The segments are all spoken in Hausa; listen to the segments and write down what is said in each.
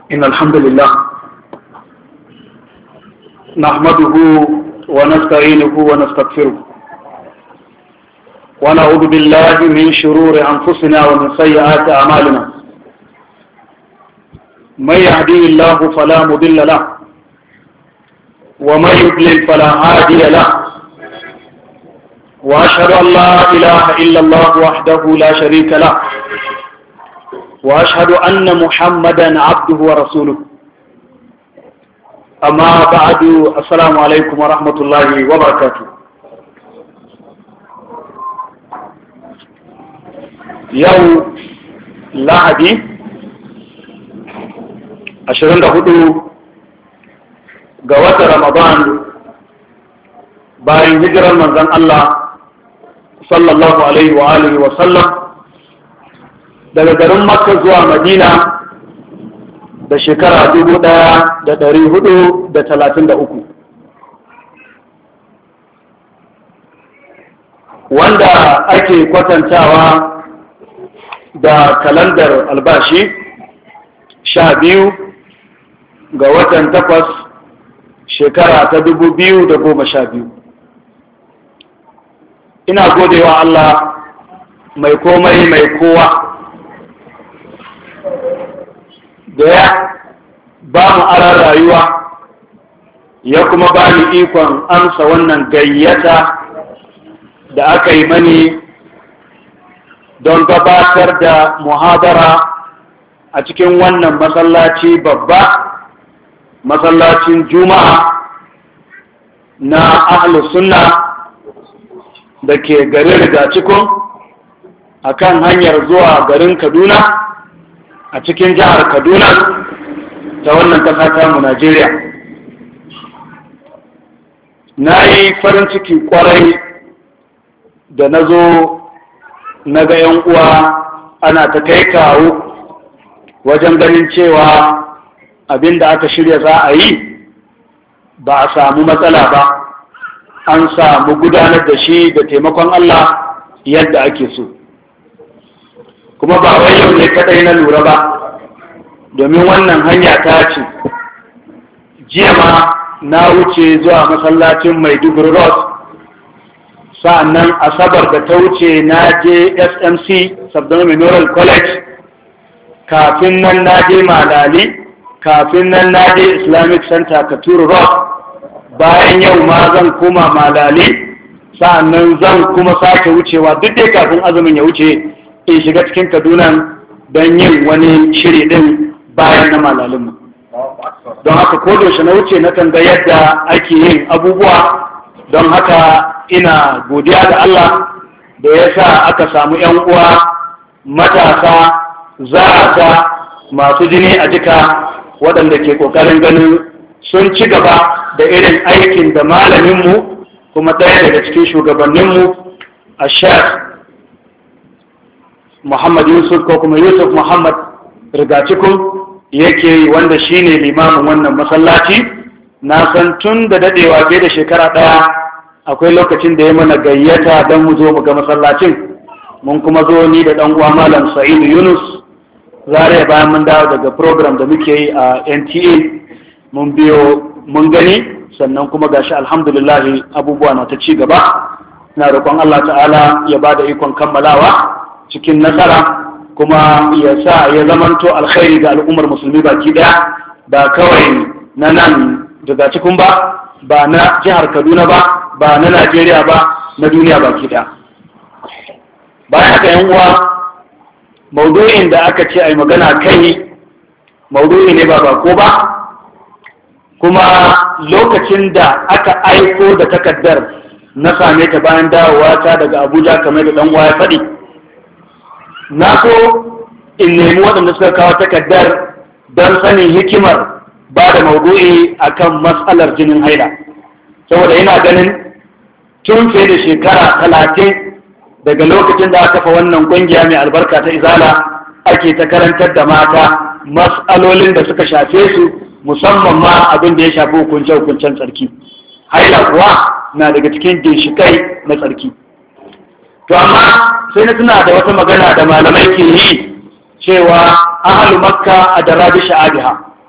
إن الحمد لله نحمده ونستعينه ونستغفره ونعوذ بالله من شرور أنفسنا ومن سيئات أعمالنا. من يهديه الله فلا مضل له ومن يضلل فلا هادي له، وأشهد أن لا إله إلا الله وحده لا شريك له، وأشهد أن محمدا عبده ورسوله. أما بعد، السلام عليكم ورحمة الله وبركاته. يوم لهدي 24 ga watan Ramadan bayan hijirar manzon Allah sallallahu alaihi wa alihi wa sallam daga garin Makka zuwa Madina da shekara 1433, wanda ake kwatantawa da kalandar albashi 12 ga watan 8 shekara ta 2012. Ina godewa Allah mai komai mai kowa da ya ba mu aran rayuwa ya kuma ba ni ikon amsa wannan gayyata da aka yi mani don gabatar da muhadara a cikin wannan masallaci babba, masallacin juma'a na ahlus sunna da ke garin Rigacikun a kan hanyar zuwa garin Kaduna a cikin jihar Kaduna ta wannan ƙasa ta mu Najeriya. Na yi farin ciki kwarai da na zo na ga 'yan uwa ana ta kai kawo wajen ganin cewa abin da aka shirya za a yi ba a samu matsala ba, an samu gudanar da shi da taimakon Allah yadda ake so. Kuma ba wai yau ne kadai na lura ba, domin wannan hanya ta ce jiya ma na wuce zuwa masallacin Maiduguri Road, sa'annan asabar da ta wuce na je SMC Sabdon Memorial College, kafin nan na je Malali, kafin nan na je Islamic Center Katuru Road, bayan yau ma zan koma Malali, sa'annan zan kuma sake wucewa duk dai kafin azumin ya wuce in shiga cikin Kaduna don yin wani shiri din bayan na Malalinmu. Don haka ko da na wuce na kan ga yadda ake yin abubuwa, don haka ina godiya da Allah da ya sa aka samu 'yan uwa matasa zarata masu jini a jika waɗanda ke ƙoƙarin ganin sun ci gaba da irin aikin da malaminmu kuma ɗaya daga cikin shugabanninmu a Sheikh Muhammad Yusuf ko kuma Yusuf Muhammad Rigacikun yake yi, wanda shine limamin wannan masallaci. Na san tun da dadewa fiye da shekara ɗaya akwai lokacin da ya mana gayyata don mu zo mu ga masallacin, mun kuma zo ni da ɗan uwa Malam Sa'idu Yunus Zaria bayan mun dawo daga program da muke yi a NTA, mun biyo mun gani, sannan kuma gashi alhamdulillah abubuwa na ta ci gaba. Na roƙon Allah ta'ala ya bada ikon kammalawa cikin nasara, kuma ya sa ya zamanto alkhairi ga al'ummar musulmi baki daya, ba kawai na nan daga cikin ba na jihar Kaduna ba na Najeriya ba, na duniya baki daya. Bayan haka yan uwa, maudu'in da aka ce ai magana kai maudu'i ne ba bako ba, kuma lokacin da aka aiko da takaddar na same ta bayan dawowa ta daga Abuja kamar da dan uwa ya faɗi, na so in nemi waɗanda suka kawo takaddar don sanin hikimar ba da maudu'i akan matsalar jinin haila, saboda ina ganin tun fiye da shekara 30 daga lokacin da aka fa wannan ƙungiya mai albarka ta Izala ake ta karantar da mata matsalolin da suka shafe su, musamman ma abin da ya shafi hukunce-hukuncen tsarki. Haila kuwa na daga cikin ginshikai na tsarki. To amma sai na tuna da wata magana da malamai ke yi cewa ahlu makka a darabi sha'abiha,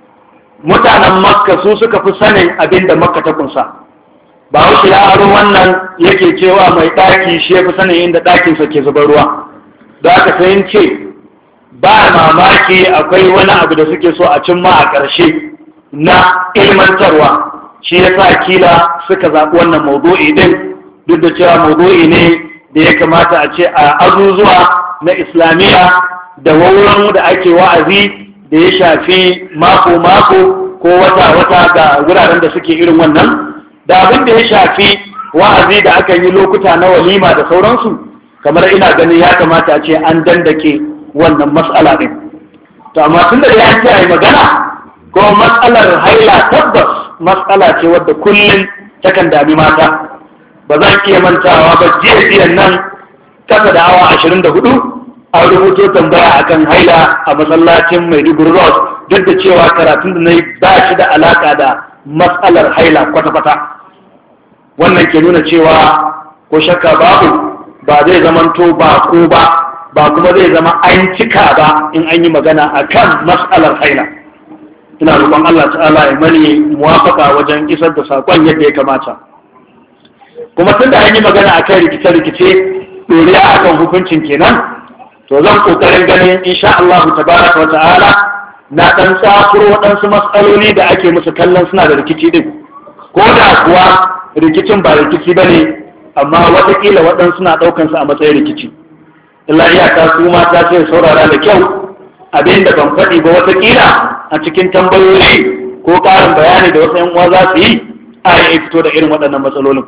mutanen makka su suka fi sanin abin da makka ta kunsa. ba wuce ya aro wannan yake cewa mai ɗaki shi ya fi sanin inda ɗakinsa ke zubar ruwa. da aka sayin ce ba mamaki akwai wani abu da suke so a cimma a ƙarshe na ilmantarwa, shi ya sa kila suka zaɓi wannan maudu'i ɗin, duk da cewa maudu'i ne da ya kamata a ce a azuzuwa na islamiyya da wurin da ake wa'azi da ya shafi mako-mako ko wata-wata ga wuraren da suke irin wannan, da abin da ya shafi wa'azi da aka yi lokuta na walima da sauransu, kamar ina ganin ya kamata a ce an dandake wannan matsala ɗin. To amma tun da ya ce a yi magana, ko matsalar haila tabbas matsala ce wadda kullum takan dami mata. Ba zan iya mantawa ba jiya nan kasa da awa 24 an rubuto tambaya akan haila a masallacin Maiduguri Road, duk da cewa karatun da na yi ba shi da alaka da matsalar haila kwata-kwata. Wannan ke nuna cewa ko shakka babu ba zai zamanto ba ko ba kuma zai zama an cika ba in an yi magana akan matsalar haila. Ina roƙon Allah ta'ala ya mani muwafaka wajen isar da saƙon yadda ya kamata. Kuma tun da an yi magana akan rikice-rikice ɗoriya akan hukuncin kenan, to zan ƙoƙarin ganin insha Allah tabaraka wa ta'ala na ɗan tsakuro waɗansu matsaloli da ake musu kallon suna da rikici ɗin, ko da kuwa rikicin ba rikici ba ne, amma watakila waɗansu na ɗaukansu a matsayin rikici. Illa iyaka su mata sai saurara da kyau abin da ban faɗi ba watakila a cikin tambayoyi ko ƙarin bayani da wasu 'yan uwa za su yi a yi fito da irin waɗannan matsalolin.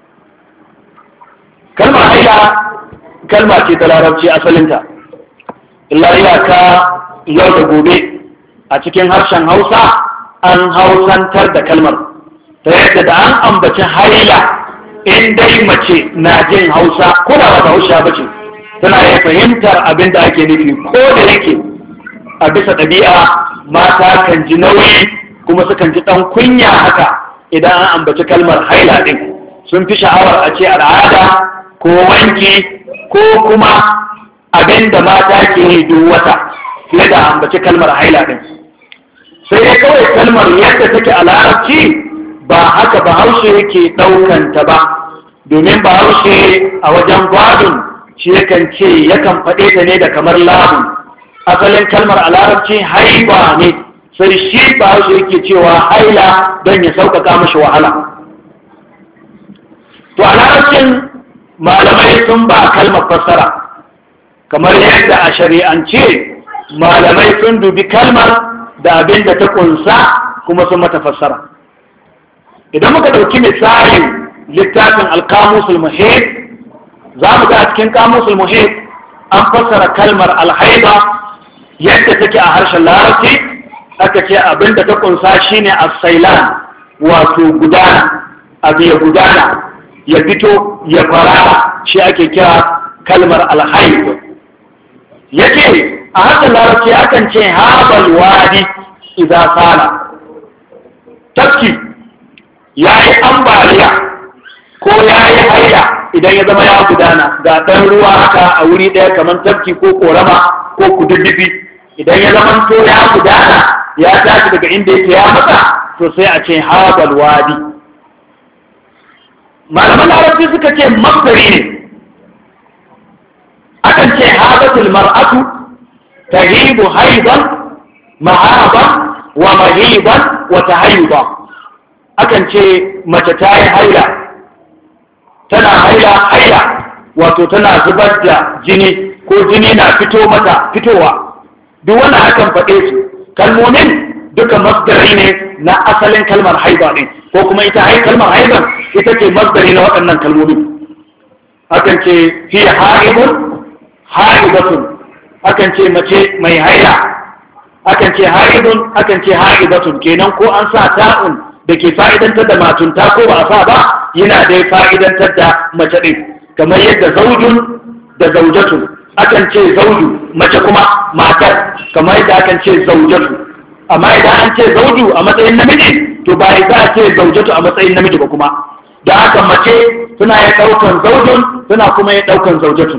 Kalmar haila kalma ce ta larabci asalinta, illa iyaka yau da gobe a cikin harshen Hausa an hausantar da kalmar ta yadda da an ambaci haila in dai mace na jin Hausa ko da ba Hausa ba ce tana iya fahimtar abin da ake nufi, ko da yake a bisa ɗabi'a mata kan ji nauyi kuma sukan ji ɗan kunya haka idan an ambaci kalmar haila ɗin. Sun fi sha'awar a ce al'ada ko wanki ko kuma abin da mata ke yi duk wata fiye da ambaci kalmar haila ɗin. Sai dai kawai kalmar yadda take a larabci ba haka Bahaushe yake ɗaukanta ba, domin Bahaushe a wajen gwadon shi yakan faɗe ta ne da kamar labun. Asalin kalmar a larabci haiba ne, sai shi Bahaushe yake cewa haila don ya sauƙaƙa mashi wahala. To a larabcin malamai sun ba kalmar fassara, kamar yadda a shari'ance malamai sun dubi kalmar da abin da ta kunsa kuma sun mata fassara. Idan muka ɗauki misalin littafin alkamusul muhit, za mu ga a cikin kamusul muhit an fassara kalmar alhaiba yadda take a harshen larabci. Aka ce abin da ta kunsa shine as-sailan, wato gudana, abu ya gudana ya fito ya fara, shi ake kira kalmar alhaib. Yake a harshen larabci akan ce habal wadi idan sala, tafki ya yi ambaliya ko ya yi haila idan ya zama ya gudana, ga ɗan ruwa haka a wuri ɗaya kamar tafki ko korama ko kududdufi, idan ya zama to ya gudana ya tashi daga inda yake ya matsa, to sai a ce habal wadi. Malaman larabci suka ce masdari ne, akan ce habatul mar'atu tahibu haidan mahaban wa mahiban wa tahayyuba. Akan ce mace ta yi haila, tana haila wato tana zubar da jini ko jini na fitowa. Duk wannan akan faɗe su, kalmomin duka masdari ne na asalin kalmar haiba ɗin, ko kuma ita kalmar haiban ita ce masdari na waɗannan kalmomin. Akan ce hiya haibatun, akan ce mace mai haila, akan ce haidun, akan ce haibatun, kenan ko an sa ta'un da ke fa'idantar da matunta ko ba a sa ba, yana dai fa'idantar da mace ɗin. Kamar yadda zaujun da zaujatun, akan ce zauju mace kuma matar, kamar yadda akan ce zaujatu. Amma idan an ce zauju a matsayin namiji, to ba za a ce zaujatu a matsayin namiji ba kuma. Da haka mace suna ya ɗaukan zaujun, suna kuma ya ɗaukan zaujatun.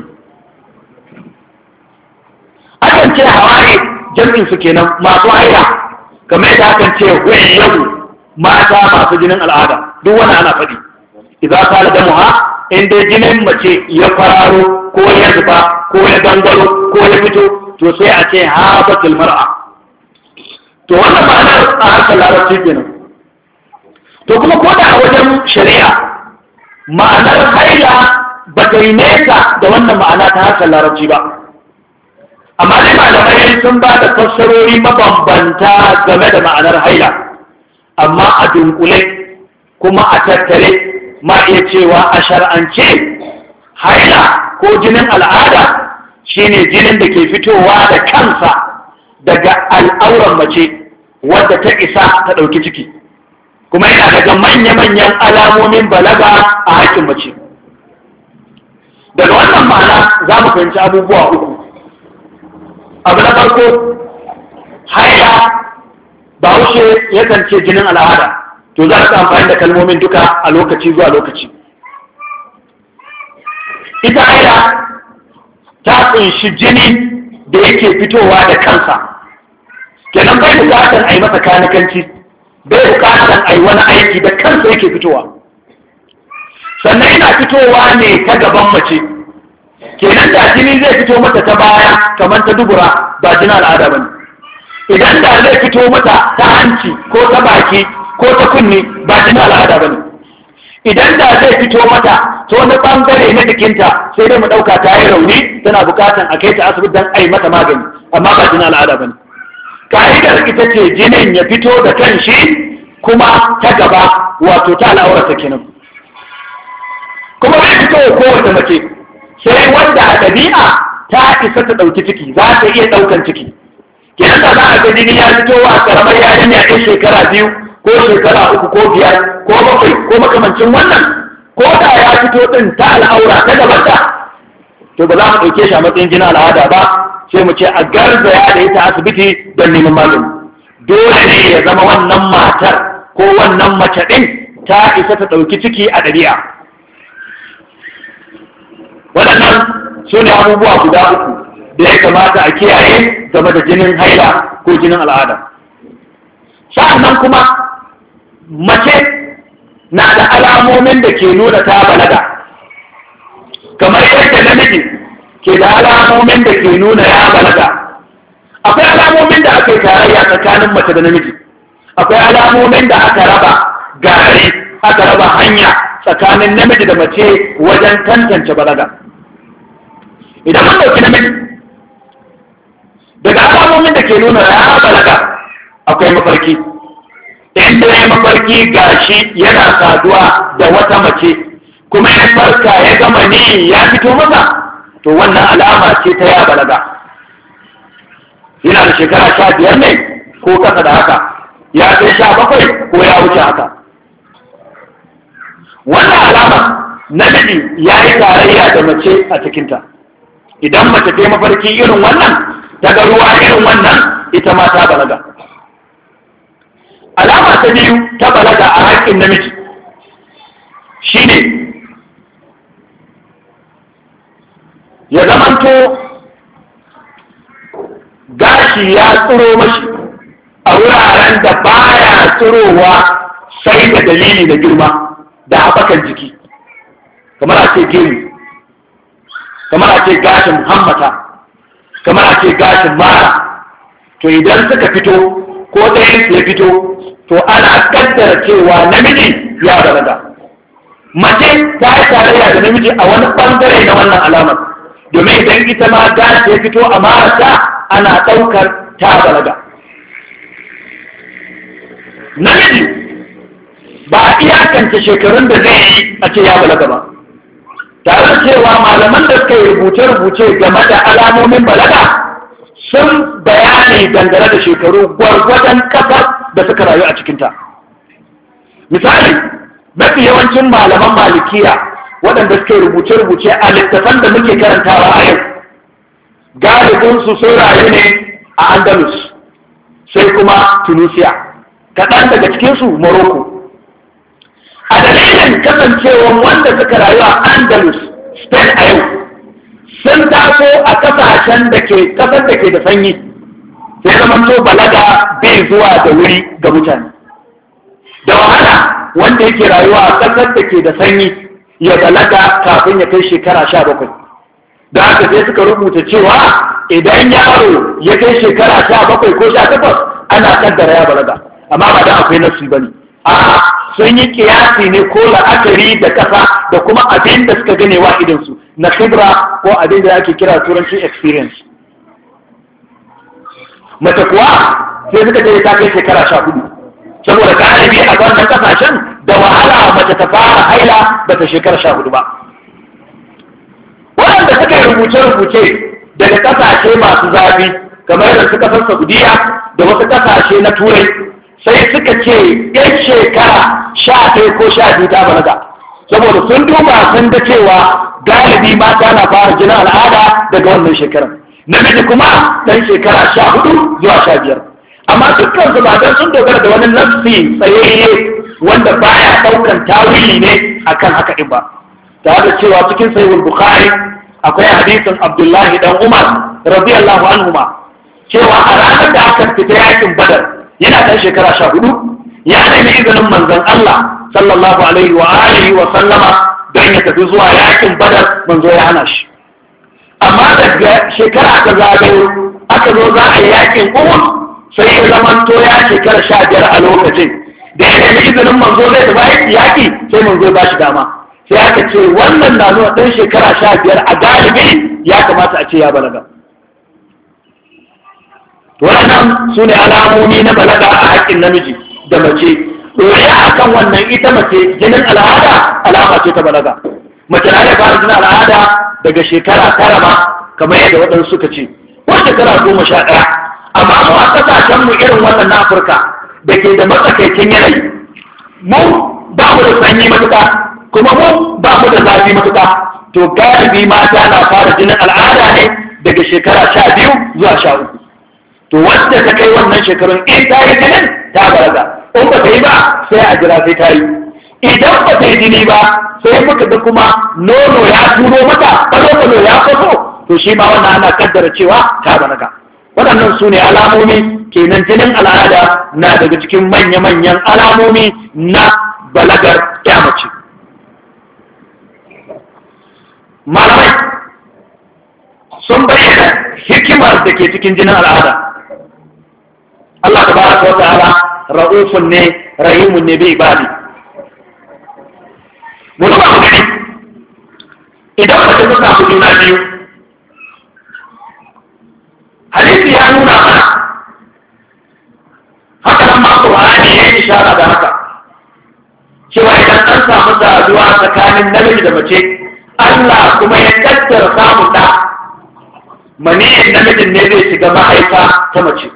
Akan ce hawaye jam'in su kenan masu haila, kamar yadda hakan ce yau mata masu jinin al'ada duk wani ana faɗi idan sala damuha in dai jinin mace ya fararo ko ya zuba ko ya gangaro ko ya fito to sai a ce habatul mar'a. To wannan ma'anar a harshen larabci kenan. To kuma ko da a wajen shari'a ma'anar haila ba ta yi nesa da wannan ma'ana ta harshen larabci ba, amma dai malamai sun ba da fassarori mabambanta game da ma'anar haila, amma a dunkule kuma a tattare ma iya cewa a shar'ance haila ko jinin al'ada shine jinin da ke fitowa da kansa daga al'auran mace wadda ta isa ta ɗauki ciki, kuma yana daga manya-manyan alamomin balaga a haƙƙin mace. Daga wannan ma'ana za mu fahimci abubuwa uku. Abu na farko, haila Bahaushe yakan ce jinin al'ada, to za su amfani da kalmomin duka a lokaci zuwa lokaci. Ita haila ta kunshi jini da yake fitowa da kansa, kenan bai bukatar a yi masa kanikanci, bai bukatar a yi wani aiki da kansa yake fitowa. Sannan yana fitowa ne ta gaban mace, kenan da jini zai fito mata ta baya kamar ta dubura ba jinin al'ada ba ne. Idan da zai fito mata ta hanci ko ta baki ko ta kunni ba jinin al'ada ba ne. Idan da zai fito mata ta wani bangare na jikinta sai dai mu ɗauka ta yi rauni tana bukatan a kai ta asibiti don a yi mata magani, amma ba jinin al'ada ba ne. Ka'idar ita ce jinin ya fito da kanshi kuma ta gaba wato ta al'aurarsa kenan. Kuma bai fito kowace mace sai wanda a ɗabi'a ta isa ta ɗauki ciki, za ta iya ɗaukan ciki. Kenan da za a ga jini ya fito wa karamar yarinya ɗin shekara 2 ko shekara 3 ko 5 ko 7 ko makamancin wannan, ko da ya fito ɗin ta al'aura ta gabata, to ba za mu ɗauke shi a matsayin jinin al'ada ba, sai mu ce a garzaya da ita asibiti don neman magani. Dole ne ya zama wannan matar ko wannan mace ɗin ta isa ta ɗauki ciki a ɗabi'a. Waɗannan su ne abubuwa guda uku da ya kamata a kiyaye game da jinin haila ko jinin al'ada. Sa'annan kuma mace na da alamomin da ke nuna ta balaga, kamar yadda namiji ke da alamomin da ke nuna ya balaga. Akwai alamomin da aka yi tarayya tsakanin mace da namiji, akwai alamomin da aka raba gari, aka raba hanya tsakanin namiji da mace wajen tantance balaga. Idan mun ɗauki namiji, daga alamomin da ke nuna ya balaga akwai mafarki. Inda ya mafarki gashi yana saduwa da wata mace kuma ya farka ya gama ne ya fito masa, to wannan alama ce ta ya balaga. Yana da shekara 15 ne ko kasa da haka, ya kai 17 ko ya wuce haka. Wannan alama namiji ya yi tarayya da mace a cikinta. Idan mace ta yi mafarki irin wannan, ta ga ruwa irin wannan, ita ma ta balaga. Alama ta biyu ta balaga a haƙƙin namiji shi ne ya zamanto gashi ya tsiro mashi a wuraren da baya tsirowa sai da dalili da girma da haɓakan jiki, kamar a ce gini, kamar a ce gashin hammata, kamar a ce gashin mara. To idan suka fito ko ɗayan ya fito, to ana kaddara cewa namiji ya balaga. Mace ta yi tarayya da namiji a wani ɓangare na wannan alamar, domin idan ita ma gashi ya fito a marasa ana ɗaukar ta balaga. Namiji ba a iyakance shekarun da zai yi a ce ya balaga ba, tare da cewa malaman da suka yi rubuce-rubuce game da alamomin balaga sun bayani dangane da shekaru gwargwadon kasar da suka rayu a cikinta. Misali, mafi yawancin malaman malikiya waɗanda suka yi rubuce-rubuce a littattafan da muke karantawa a yau, galibinsu sun rayu ne a Andalus, sai kuma Tunisia, kaɗan daga cikinsu Morocco. A dalilin kasancewa wanda suka rayu a Andalus, Spain a yau, sun taso a kasashen da ke da sanyi, sai zamanto balaga bai zuwa da wuri ga mutane. Da wahala wanda yake rayuwa a ƙasar da ke da sanyi ya balaga kafin ya kai shekara 17. Da haka sai suka rubuta cewa idan yaro ya kai shekara 17 ko 18 ana kaddara ya balaga, amma ba da akwai nasu bane. A sun yi kiyasi ne ko la'akari da ƙasa da kuma abin da suka gane wa idansu na khibra ko abin da ake kira turanci experience. Mace kuwa sai suka ce ta kai shekara 14, saboda galibi a wannan kasashen da wahala mace ta fara haila ba ta shekara 14 ba. Waɗanda suka yi rubuce-rubuce daga kasashe masu zafi kamar da su kasar Saudiya da wasu kasashe na Turai sai suka ce yan shekara 11 ko 12 ta balaga, saboda sun duba sun ga cewa galibi mata na fara jinin al'ada daga wannan shekarar, namiji kuma ɗan shekara 14 zuwa 15. Amma dukkan su ba dan sun dogara da wani nafsi tsayayye wanda baya daukan tawili ne akan haka din ba. Tare da cewa cikin sahihul Bukhari akwai hadisin Abdullahi dan Umar radiyallahu anhuma cewa a ranar da aka fita yakin Badar yana dan shekara 14 ya nemi izinin manzon Allah sallallahu alaihi wa alihi wa sallama don ya tafi zuwa yakin Badar, manzo ya hana shi. Amma daga shekara ta zagayo aka zo za a yi yakin Uhud sai ya zamanto ya shekara 15 a lokacin da ya nemi izinin manzo zai tafi yaki sai manzo ba shi dama. Sai aka ce wannan na nuna ɗan shekara 15 a galibi ya kamata a ce ya balaga. Wannan su ne alamomi na balaga a haƙƙin namiji da mace. Ɗoriya a kan wannan ita mace jinin al'ada alama ce ta balaga. Mace na iya fara jinin al'ada daga shekara 9 ma kamar yadda waɗansu suka ce, ko shekara 11. Amma mu a ƙasashen mu irin wannan na Afirka da ke da matsakaicin yanayi, mu ba mu da sanyi matuƙa kuma mu ba mu da zafi matuƙa, to galibi mata na fara jinin al'ada ne daga shekara 12 zuwa 13. To wanda ta kai wannan shekarun in ta yi jinin ta balaga, in ba ta yi ba sai a jira sai ta yi. Idan ba ta yi jini ba sai muka ga kuma nono ya turo mata, balo ya faso, to shi ma wannan ana kaddara cewa ta balaga. Waɗannan su ne alamomi, kenan jinin al'ada na daga cikin manya-manyan alamomi na balagar mace. Malamai sun bayyana hikimar da ke cikin jinin al'ada. Allah tabaraka wa ta'ala ra'ufun ne, rahimun ne bi ibadi. Mu duba mu gani, idan mace ta samu juna biyu, hadisi ya nuna mana, haka nan ma Qur'ani ya yi ishara da haka, cewa idan an samu saduwa tsakanin namiji da mace, Allah kuma ya kaddara samun ɗa, maniyin namijin ne zai shiga mahaifa ta mace.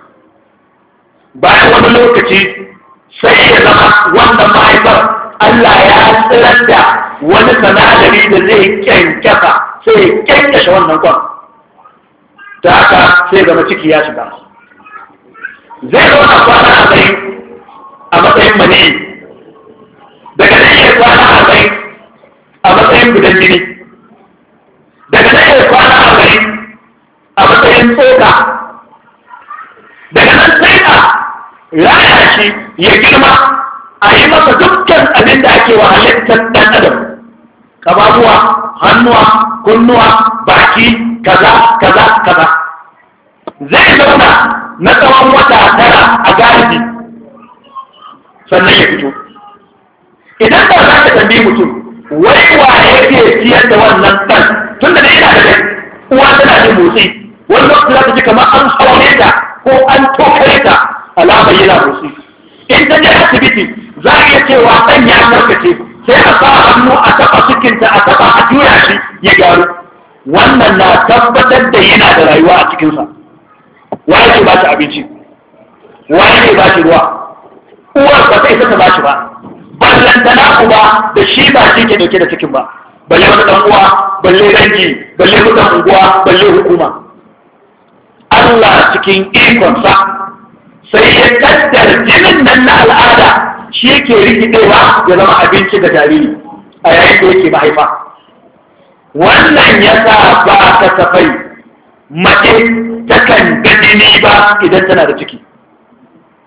Bayan wani lokaci sai ya zama wannan mahaifar Allah ya tsirar da wani sanadari da zai kyankyasa, sai ya kyankyashe wannan kwan. Ta haka sai zama ciki ya shiga. Zai zauna kwana 40 a matsayin maniyi, daga nan ya kwana 40 a matsayin gudan jini, daga nan ya kwana 40 a matsayin tsoka, daga nan sai a raya shi ya girma, a yi masa dukkan abin da ake wa halittar ɗan adam, ƙababuwa, hannuwa, kunnuwa, baki, kaza kaza kaza. Zai zauna na tsawon wata 9 a galibi sannan ya fito. Idan ba za ka tambayi mutum wai wa yake ciyar da wannan ɗan, tun da yana da rai, uwa tana jin motsi, wani lokaci za ta ji kamar an haure ta ko an tokare ta, alamar yana motsi. In ta je asibiti za a iya cewa ɗan ya karkace, sai a sa hannu a taɓa cikinta, a taɓa a juya shi ya gyaru. Wannan na tabbatar da yana da rayuwa a cikinsa. Waye ke ba shi abinci, waye ke ba shi ruwa, uwar ba sai ta ba shi ba, ballantana uba da shi ba shi ke dauke da cikin ba, balle wani ɗan uwa, balle dangi, balle mutan unguwa, balle hukuma. Allah cikin ikonsa sai ya kaddara jinin nan na al'ada shi yake rikidewa ya zama abinci ga jariri a yayin da yake mahaifa. Wannan ya sa ba kasafai mace takan ga jini ba idan tana da ciki.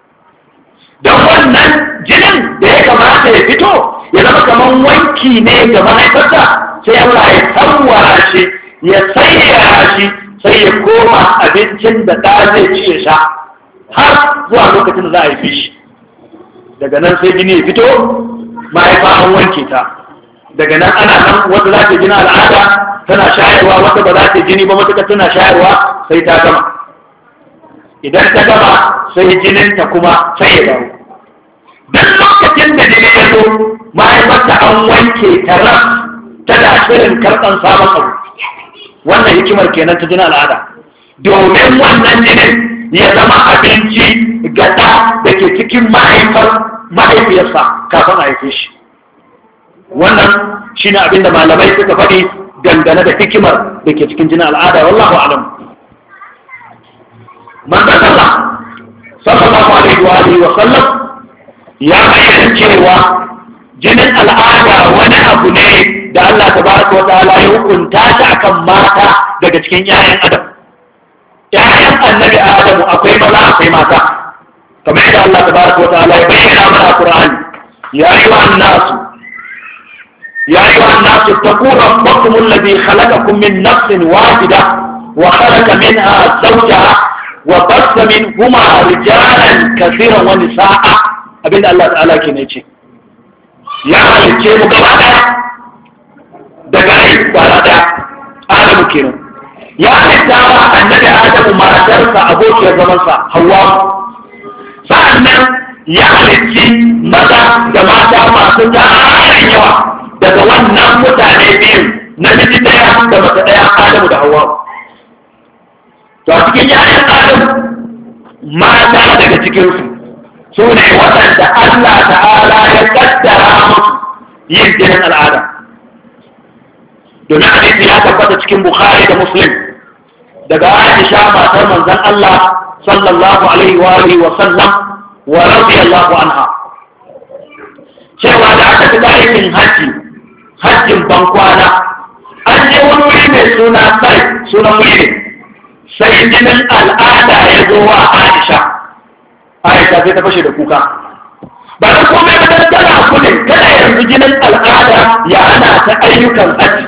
wannan jinin da ya kamata ya fito ya zama kamar wanki ne ga mahaifarsa, sai Allah ya tsawara shi, ya sayyara shi, sai ya koma abincin da ɗa zai ci ya sha har zuwa lokacin da za a haife shi. Daga nan sai jini ya fito, mahaifa an wanke ta. Daga nan ana nan wata za ta jini al'ada tana shayarwa, wata ba za ta jini ba, matuƙa tana shayarwa sai ta gama. Idan ta gama sai jininta kuma sai ya dawo. Duk lokacin da jini ya zo, mahaifarta an wanke ta ran, tana shirin karɓar sabon abu. Wannan hikimar kenan ta jinin al'ada, domin wannan jinin ya zama abinci ga ɗa da ke cikin mahaifiyarsa kafin a haife shi. Wannan shi ne abinda malamai suka faɗi dangane da hikimar da ke cikin jinin al'ada, wallahu alam. Manzon Allah sallallahu alaihi wa sallam ya bayyana cewa jinin al'ada wani abu ne da Allah tabaraka wa ta'ala ya hukunta shi akan mata daga cikin 'ya'yan Adam. 'Ya'yan annabi Adamu akwai maza akwai mata, kamar yadda Allah tabaraka wa ta'ala ya bayyana mana a Qur'ani, ya ayyuhan nasu اتقوا ربكم الذي خلقكم من نفس واحدة وخلق منها زوجها وبث منهما رجالا كثيرا ونساء. abinda Allah ta'ala ke ne ce ya halice mu gaba daya daga rai kwara daya, Adamu kenan. Ya halitta wa annabi Adamu matarsa abokiyar zamansa Hawwa, sa'annan ya halicci maza da mata masu tarin yawa daga wannan mutane biyu, namiji daya da mace daya, Adamu da Hawwa. To a cikin yayan Adamu, mata daga cikinsu su ne waɗanda Allah ta'ala ya kaddara musu yin jinin al'ada. Domin hadisi ya tabbata cikin Bukhari da Muslim daga Aisha matar manzon Allah sallallahu alaihi wa sallam wa radiyallahu anha, cewa da aka fita aikin hajjin bankwana, an je wani wuri mai sunan wuri, sai jinin al'ada ya zo wa Aisha sai ta fashe da kuka. Ba da komai ba dan tana gudun kada yanzu jinin al'ada ya hana ta ayyukan haji.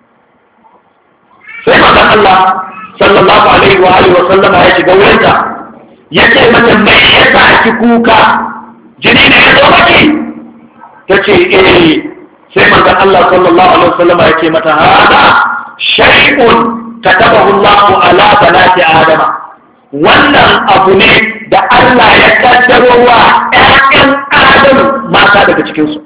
Sai manzon Allah sallallahu alaihi wa sallam ya shiga wurinta, ya ce mata mai yasa ki kuka, jini ne ya zo maki? Ta ce sai manzon Allah sallallahu alaihi wa sallam ya ce mata hada shay'un katabahu Allahu ala banati Adama, wannan abu ne da Allah ya kaddaro wa ƴaƴan Adamu mata daga cikinsu.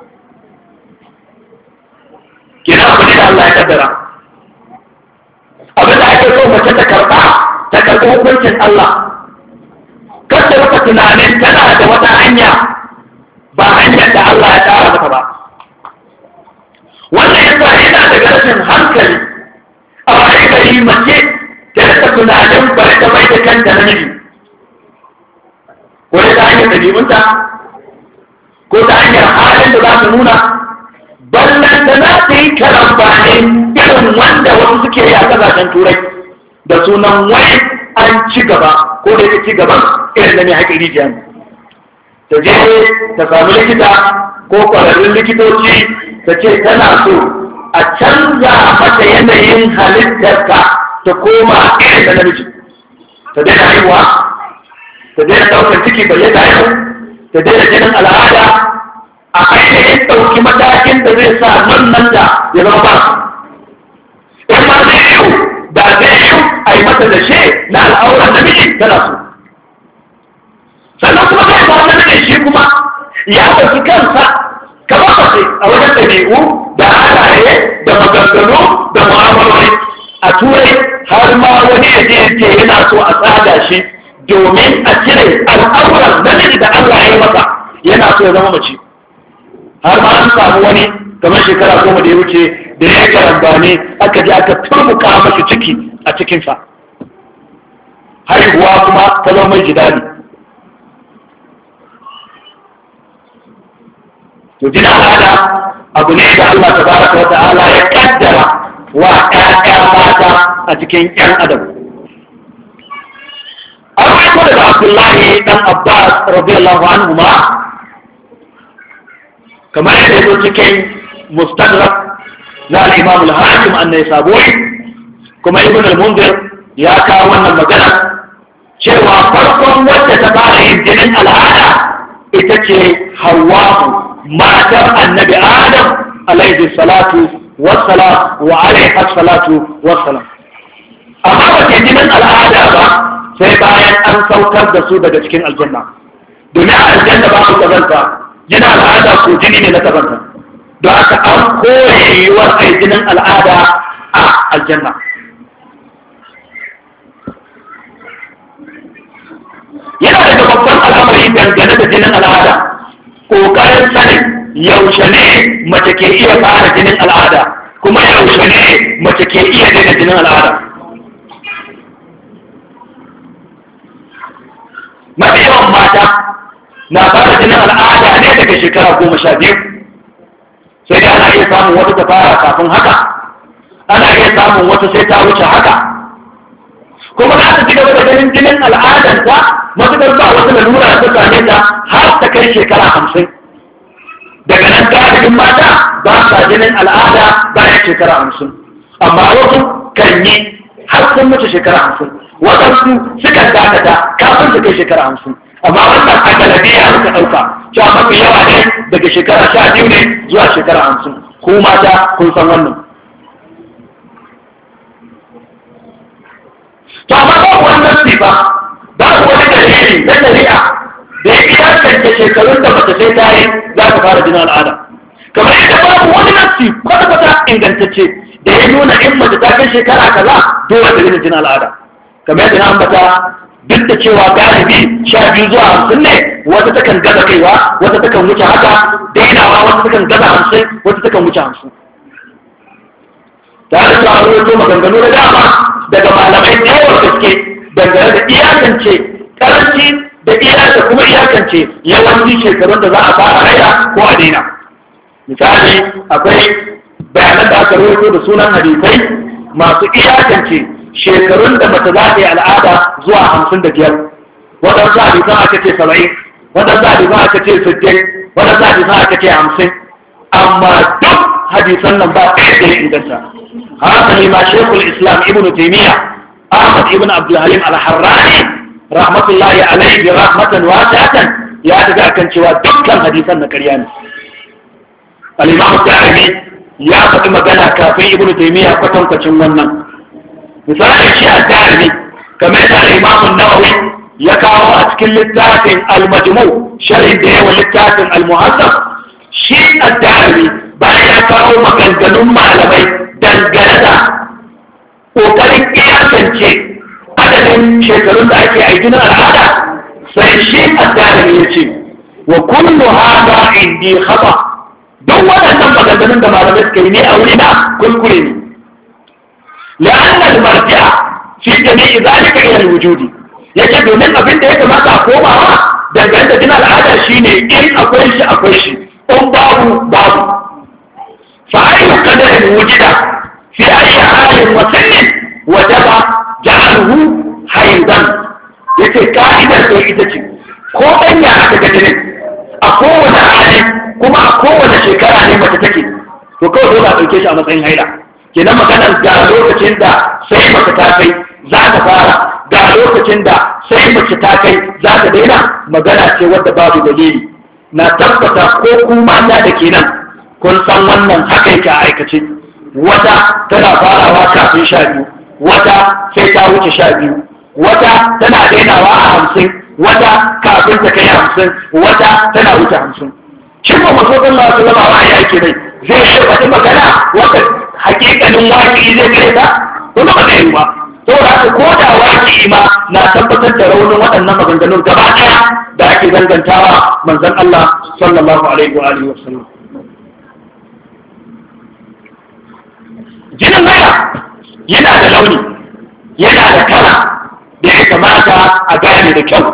Kina abu ne da Allah ya kaddara. Abin da ake so mace ta karɓi hukuncin Allah. Kada wata tunanin tana da wata hanya ba hanyar da Allah ya tsara mata ba. Wannan yasa yana da rashin hankali a wani gari mace ta rasa tunanin bari ta mai da kanta namiji, ko ta hanyar ɗabi'unta ko ta hanyar halin da za su nuna, ballan da za ta yi karambane irin wanda wasu suke yi a ƙasashen turai da sunan wai an ci gaba, ko da ya ci gaban irin da mai haƙin rijiya ne. Ta je ta samu likita ko ƙwararrun likitoci ta ce tana so a canza mata yanayin halittarta ta koma irin da namiji, ta daina haihuwa, ta daina ɗaukar ciki balle ta haihu, ta daina jinin al'ada, a ainihin ɗauki matakin da zai sa nan da ya zama ba su. In ma zai yiwu da zai yiwu a yi mata da she na al'auran namiji tana so. Sannan kuma zai ba namiji shi kuma ya ɗauki kansa kamar mace a wajen ɗabi'u da halaye da maganganu da mu'amaloli. A turai har ma wani ya je yana so a tsada shi domin a cire al'auran namiji da Allah ya yi masa, yana so ya zama mace. Har ma an samu wani kamar shekara 10 da ya wuce da ya karambani aka je aka turbuka masa ciki a cikinsa, haihuwa kuma ta zama mai jidali. To jina al'ada abu ne da Allah tabaraka wa ta'ala ya kaddara wa ƴaƴa mata a cikin ƴan adam. An aiko daga Abdullahi dan Abbas radiyallahu anhu ma kamar yadda ya zo cikin mustadrak na al-imam al-hakim an-naisaburi kuma ibn al-munzir ya kawo wannan magana cewa farkon wacce ta fara yin jinin al'ada ita ce hawwa'u matar annabi adam alaihi salatu wassalam wa alaiha salatu wassalam amma ba ce jinin al'ada ba sai bayan an saukar da su daga cikin aljanna domin a aljanna ba su kazanta jinin al'ada ko jini ne na kazanta don haka an koya yiwuwar a jinin al'ada a aljanna yana daga babban al'amari dangane da jinin al'ada ƙoƙarin sanin yaushe ne mace ke iya fara jinin al'ada kuma yaushe ne mace ke iya daina jinin al'ada. Mafi yawan mata na fara jinin al'ada ne daga shekara 12, sai da ana iya samun wata ta fara kafin haka, ana iya samun wata sai ta wuce haka, kuma za ta ci gaba da ganin jinin al'adanta matuƙar ba wata lalura ta same ta har ta kai shekara 50. Daga nan galibin mata ba sa jinin al'ada bayan shekara 50, amma wasu kan yi har sun wuce shekara 50, waɗansu suka dakata kafin su kai shekara 50. Amma wannan a galabiya suka ɗauka cewa mafi yawa ne daga shekara 12 ne zuwa shekara 50. Ku mata kun san wannan. To amma babu wannan sifa, babu wani dalili na shari'a da ya iyakance shekarun da mace sai ta yi za ta fara jinin al'ada. Kamar yadda babu wani nassi kwata-kwata ingantacce da ya nuna in mace ta kai shekara kaza dole ta daina jinin al'ada. Kamar yadda na ambata duk da cewa galibi 12 zuwa 50 ne, wata takan gaza kaiwa, wata takan wuce haka, dainawa wata takan gaza 50, wata takan wuce 50. Ta da cewa ruwato maganganu da dama daga malamai da yawan gaske dangane da iyakance karanci da iyaka kuma iyakance yawanci shekarun da za a fara haila ko a daina. Misali akwai bayanan da aka rawaito da sunan hadisai masu iyakance shekarun da mace za ta yi al'ada zuwa 55. Waɗansu hadisan aka ce 70, waɗansu hadisan aka ce 60, waɗansu hadisan aka ce 50. Amma duk hadisan nan ba ɗaya da ya inganta. Haka ma Sheikhul Islam Ibn Taymiyyah Ahmad Ibn Abdul Halim Al-Harrani rahmatullahi alaihi rahmatan wasi'atan ya daga kan cewa dukkan hadisan na ƙarya ne. Al-Imam Darimi ya faɗi magana kafin Ibn Taymiyyah kwatankwacin wannan. Misali shi Darimi kamar da Imam Nawawi ya kawo a cikin littafin Al-Majmu' sharhin da yawa littafin Al-Muhazzab, shi Darimi bayan ya kawo maganganun malamai dangane da ƙoƙarin iyakance adadin shekarun da ake aiki na al'ada, sai shi Darimi ya ce wa kullu hada indi khata, duk waɗannan maganganun da malamai suka yi ne a wuri na kuskure ne. لأن المرجع في جميع ذلك إلى الوجود yake domin abin da ya kamata a komawa dangane da jinin al'ada shine in akwai shi in babu fa ayyu qadarin wujida fi ayyi halin wa sannin wajaba ja'aluhu haydan. Yace ka'idar da ita ce ko dan ya aka ga jinin a kowane hali kuma a kowane shekara ne mace take, to kawai dole a ɗauke shi a matsayin haila. Kenan maganar ga lokacin da sai mace ta kai za ta fara, ga lokacin da sai mace ta kai za ta daina, magana ce wadda babu dalili. Na tabbata ko kuma ta da kenan kun san wannan haka yake a aikace. Wata tana farawa kafin 12, wata sai ta wuce 12, wata tana dainawa a 50, wata kafin ta kai 50, wata tana wuce 50. Shin ba maso Allah sallallahu alaihi wa yake dai zai yi wata magana wata hakikanin waƙi zai kare ta kuma ba zai yi ba. Saboda haka ko da waƙi ma na tabbatar da raunin waɗannan maganganun gaba ɗaya da ake zangantawa manzon Allah sallallahu alaihi wa alihi wasallam. Jinin haila yana da launi, yana da kala da ya kamata a gane da kyau.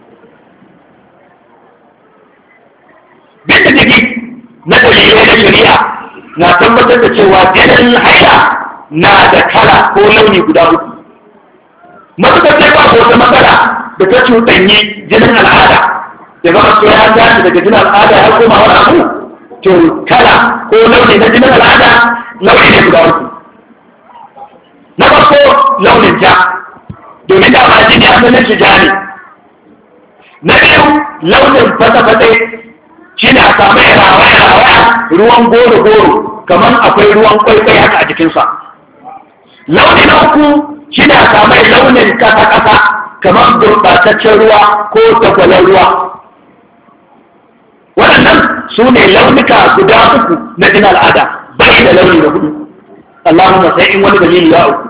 Bisa jiki na dalilai na shari'a na tabbatar da cewa jinin haila na da kala ko launi guda uku. Matuƙar sai ba wata matsala da ta cuɗanyi jinin al'ada ya zama to ya tashi daga jinin al'ada ya koma wani abu, to kala ko launi na jinin al'ada launi ne guda uku. Na farko launin ja, domin da ba jini asalin shi ja ne. Na biyu launin fata-fata, shi ne a samu rawaya ruwan goro-goro kamar akwai ruwan kwaikwai haka a jikinsa. Launi na uku shi ne a samu launin kasa-kasa kamar gurɓataccen ruwa ko tagwalar ruwa. Waɗannan su ne launuka guda uku na jinin al'ada, bai da launi da hudu. Allahumma sai in wani dalili ya uku.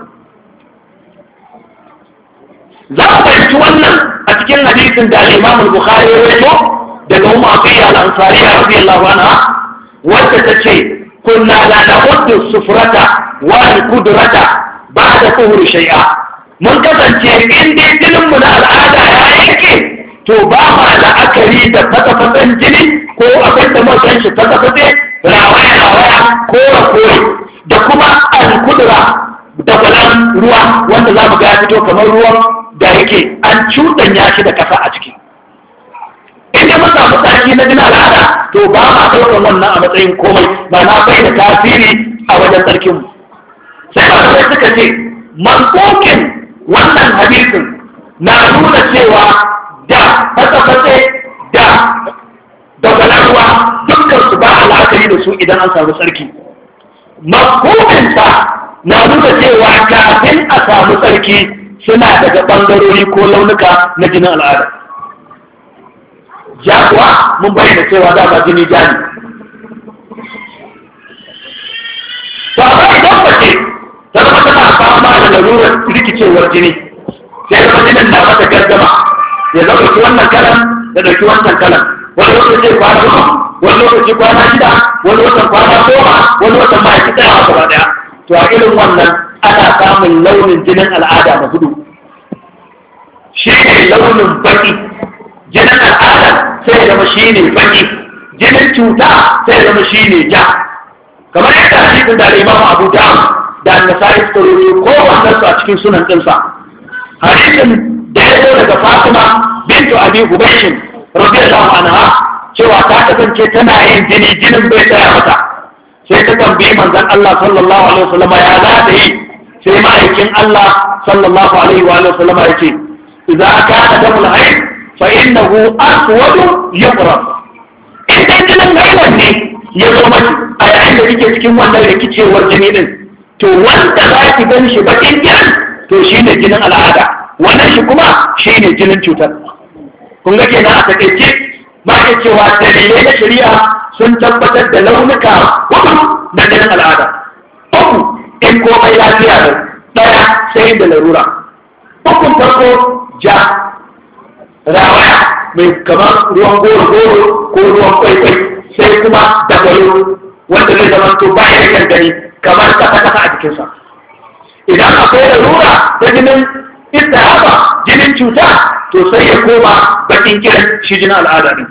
Za mu fahimci wannan a cikin hadisin da Imam Bukhari ya rawaito daga Ummu Atiyya al-Ansariya radiyallahu anha, wacce ta ce kunna la na'uddu sufrata wa al-qudrata ba'da tuhur shay'a. Mun kasance in dai jinin mu na al'ada ya yake, to ba ma la'akari da fata-fatan jini ko abin da mutum shi fata-fate rawaya kore da kuma al-qudra da balan ruwa wanda za mu ga fito kamar ruwan da yake an cuɗanya shi da ƙasa a ciki. In ya masa mataki na jin al'ada, to ba ma ɗaukar wannan a matsayin komai, ba na bai da tasiri a wajen tsarkinmu. Sai ba suka ce mankokin wannan hadisin na nuna cewa da fasa-fasa da dogalarwa dukkan su ba al'akari da su idan an samu tsarki. Mankokinsa na nuna cewa kafin a samu tsarki suna daga ɓangarori ko launuka na jinin al'ada. Ja kuwa mun bayyana cewa da ba jini ja ne. To amma idan mace ta zama tana fama da lalurar rikicewar jini, sai zama jinin na mata gardama, ya zama ɗauki wannan kalan da ɗauki wancan kalan, wani lokaci kwana uku, wani lokaci kwana shida, wani watan kwana goma, wani watan ma ya fi tsayawa gaba ɗaya. To a irin wannan ana samun launin jinin al'ada na hudu. Shi ne launin baki, jinin al'ada sai zama shi ne baki, jinin cuta sai zama shi ne ja. Kamar yadda hadisin da Imam Abu Dawud da An-Nasa'i suka rubuta kowannen su a cikin sunan ɗinsa. Hadisin da ya zo daga Fatima bintu Abi Hubaysh radiyallahu anha cewa ta kasance tana yin jinin bai tsaya mata. Sai ta tambayi manzon Allah sallallahu alaihi wasallam ya za ta yi, sai ma'aikin Allah sallallahu alaihi wa sallam ya ce idza kana damul hayd fa innahu aswadu yuqrab. Idan jinin haihuwa ne ya zo maki a yayin da kike cikin wannan rikicewar jini din, to wanda za ki gan shi bakin gidan to shine jinin al'ada, wannan shi kuma shine jinin cutar. Kun ga kenan a takaice ba ke cewa dalilai na shari'a sun tabbatar da launuka hudu na jinin al'ada. Uku in komai lafiya da ɗaya sai da larura. Ukun farko ja, rawaya mai kamar ruwan goro ko ruwan kwaikwai, sai kuma dagwalo wanda zai zama to bayan da gangani kamar kasa-kasa a jikinsa. Idan akwai larura ta jinin istihaba, jinin cuta, to sai ya koma bakin kiran shi jinin al'ada ne.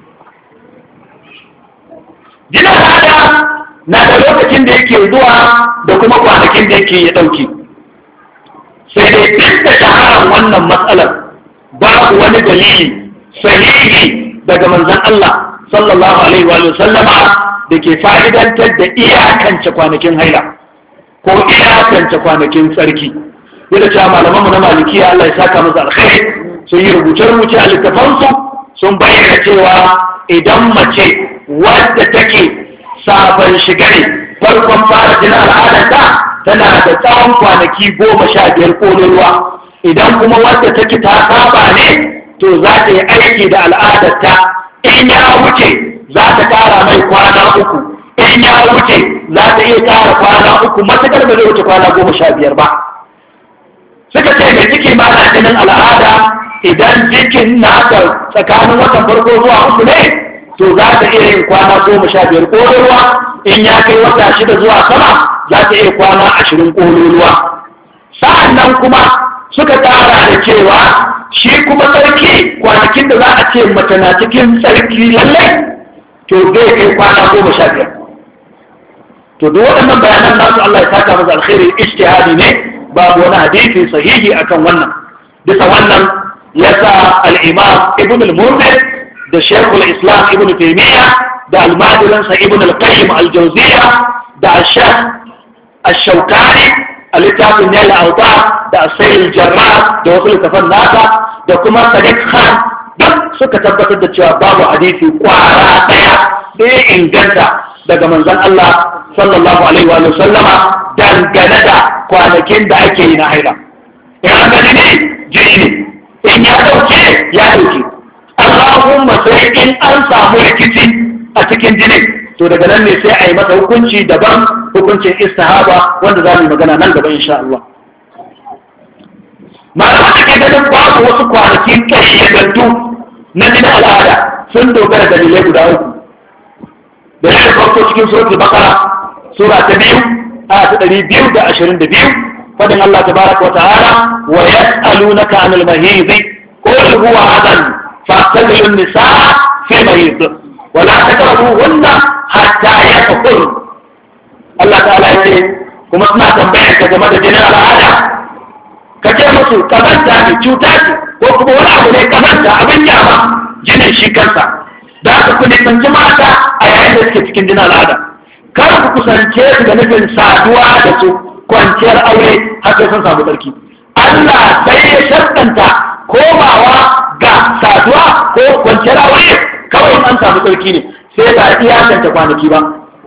Jinin al'ada na da lokacin da yake zuwa da kuma kwanakin da yake ya ɗauki. Sai dai duk da shaharar wannan matsalar babu wani dalili sahihi daga manzon Allah sallallahu alaihi wa sallama da ke fa'idantar da iyakance kwanakin haila ko iyakance kwanakin tsarki. Yadda cewa malamanmu na malikiya Allah ya saka musu alkhairi sun yi rubuce-rubuce a littafansu sun bayyana cewa idan mace wadda take sabon shiga ne farkon fara jinin al'adarta tana da tsawon kwanaki 15 ƙololuwa, idan kuma wadda take ta saba ne to za ta yi aiki da al'adarta, in ya wuce za ta ƙara mai kwana 3, in ya wuce za ta iya ƙara kwana 3 matuƙar ba zai wuce kwana 15 ba. Suka ce mai ciki ma na jinin al'ada idan jikin na tsakanin watan farko zuwa 3 ne, to za ta iya yin kwana 15 ƙololuwa, in ya kai wata 6 zuwa sama za ta iya kwana 20 ƙololuwa. Sa'an nan kuma suka ƙara da cewa shi kuma tsarki kwanakin da za a ce mace na cikin tsarki lallai, to zai kai kwana 15. To duk waɗannan bayanan nasu Allah ya saka masa alkhairi ijtihadi ne, babu wani hadisi sahihi akan wannan. Bisa wannan yasa al-Imam Ibn al-Munzir da Sheikhul Islam Ibn Taymiyyah da almajiransa Ibn al-Qayyim al-Jawziyya da Ash-Shawkani a littafin Nail al-Awtar da Asayl al-Jarrah da wasu littafan nasa da kuma Sadiq Khan duk suka tabbatar da cewa babu hadisi kwara daya da ya inganta daga manzon Allah sallallahu alaihi wa sallama dangane da kwanakin da ake yi na haila. Ya gani ne jini ne, in ya dauke ya dauke. Allahumma sai in an samu rikici a cikin jinin, to daga nan ne sai a yi masa hukunci daban, hukuncin istihaba wanda za mu yi magana nan gaba insha Allah. Malaman da ke ganin babu wasu kwanaki ƙayyadattu na jinin al'ada sun dogara da dalilai guda uku. Da shi farko cikin suratul Baqara sura ta 2 aya ta 222 fadin Allah tabaraka wa ta'ala wa yas'alunaka 'anil mahid qul huwa adan fa'tazilu an-nisaa fi mahid wa la taqrabuhunna hatta yatahurna. Allah ta'ala yace kuma suna tambayar ka game da jinin al'ada ka ce musu kazanta ne, cuta ce, ko kuma wani abu ne kazanta abin yama jinin shi kansa. Da aka ku nisanci mata a yayin da suke cikin jinin al'ada. Kar ku kusance su da nufin saduwa da su kwanciyar aure har sai sun samu tsarki. Allah sai ya sharɗanta komawa ga saduwa ko kwanciyar aure kawai an samu tsarki ne, sai ba iyakanta kwanaki ba.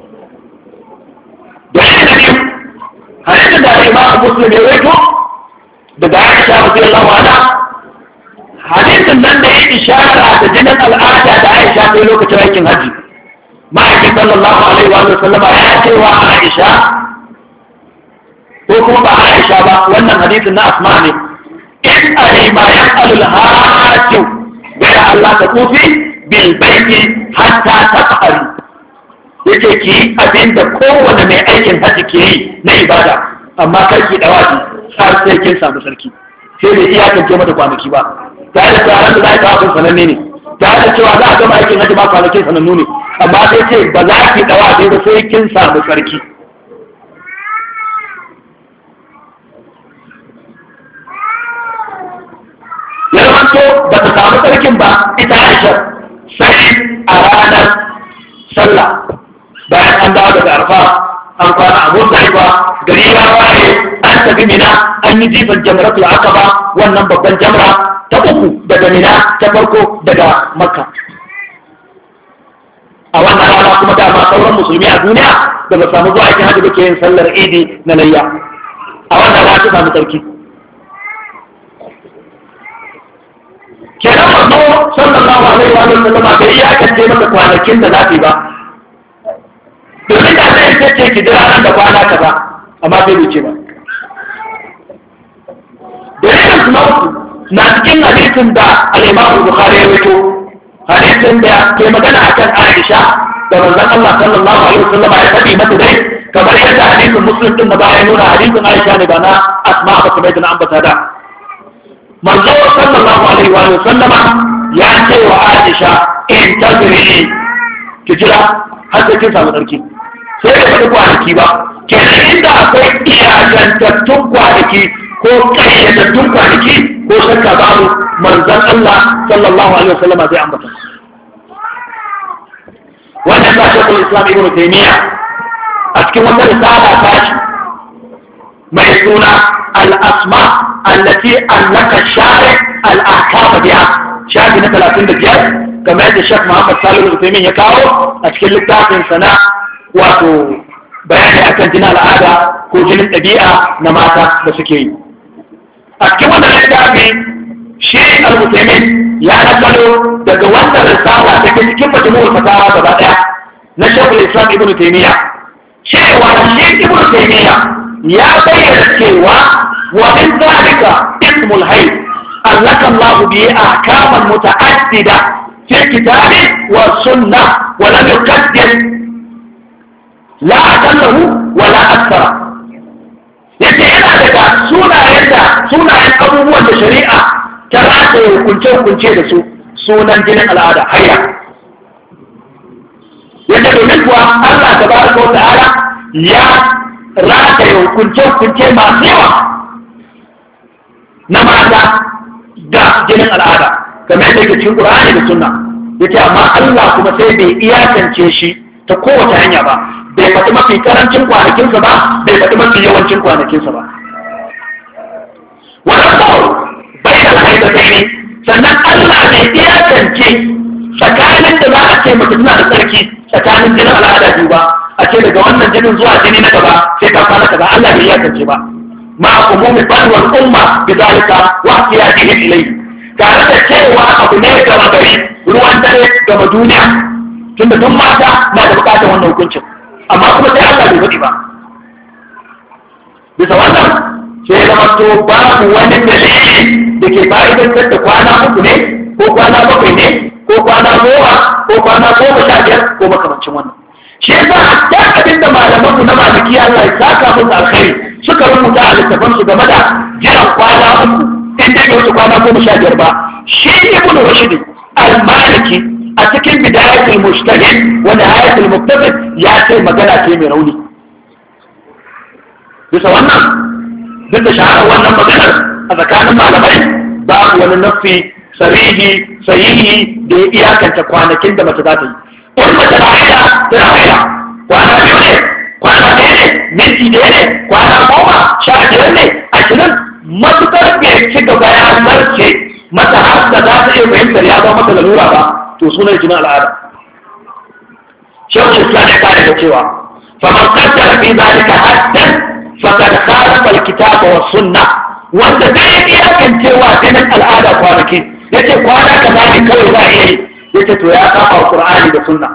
Da shi da biyu, hadisin da Imam Muslim ya rawaito daga Aisha radiyallahu anha, hadisin nan da ya ishara da jinin al'ada da Aisha ta lokacin aikin haji. Ma'aikin sallallahu alaihi wa sallama ya ce wa Aisha, ko kuma ba Aisha ba, wannan hadisin na Asma ne, in alima ya alul hajju gaira Allah ta kufi bil baiti hatta taqari. Yake ki abin da kowane mai aikin haji ke yi na ibada, amma kar ki dawaji har sai kin samu sarki. Sai bai iyakance mata kwanaki ba. Tare da tsaron da za a kawo sananne ne, tare da cewa za a gama aikin haji ba kwanakin sanannu ne, amma sai ce ba za ki dawa sai ba sai kin samu sarki. Ya zamanto ba ta samu sarkin ba ita Aisha sai a ranar sallah bayan an dawo daga Arfa an kwana a Muzdalifa, gari ya waye an tafi Mina an yi jifan jamratul Aqaba, wannan babban jamra ta uku daga Mina, ta farko daga Makka. A wannan rana kuma dama sauran musulmi a duniya da ba samu zuwa aikin hajji ba ke yin sallar idi na layya. A wannan rana ta samu sarki. Kenan manzo sallallahu alaihi wa sallam bai iyakance maka kwanakin da za ta yi ba. Domin da zai ce ki jira nan da kwana kaza, amma bai wuce ba. Dalilin su na cikin hadisin da al-Imam Bukhari ya rawaito, hadisin da ke magana akan Aisha da manzon Allah sallallahu alaihi wasallam ya faɗi mata dai kamar yadda hadisin Muslim din da baya nuna hadisin Aisha ne ba na Asma ba kuma idan ambata da manzo sallallahu alaihi wasallam ya ce wa Aisha in tazri ki jira har sai kin samu tsarki, sai da wani kwanaki ba. Kenan inda akwai iyakantattun kwanaki ko kayyadattun kwanaki ko shakka babu manzon Allah sallallahu alaihi wasallam zai ambata. Wannan ba Sheikhul Islam Ibn Taymiyyah a cikin wata risala ta shi mai suna al-asma allati allaka shari al-ahkam biha, shafi na 35, kamar da Sheikh Muhammad Salih Al-Uthaymeen ya kawo a cikin littafin sana wato bayani akan jinin al'ada ko jinin ɗabi'a na mata da suke yi. A cikin wannan littafi shi Al-Uthaymeen ya nakalo daga wannan risala da ke cikin majmu'ul fatawa gaba daya na Sheikhul Islam Ibn Taymiyyah cewa shi Ibn Taymiyyah ya bayyana cewa wa min zalika ismul hayd allaka Allah bi ahkaman muta'addida fi kitabi wa sunnah wa lam yuqaddim la aqallahu wa la akthara. Yace yana daga sunayen abubuwan da shari'a ta rataye hukunce-hukunce da su sunan jinin al'ada hayya. Yadda domin kuwa Allah ta baraka wa ta'ala ya rataye hukunce-hukunce masu yawa na mata da jinin al'ada, kamar yadda yake cikin Qur'ani da Sunna. yace amma Allah kuma sai bai iyakance shi ta kowace hanya ba, bai faɗi mafi karancin kwanakinsa ba, bai faɗi mafi yawancin kwanakinsa ba. Wannan kawai bai da haifar ne, sannan Allah bai iyakance tsakanin da za a ce mutum na da tsarki tsakanin jinin al'ada biyu ba, a ce daga wannan jinin zuwa jini na gaba sai ka kwana kaza, Allah bai iyakance ba. Ma umumi balwal umma bi zalika wa ihtiyajihim ilayhi, tare da cewa abu ne gaba gari, ruwan dare gaba duniya, tunda duk mata na da bukatar wannan hukuncin, amma kuma sai Allah bai faɗi ba. Bisa wannan sai ya zama to babu wani dalili da ke fa'idantar da kwana uku ne ko kwana bakwai ne ko kwana goma ko kwana 15 ko makamancin wannan. Shi yasa hatta abin da malamanmu na maliki Allah ya saka musu alkhairi suka rubuta a littafansu game da jiran kwana uku in dai bai wuce kwana 15 ba. Shi Ibn Rushd al-Maliki a cikin bidayatul mujtahid wa nihayatul muqtasid ya ce magana ce mai rauni. Bisa wannan duk da shahara wannan maganar a tsakanin malamai babu wani nafi sarihi sahihi da ya iyakanta kwanakin da mace za ta yi. In mace na haila tana haila, kwana 2 ne, kwana 1 ne, minti 1 ne, kwana 10, 15 ne, 20, matukar bai ci gaba ya zarce mata har da za ta iya fahimtar ya zama mata lalura ba, to sunan jinin al'ada. Shehu Islam ya kare da cewa faman qaddara fi zalika haddan faqad khalafa al-kitaba was sunnah, wanda zai iya kancewa jinin al'ada kwanaki yace kwana kaza ne kawai za a iya yi, yace to ya kafa Qur'ani da sunna.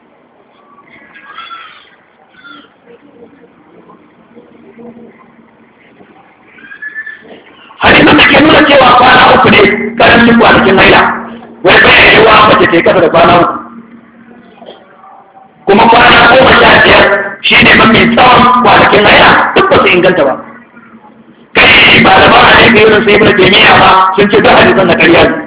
Hadisin da ke nuna cewa kwana uku ne karancin kwanakin haila, wai bai yi wa mace ta kasa da kwana uku, kuma kwana 15 shi ne mafi tsawon kwanakin haila, duk ba su inganta ba. Kai ba da ba a ne irin sai ibn Taymiyyah ba sun ce da hadisan da ƙarya ne.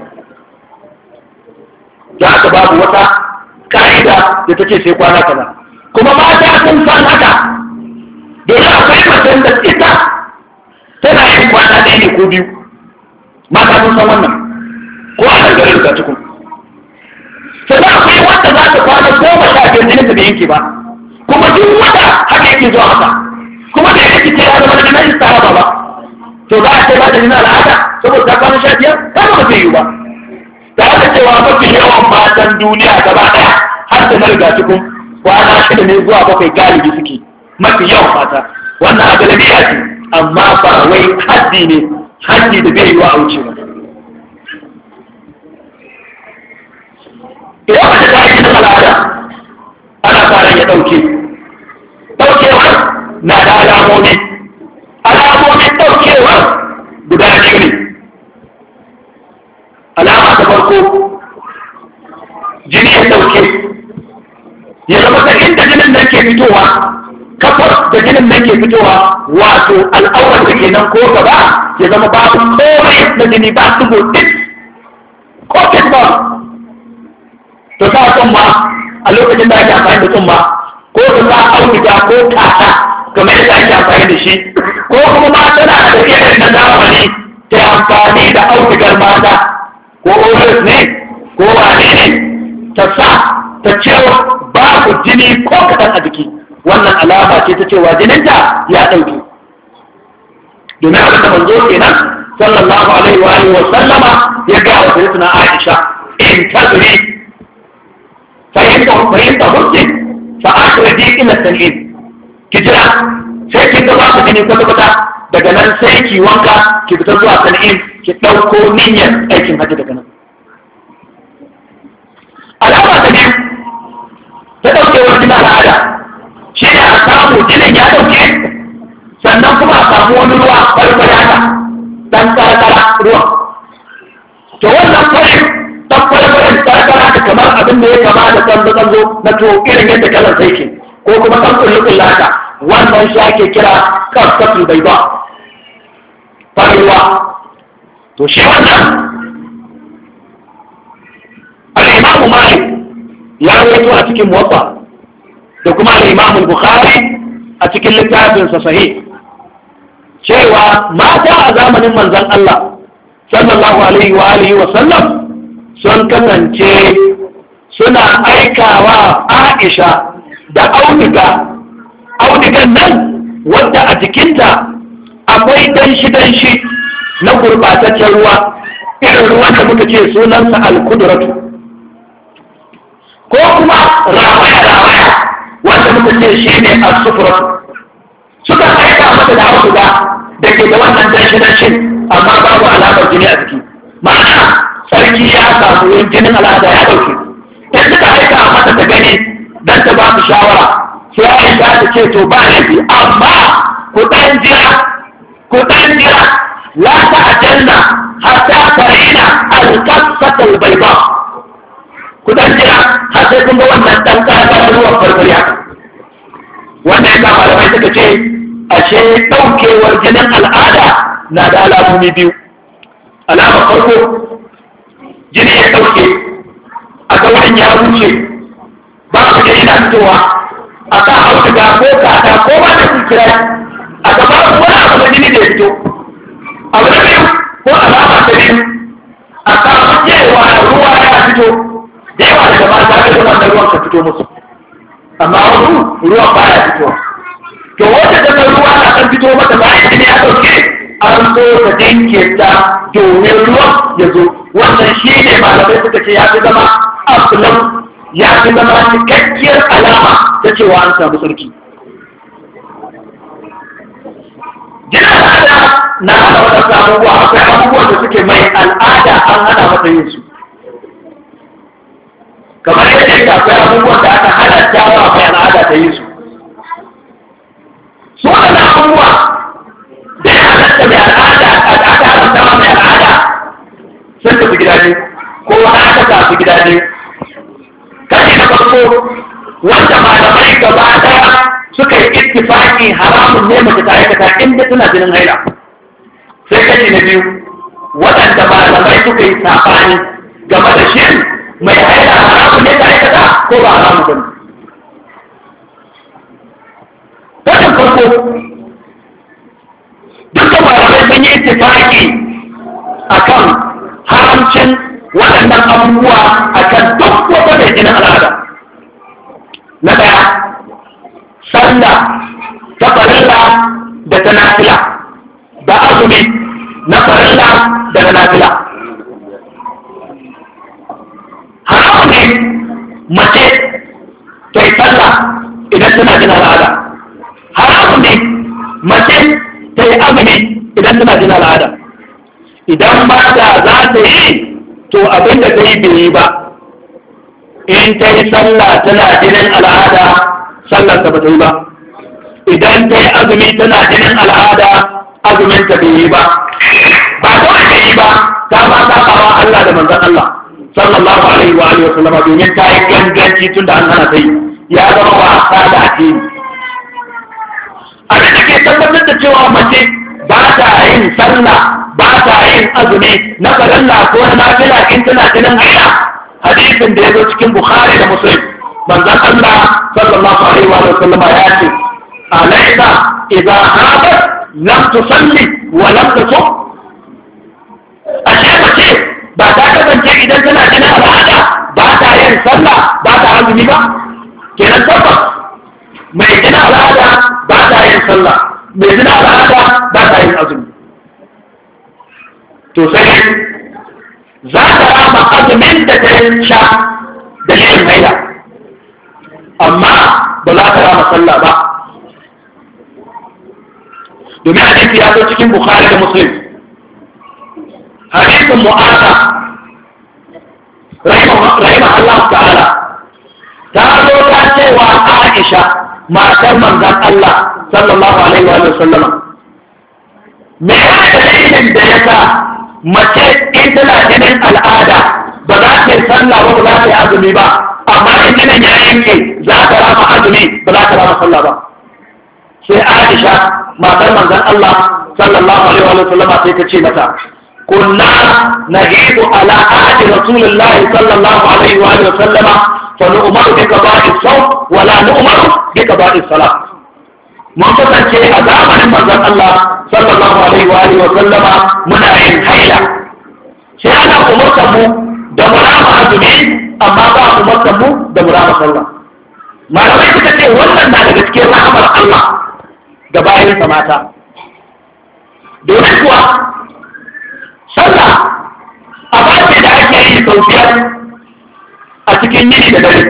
Da haka babu wata ka'ida da ta ce sai kwana kaza, kuma mata sun san haka, domin akwai macen da ita tana yin kwana 1 ne ko 2, mata sun san wannan ko a dangarin da cikin. Sannan akwai wanda za ta kwana 15 jinin da bai yanke ba, kuma duk wata haka yake zuwa masa, kuma da yake ce ya zama da jinin istihaba ba, to za a ce ba da jinin al'ada saboda ta kwana 15 ta ba zai yi ba. Da aka cewa mafi yawan matan duniya gaba daya har da na riga cikin kwana 6 ne zuwa 7 galibi suke, mafi yawan mata. Wannan a galibiya ce, amma ba wai haddi ne, haddi da bai yi wa auce ba. Idan wata ta yi cikin al'ada ana fara ya ɗauke, ɗaukewar na da alamomi ɗaukewar guda 2 ne. Alama ta farko, jini ya ɗauke, ya zama ta inda jinin nan ke fitowa, kafar da jinin nan ke fitowa, wato al'aurar da ke nan ko gaba ya zama babu komai na jini, ba su gobe ko ba. To sa tsumma a lokacin da ake amfani da tsumma, ko da za a auduga ko kasa kamar yadda ake amfani da shi, ko kuma ma tana da irin na zamani ta amfani da audugar mata ko oris ne ko wane ne, ta sa ta cewa babu jini ko kaɗan a jiki, wannan alama ce ta cewa jininta ya ɗauke. Domin abin da manzo kenan sallallahu alaihi wa sallama ya ga wa sayyidina Aisha, in tazri fahimta hussin fa akhraji ila tan'im, ki jira sai kin ga babu jini kwata-kwata, daga nan sai ki wanka ki fita zuwa tan'im ki ɗauko niyyar aikin hajji daga nan. Alama ta biyu ta ɗaukewar jinin al'ada shi ne a samu jinin ya ɗauke, sannan kuma a samu wani ruwa farfara ta ɗan tsara ruwa. To wannan farin ɗan farfarin tsara ta kamar abin da ya kama da tsanzo na to irin yadda kalar sai ke, ko kuma ɗan kullu ta, wannan shi ake kira kaskatul bai ba farin ruwa. To shi wannan al'imamu Malik ya rawaito a cikin Muwatta da kuma al'imamu Bukhari a cikin littafinsa Sahih cewa mata a zamanin manzon Allah sallallahu alaihi wa sallam sun kasance suna aikawa Aisha da audugan nan wadda a jikinta akwai danshi na gurbataccen ruwa, irin ruwan da muka ce sunansa alkudratu, ko kuma rawaya wanda muka ce shi ne asufuratu. Suka aika mata da auduga da ke da wannan danshin amma babu alamar jini a jiki, ma'ana sarki ya samu yin jinin al'ada ya ɗauke. In suka aika mata ta gani don ta ba su shawara, sai Aisha ta ce to ba laifi, amma ku ɗan jira la ta ajanna hatta tarina alƙasatul bayda. Ku ɗan jira har sai kun ga wannan ɗan ƙasar ruwan farfariya. Wannan ya kama da mai suka ce ashe ɗaukewar jinin al'ada na da alamomi biyu. Alama farko, jini ya ɗauke a ga wani ya wuce ba ku da yana fitowa a kan auduga ko kata ko ba da kira a gaba wani abu da jini da ya fito. Abu da biyu ko alama ta biyu a samu cewa ruwa ya fito da yawa daga mata da wannan ruwan ka fito musu, amma wani ruwan baya fitowa. To wata daga ruwa na kan fito mata bayan jini ya ɗauke, an so ta dinke ta domin ruwan ya zo. Wannan shi ne malamai suka ce ya fi zama aflan, ya fi zama cikakkiyar alama ta cewa an samu sarki. Jina al'ada na hana waɗansu abubuwa, akwai abubuwan da suke mai al'ada an hana mata yin su, kamar yadda ya akwai abubuwan da aka halatta wa mai al'ada ta yi su. Su waɗanda abubuwa da ya halatta mai al'ada da aka halatta wa mai al'ada sun tafi gida ne, ko wani aka tafi gida ne. Kashi na farko wanda malamai gaba ɗaya suka yi ittifaki haramun ne mace ta aikata inda tana jinin haila. Sai kashi na biyu waɗanda malamai suka yi saɓani game da shi mai haila haramun ne ta aikata ko ba haramun ba ne. Kashin farko dukkan malamai sun yi ittifaki akan haramcin waɗannan abubuwa akan duk wata mai jinin al'ada. Na ɗaya, sallah ta farilla da ta nafila, da azumi na farilla da na nafila. Haramun ne mace ta yi sallah idan tana jinin al'ada. Haramun ne mace ta yi azumi idan tana jinin al'ada. Idan ba da za ta yi to abin da ta yi bai yi ba. In ta yi sallah tana jinin al'ada, sallar ta ba ta yi ba. Idan ta yi azumi tana jinin al'ada, azumin ta bai yi ba. Ba kawai ta yi ba, ta ma ta kawo Allah da manzon Allah sallallahu alaihi wa alihi wa sallama, domin ta yi ganganci tun da an hana ta yi, ya zama wasa da addini. Abin da ke tabbatar da cewa mace ba ta yin sallah, ba ta yin azumi na farilla ko na nafila in tana jinin haila, hadisin da ya zo cikin Bukhari da Muslim, manzon Allah sallallahu alaihi wa sallama ya ce alaysa idza habat lam tusalli wa lam tusum. Ashe mace ba ta kasance idan tana jinin al'ada ba ta yin sallah ba ta azumi ba. Kenan tabbas mai jinin al'ada ba ta yin sallah, mai jinin al'ada ba ta yin azumi. To sai za ta rama azumin da ta sha da yin haila, amma ba za ta rama sallah ba. Domin hadisi ya zo cikin Bukhari da Muslim, hadisin Mu'aza rahimah Allah ta'ala, ta zo ta cewa Aisha matar manzon Allah sallallahu alaihi wa sallama, me ya dalilin da ya sa mace in tana jinin al'ada ba za ta yi sallah ba, ba za ta yi azumi ba, amma in jinin ya yanke za ta rama azumi ba za ta rama sallah ba. Sai Aisha matar manzon Allah sallallahu alaihi wa sallam sai ta ce mata, kunna nahidu ala ahdi rasulillahi sallallahu alaihi wa sallama fa nu'maru bi qada'i sawm wa la nu'maru bi qada'i salat. Mun kasance a zamanin manzon Allah sallallahu alaihi wa sallama muna yin haila, sai ana umurtar mu da mu rama azumi amma ba umartar mu da mu rama sallah. Malamai suka ce wannan na daga cikin rahamar Allah da bayansa mata. Domin kuwa sallah a bace da ake yi sau biyar a cikin yini da dare.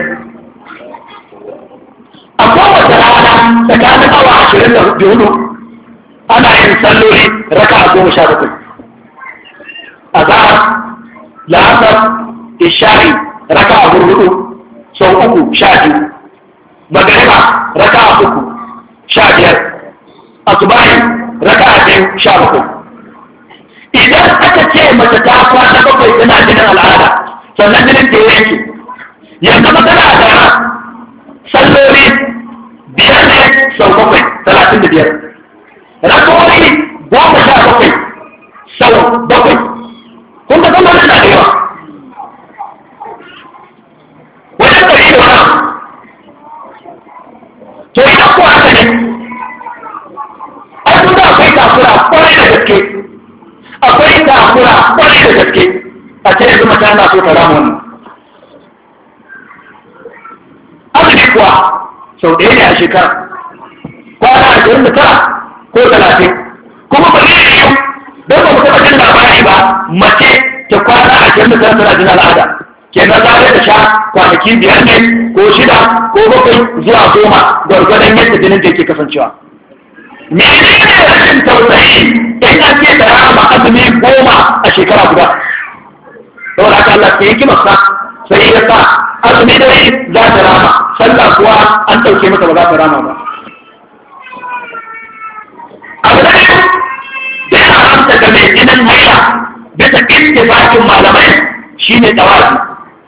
A kowace rana tsakanin awa 24 ana yin salloli raka'a 17. Azhar, la'asar, isha'i raka'a 4 sau 3 12. Magariba raka'a 3 15. Asubahi raka'a 2 17. Idan aka ce mace ta kwana 7 tana jinin al'ada sannan jinin ta yanke, yanzu magana da salloli 5 ne sau 7 35. Rakori 17 sau 7. Kun ga zama na da yawa. Wajen ɗari da wani. To idan ko haka ne, ai kun ga akwai takura kwarai da gaske. Akwai takura kwarai da gaske. A ce yanzu mace ana so ta rama wannan. Azumi kuwa sau ɗaya ne a shekara. Kwana 29 ko 30. Kuma ba zai yi don ba mu taɓa jin labari ba mace ta kwana 29 tana jin al'ada. Kenan za ta sha kwanaki 5 ne ko 6 ko 7 zuwa 10 gwargwadon yadda jinin da yake kasancewa. Mene ne rashin tausayi in an ce da rama azumi 10 a shekara guda? Saboda haka Allah sai yake masa sai ya sa azumi da za ta rama, sallah kuwa an ɗauke mata ba za ta rama ba. Abu da ya haramta ga mai jinin haila bisa ittifaqin malamai shine tawafi.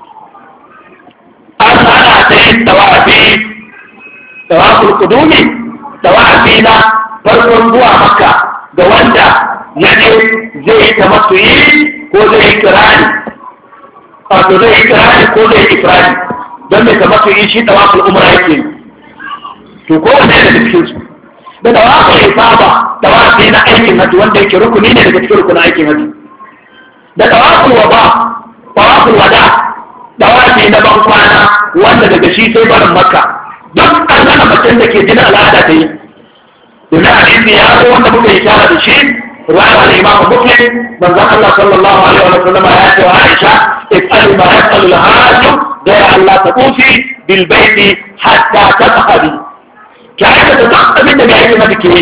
An hana ta yin tawafi, tawaful qudumi, tawafi na farkon zuwa Makka ga wanda ya je zai yi tamattu'i ko zai yi kirani, wato zai yi kirani ko zai yi ifrani. Don mai tamattu'i shi tawaful umra yake. To kowanne daga cikin su da tawaful ifada, tawafi na aikin hajji wanda yake rukuni ne daga cikin rukunin aikin hajji. Da tawaful wada, tawafi na ban kwana wanda daga shi sai barin Makka. Duk an hana macen da ke jin al'ada ta yi. Domin hadisi ya zo wanda muka yi shara da shi, ruwayar al-Imam Muslim, manzon Allah sallallahu alaihi wa sallam ya ce wa Aisha, "If'ali ma yaf'alu al-hajj, ghayra an la taqufi bil bayti hatta tadhhabi." Ki aikata duk abin da ya yi mata ke yi.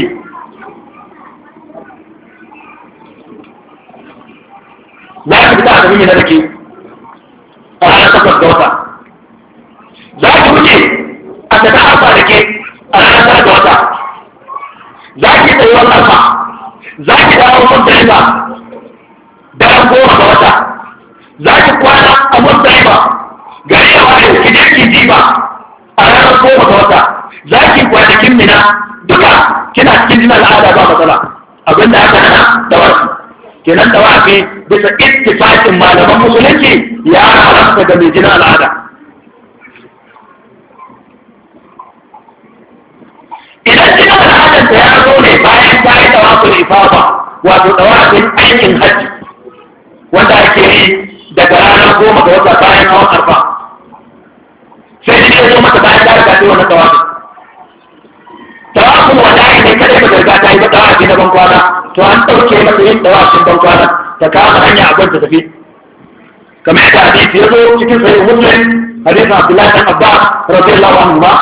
Za ki fita a gaban yana da ke a ranar 8 ga wata. Za ki wuce a tafi arfa da ke a ranar 9 ga wata. Za ki tsayuwar arfa. Za ki dawo Muzdalifa daren 10 ga wata. Za ki kwana a Muzdalifa gari ya waye ki je ki jiba a ranar 10 ga wata. Za ki kwanakin Mina duka kina cikin jinin al'ada ba matsala. Abinda aka hana da wasu. Kenan tawafi bisa ittifaqin malaman musulunci ya haramta ga mai jinin al'ada. Idan jinin al'adar ta ya zo ne bayan ta yi tawafin ifada, wato tawafin aikin hajji wanda ake yi daga ranar 10 ga wata bayan hawan arfa, sai jini ya zo mata bayan ta riga ta yi wannan tawafin. Tawafin wada'i ne kada ba riga ta yi ba, tawafi na ban kwana, to an ɗauke masa yin tawafin ban kwana ta kama hanya abin ta tafi. Kamar yadda hadisi ya zo cikin sahih Muslim, hadisin Abdullahi bin Abbas radiyallahu anhu ba,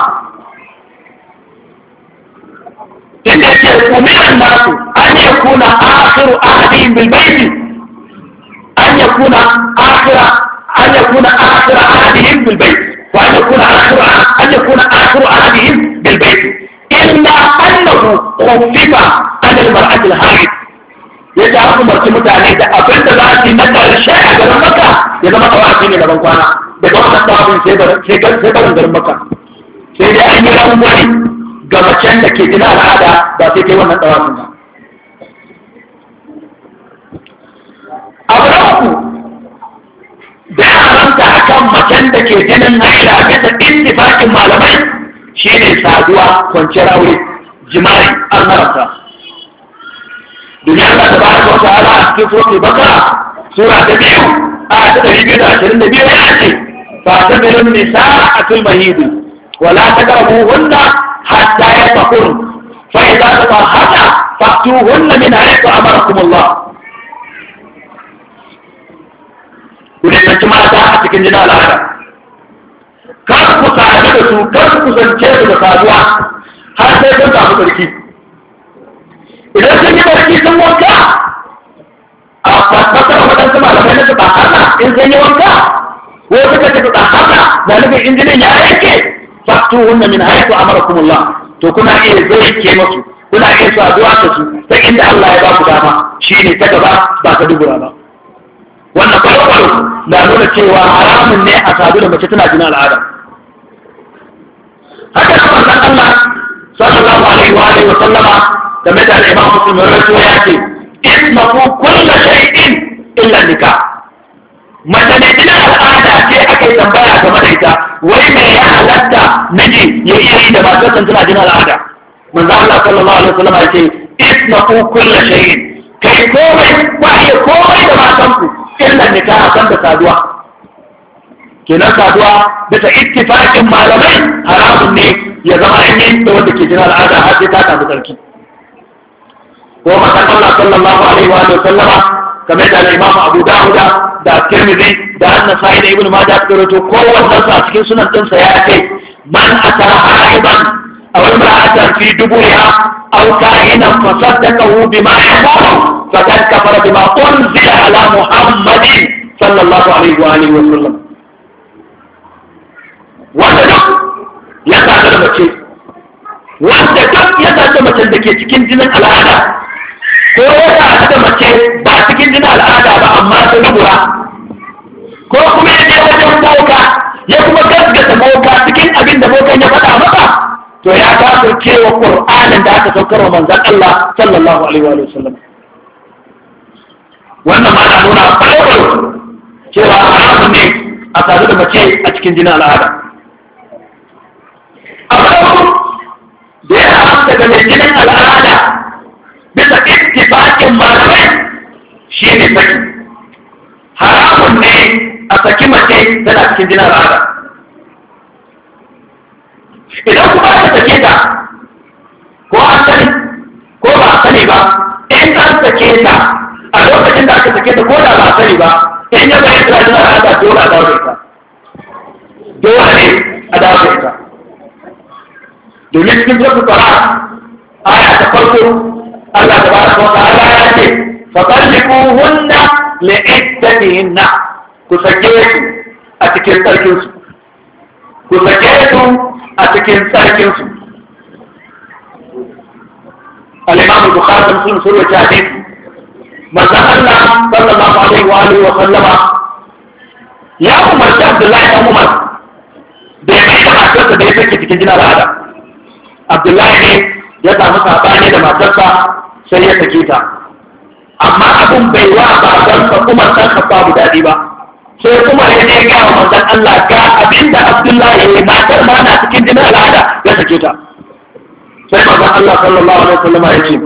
inda yake umiran nasu an yakuna akhiru ahadihim bil bayt, an yakuna akhira ahadihim bil bayt, wa an yakuna akhiru ahadihim bil bayt, illa annahu khuffifa an al-mar'ati al-haid. Ya ta umarci mutane da abin da za su yi na ƙarshe a garin Makka ya zama tawafi ne gaban kwana. Daga wannan tawafin sai barin garin Makka. Sai dai an yi rangwani ga macen da ke jina al'ada ba sai kai wannan tawafin ba. Abu na uku da ya haramta a kan macen da ke jinin haila bisa ittifaqin malamai shine saduwa, kwanciyar aure, jima'i an haramta. Duniya Allah ta baraka wa ta'ala a cikin suratul Baqara sura ta 2 aya ta 222 ya ce فاعتبروا النساء في المهيد ولا تقربوهن حتى يطهرن فإذا تطهرن فأتوهن من حيث أمركم الله. kulisanci mata a cikin jina al'ada, kar ku sadu da su, kar ku kusance su da saduwa har sai sun samu sarki. Idan sun yi sarki sun wanka, a fasfasar waɗansu malamai na su hana in sun yi wanka, ko suka ce su hana da nufin injinin ya yanke, faktu hunna min haitu amarakumullah, to kuna iya zai ke masu, kuna iya saduwa da su ta inda Allah ya ba ku dama, shi ne ta gaba ba ta dubura ba. Wannan kwalkwalo na nuna cewa haramun ne a sadu da mace tana jinin al'ada. Haka na manzon Allah sallallahu alaihi wa sallama game da Imam Muslim rawaito ya ce ismaku kullu shay'in illa nikah. Mace ne jinin al'ada ce aka yi tambaya game da ita, wai me ya halatta miji ya iya yi da matarsa tana jinin al'ada. Manzon Allah sallallahu alaihi wa sallama ya ce ismaku kullu shay'in, kai komai ba iya komai da matanku illa nikah san da saduwa. Kenan saduwa bisa ittifaqin malamai haramun ne ya zama yin da wanda ke jira al'ada har sai ta samu sarki. Ko manzon Allah sallallahu alaihi wa sallama kamar da Imam Abu Dawud da Tirmidhi da An-Nasa'i da Ibn Majah suka rawaito kowanne su a cikin sunan ɗinsa ya ce man atara haiban aw imra'atan fi duburiha aw kahinan fasaddaqahu bima yaqulu فقد كفر بما أنزل على محمد صلى الله عليه وآله وسلم. wanda duk ya sadu da mace, wanda duk ya sadu da mace da ke cikin jinin al'ada, ko ya sadu da mace ba cikin jinin al'ada ba amma ta dubura, ko kuma ya je wajen boka ya kuma gaskata boka cikin abin da bokan ya faɗa masa, to ya kafirce wa Qur'anin da aka saukar wa manzon Allah sallallahu alaihi wa sallam. Wannan ma na nuna kwalkwalo cewa haramun ne a sadu da mace a cikin jinin al'ada. Abu da ya haramta ga mai jinin al'ada bisa ittifaqin malamai shi ne saki. Haramun ne a saki mace tana cikin jinin al'ada. Idan kuma aka sake ta, ko an sani ko ba a sani ba, in an sake ta a lokacin da aka sake ta ko da ba a sani ba, in ya bayan da jinin al'ada dole a dawo da ita. Dole ne a dawo da ita. Domin cikin zuwa fara aya ta farko Allah ta baraka wa ta'ala ya ce fatalliquhunna li'iddatihinna, ku sake su a cikin tsarkin su, ku sake su a cikin tsarkin su. Al-Imam Bukhari da Muslim sun rawaita hadisi manzon Allah sallallahu alaihi wa alihi wa sallama ya umarci Abdullahi ibn Umar da ya mai da matarsa da ya sake cikin jinin al'ada. Abdullahi ne ya samu sabani da matarsa sai ya sake ta, amma abin bai wa babansa Umar san Khattab daɗi ba, sai Umar ya je ga manzon Allah ga abinda Abdullahi ya yi, matar ma na cikin jinin al'ada ya sake ta. Sai manzon Allah sallallahu alaihi wasallam ya ce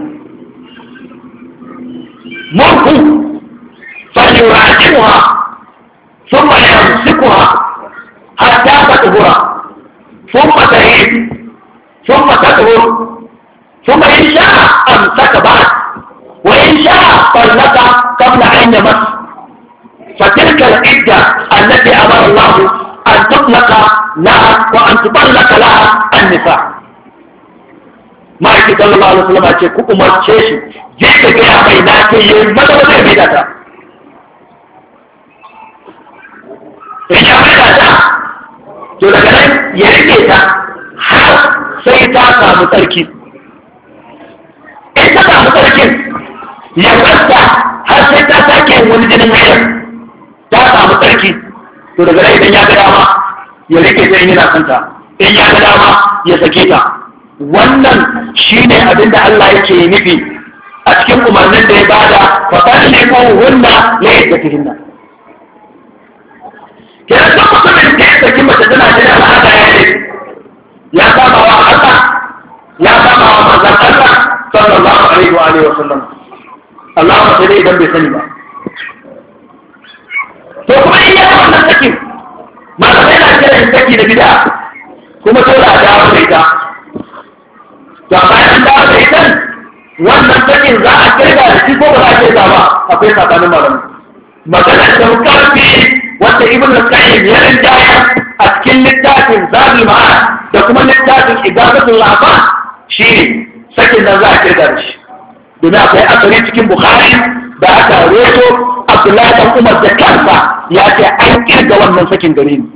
murku falyuraji'uha thumma yamsikuha hatta tatuhura thumma tahid ثم تدور ثم إن شاء أمسك بعد وإن شاء طلق قبل أن يمس، فتلك العدة التي أمر الله أن تطلق لها وأن تطلق لها النساء. ما يكي صلى الله عليه وسلم أقول كو أمر تشيش جيك بها بيناتي يمدى وزي بيداتا إن يا بيداتا جو لكنين يريكيتا حرف sai ta samu tsarki. In ta samu tsarkin ya wasta har sai ta sake wani jinin hayar ta samu tsarki, to daga nan idan ya ga dama ya rike ta in yana kanta, in ya ga dama ya sake ta. Wannan shine abin da Allah yake nufi a cikin umarnin da ya bada fatalliquhunna li'iddatihinna. Kenan duk mutumin da ya saki mace tana jinin al'ada ya saba wa Allah, ya saba wa manzon Allah sallallahu alaihi wa alihi wa sallam. Allah ba sai idan bai sani ba. To kuma in ya wannan sakin malamai na kiran saki da bid'a kuma dole a dawo da ita. To bayan dawo da ita wannan sakin za a kirga da shi ko ba za a kirga ba, akwai tsakanin malamai. Maganar da karfi wanda Ibn al-Qayyim ya rinjaya a cikin littafin Zadul Ma'ad da kuma littafin Igazatul Lahfan shine sakin nan za a kirga da shi. Domin akwai asali cikin Bukhari da aka rawaito Abdullahi dan Umar da kansa ya ce an kirga wannan sakin gare ni.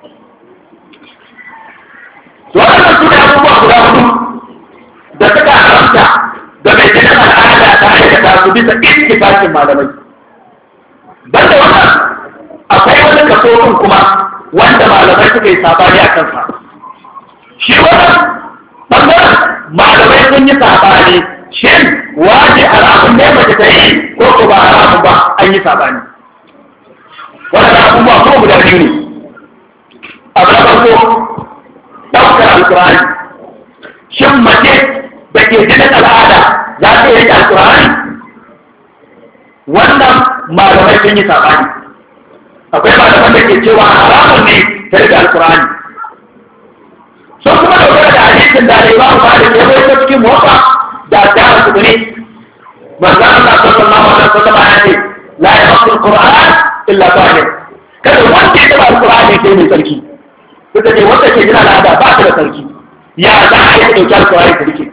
To wannan su da abubuwa guda hudu da suka haramta da mai jinin al'ada ta aikata su bisa ittifaqin malamai. Banda wannan akwai wani kaso kuma wanda malamai suka yi sabani a kansa. Shi wannan bangaren malamai sun yi sabani shin waje haramun ne mace ta yi ko ko ba haramun ba, an yi sabani. Wannan abubuwa ko guda biyu ne. Abu na farko ɗaukar alkur'ani. Shin mace da ke jinin al'ada za ta yi alkur'ani? Wannan malamai sun yi sabani. Akwai malaman da ke cewa haramun ne ta rike alkur'ani. Sun kuma dogara da hadisin da Imam Malik ya rawaito cikin Muwatta da Darul Qutni. Manzo Allah sallallahu alaihi wasallam ya ce la yamassu alquran illa tahir. Kada wanda ya taba alkur'ani sai mai sarki. Kuka ce wanda ke jira al'ada ba ta da sarki. Ya za a yi dauki alkur'ani ta rike.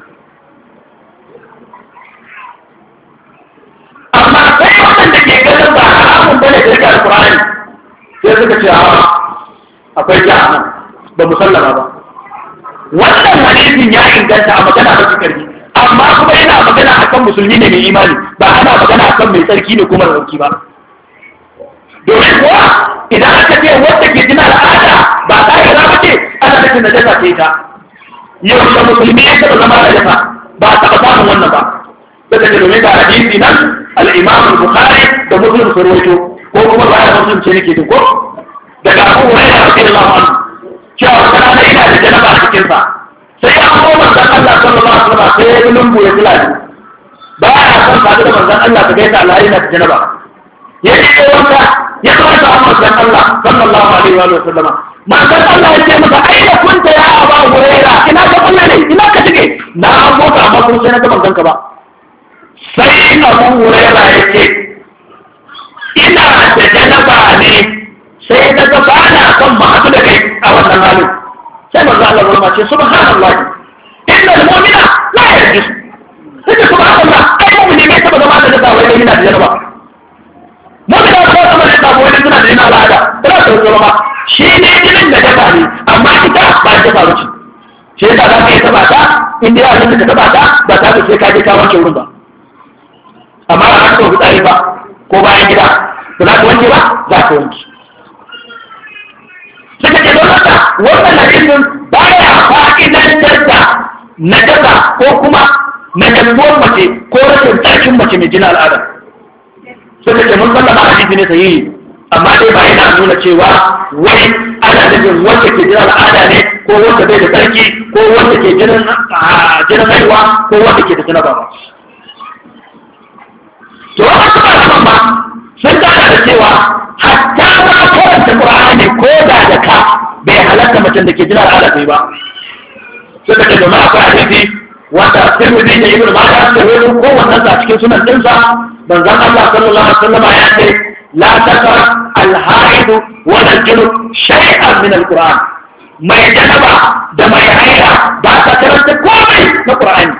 Amma sai wanda ke ganin ba haramun bane da rike alkur'ani sai suka ce akwai jahannam ba musallama ba. Wannan hadisin ya inganta a magana ba karfi, amma kuma yana magana akan musulmi ne mai imani, ba ana magana akan mai tsarki ne kuma tsarki ba. Domin kuwa idan aka ce wanda ke jina al'ada ba ta yi ba ce ana nufin da jasa ce ta. Yau da musulmi ya taɓa zama da jasa ba taɓa samun wannan ba. Daga da domin da hadisi nan al-Imam al-Bukhari da Muslim sun rawaito ko kuma ba da Muslim ce nake duk ko daga Abu Hurairah radiyallahu anhu cewa kana da ina da janaba a cikin sa sai ya ko manzon Allah sallallahu alaihi wasallam sai ya lumbu ya kula ba ya san sadu da manzon Allah ta gaita Allah yana da janaba ya ce wanda ya kamata a manzon Allah sallallahu alaihi wasallam manzon Allah ya ce masa aina kunta ya Abu Hurairah ina ka kulla ne ina ka shige na mota amma kun sai na ga manzon ka ba. Sai Abu Hurairah ya ce ina da janaba ne sai da ga ba na son mu haɗu da kai a wannan halin. Sai manzo Allah ya ce subhanallah inna al-mu'mina la yarjus. Sai subhanallah ai mu'mini bai taba zama da dawa wai yana da janaba. Mu'mina ko zama da dawa wai suna da al'ada ba ta zo ba. Shi ne jinin da dafa ne amma ita ba ta faru ce. Sai da za ka yi taba ta inda ya ka taba ta ba ta sai ka je ka wanke wurin ba. Amma ba za ka fitsari ba ko bayan gida ba za ka wanke ba za ka wanke. Suka ce don haka wannan hadisin baya fa'idantar da najasa ko kuma najasuwar mace ko rashin tsarkin mace mai jina al'ada. Suka ce mun sallama hadisi ne sahihi amma dai ba yana nuna cewa wai ana nufin wanda ke jina al'ada ne ko wanda bai da tsarki ko wanda ke jinin haihuwa ko wanda ke da janaba ba. To wasu malaman ba sun gana da cewa hatta ma karanta Qur'ani ko da ka bai halatta mutum da ke jira al'ada sai ba. Suka ce domin akwai hadisi wanda Tirmidhi da Ibn Majah da wani ko wannan sa cikin sunan dinsa manzon Allah sallallahu alaihi wasallam ya ce la takra al-haid wa al-junub shay'an min al-Qur'an. Mai janaba da mai haila ba ta karanta komai na Qur'ani.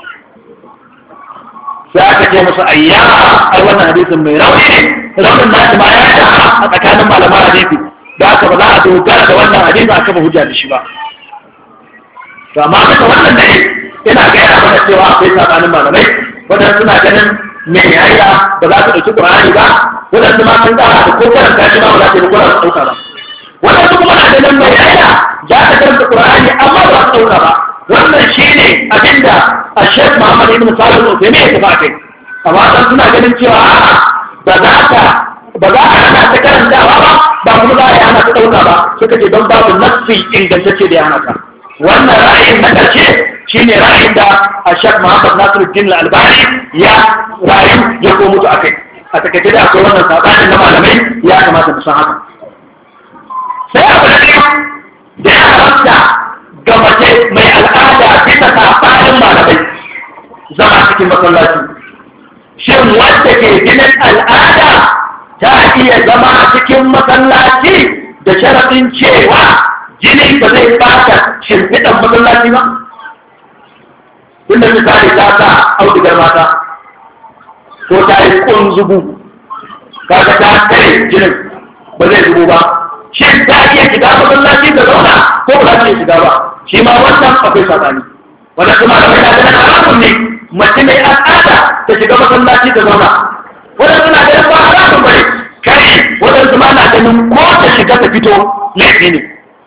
Sai aka ce musu ayya ai wannan hadisin mai rauni ne raunin nashi ma ya ta a tsakanin malaman hadisi da aka ba za a dogara da wannan hadisi aka ba hujja da shi ba. To amma duka wannan ne ina gaya mana cewa akwai tsakanin malamai wadanda suna ganin mai haila ba za su ɗauki Qur'ani ba, wadanda ma sun ƙara da ko karanta shi ma ba za su yi Qur'ani su ɗauka ba. Wadanda kuma na ganin mai haila za ta karanta Qur'ani amma ba za su ɗauka ba. Wannan shi ne abinda a Sheikh Muhammad ibn Salih al-Uthaymeen ya tafi kai. Amma dan suna ganin cewa ba za a hana ta karantawa ba kuma za a yi hana ta ɗauka ba, suka ce don babu nassi ingantacce da ya hana ta. Wannan ra'ayin na ƙarshe shi ne ra'ayin da a Sheikh Muhammad Nasiruddin al-Albani ya rayu ya ko mutu a kai. A takaice da akwai wannan sabanin na malamai ya kamata mu san haka. sai abu na biyu da ya haramta ga mace mai al'ada bisa saɓanin malamai zama cikin masallaci. Shin wanda ke jinin al'ada ta iya zama cikin masallaci da sharaɗin cewa jini ba zai bata shimfiɗan masallaci ba? Tunda misali ta sa audugar mata ko ta yi ƙunzugu, kaga ta kare jinin ba zai zubo ba. Shin ta iya shiga masallaci da zauna ko ba za ta iya shiga ba? Shi ma wannan akwai saɓani. Wannan kuma da mai da haramun ne mace mai al'ada ta shiga masallaci da zauna. Wannan suna ganin ba haramun bane. Kai wannan kuma na ganin ko ta shiga ta fito laifi ne.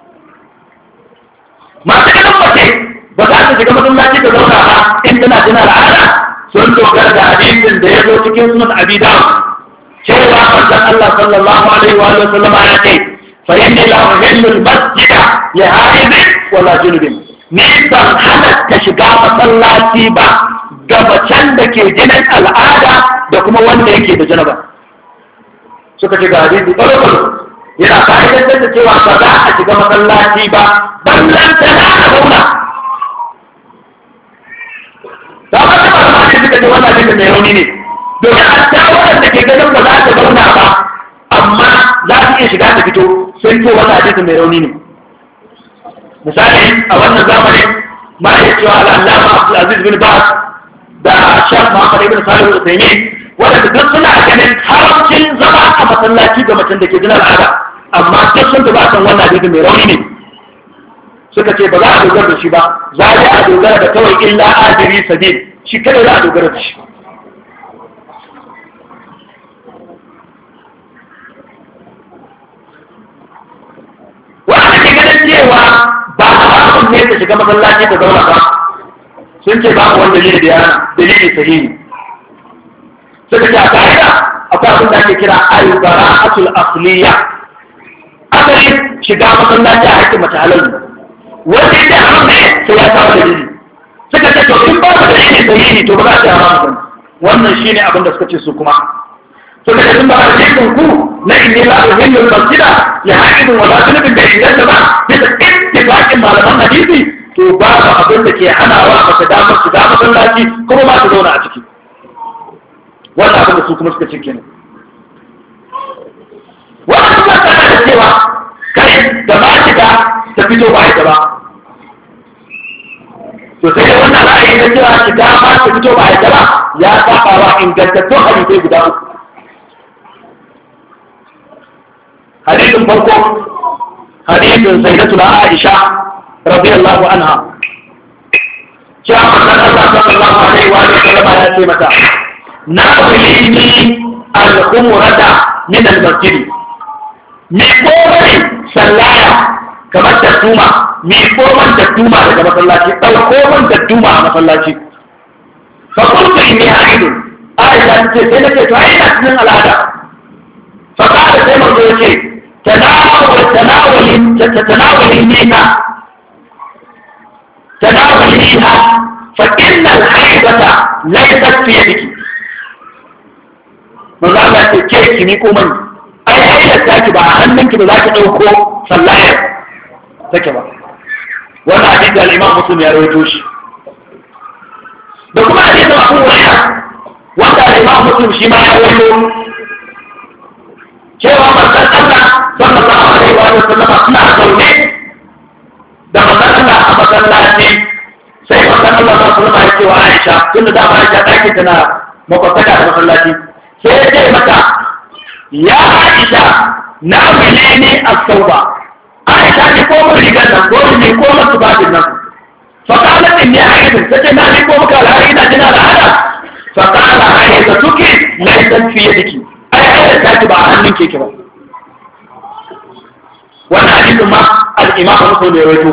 Masu ganin mace ba za ta shiga masallaci da zauna ba in tana jin al'ada sun dogara da hadisin da ya zo cikin sunan Abi Dawud cewa manzon Allah sallallahu alaihi wa sallama ya ce fa inni la uhillu al-masjida li haidin wala junubin. Ni ban halatta shiga masallaci ba ga macen da ke jinin al'ada da kuma wanda yake da janaba. Suka ce ga hadisi ɓaro-ɓaro yana fa'idantar da cewa ba za a shiga masallaci ba ballan tana a zauna. Ta wata malama ne suka ce wannan hadisi mai rauni ne domin a ta waɗanda ke ganin ba za ta zauna ba amma za su iya shiga ta fito sun ce wannan hadisi mai rauni ne. Misali a wannan zamanin ma ya cewa al'allama Abdulaziz bin Baz da Shaf Muhammad ibn Salih al-Uthaymeen waɗanda duk suna ganin haramcin zama a masallaci ga macen da ke jinin al'ada amma duk sun ba san wannan hadisi mai rauni ne. Suka ce ba za a dogara da shi ba, za a dogara da kawai illa adiri sabil, shi kada za a dogara da shi. Wanda ke ganin cewa ba haramun ne ta shiga masallaci ta zauna ba, sun ce babu wani dalili da yana dalili sahihi. Suka ce a ka'ida akwai abin da ake kira al-bara'atul asliya. Asali shiga masallaci a hakkin mace halal ne. Wanda yake haram ne sai ya kawo dalili. Suka ce to in babu dalili sahihi to ba za ta haram ba. Wannan shine abin da suka ce su kuma. Suka ce sun ba da cikin ku na inni la uhillu al-masjida li haidin wala junubin da inganta ba bisa ittifaqin malaman hadisi to babu abin da ke hanawa mace damar shiga masallaci kuma ba ta zauna a ciki. Wannan abin da su kuma suka cike ne. Wannan kuma tana da cewa kai da ba shiga ta fito ba ita ba. To sai da wannan ra'ayi na cewa shiga ba ta fito ba ita ba ya saba wa ingantattun hadisai guda uku. Hadisin farko hadisin Sayyidatuna Aisha radiyallahu anha. Cewa manzon Allah sallallahu alaihi wa sallam ya ce mata na wulini al-khumrata min al-masjid. Mi komai sallaya kamar da tuma, mi koman da tuma daga masallaci, ɗauko man da tuma a masallaci. Fa kuntu inni haidu. Aisha ta ce sai nake to ai ina cikin al'ada. Fa kada sai manzo ya ce تناوليها فإن الحيضة ليست في يدك. manzo Allah ce ke ki miko mani ai haidar taki ba a hannunki ba za ki ɗauko sallayar take ba. wannan hadisi al-Imam Muslim ya rawaito shi da kuma hadisin Abu Hurairah wanda al-Imam Muslim shi ma ya rawaito cewa manzon Allah sallallahu alaihi wa sallam suna zaune da manzon Allah a masallaci sai manzon Allah sallallahu alaihi wa sallam ya ce wa Aisha tunda da Aisha ɗakin tana makwabtaka da masallaci sai ya ce mata ya Aisha na wile ne a sauba. Aisha ne ko mun rigar nan ko ne ko mun tubabin nan fakala din ne haidin sai na ne ko muka alhari ina jina da hada fakala haida suke laisan fiye diki ai haida taki ba a hannun keke ba. wannan hadisin ma al-Imam Muslim ya rawaito.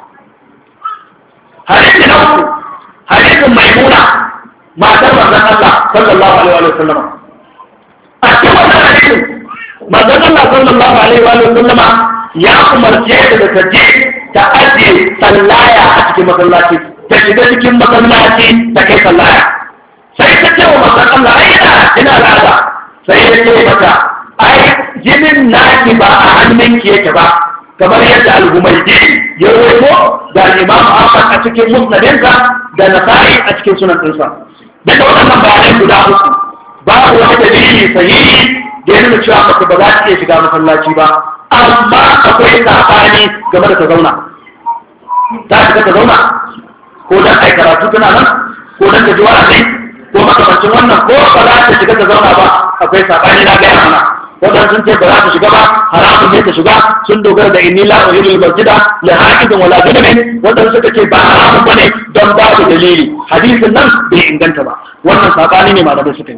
Hadisin na uku hadisin Maimuna matar manzon Allah sallallahu alaihi wa sallam. A cikin wannan hadisin manzon Allah sallallahu alaihi wa sallam ya umarce da ta je ta ajiye sallaya a cikin masallaci, ta shiga cikin masallaci ta kai sallaya. Sai ta ce wa manzon Allah ai ina al'ada. Sai ya ce mata ai jinin naki ba a hannunki yake ba kamar yadda al-Humaydi ya rawaito da Imam Ahmad a cikin musnadinsa da Nasa'i a cikin sunan ɗinsa. Daga waɗannan bayanai guda uku babu wani dalili sahihi da ya nuna cewa mace ba za ta iya shiga masallaci ba, amma akwai sabani game da ta zauna. Ta shiga ta zauna ko dan ai karatu tana nan ko dan ta ji wa'azi ko makamancin wannan, ko ba za ta shiga ta zauna ba, akwai sabani na gaya mana. Wadanda sun ce ba za ta shiga ba, haramun ne ta shiga, sun dogara da inni la uhilul masjida li haqidin wala junubin. Wadanda suka ce ba haramun bane don babu dalili, hadisin nan bai inganta ba. Wannan sabani ne malamai suka yi.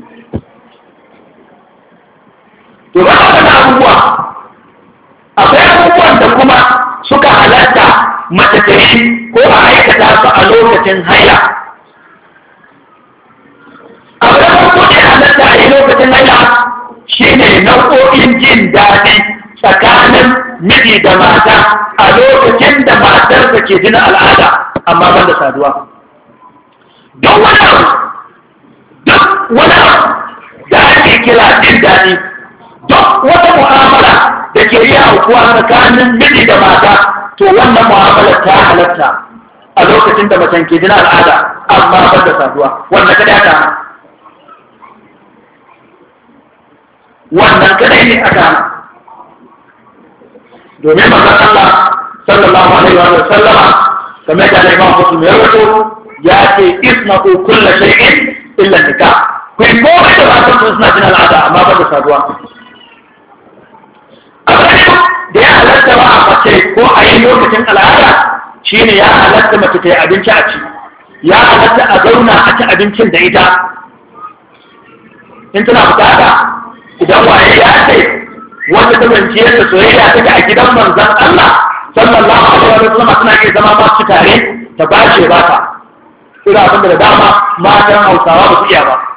To ba da abubuwa, akwai abubuwan da kuma suka halatta mace ta yi ko a aikata su a lokacin haila. Akwai abubuwan da halatta a yi lokacin haila shi ne nau'o'in jin daɗi tsakanin miji da mata a lokacin da matarsa ke jinin al'ada, amma ban da saduwa. Duk wani abu da ake kira jin daɗi, duk wata mu'amala da ke yi aukuwa tsakanin miji da mata, to wannan mu'amala ta halatta a lokacin da macen ke jinin al'ada, amma ban da saduwa. Wanda kada ta wannan kadai ne aka hana, domin manzon Allah sallallahu alaihi wa sallama kamar da Imam Muslim ya rawaito ya ce isna'u kullu shay'in illa nikah, kai komai da ba su suna jin al'ada amma ba da saduwa. Abin da ya halatta ba a mace ko a yi lokacin al'ada shine ya halatta mace ta yi abinci a ci, ya halatta a zauna a ci abincin da ita in tana bukata. Idan waye ya ce wanda ta zance da soyayya take a gidan manzon Allah sallallahu alaihi wa sallam suna iya zama masu tare ta bace ba ta ira abin da dama matan Hausawa ba su iya ba,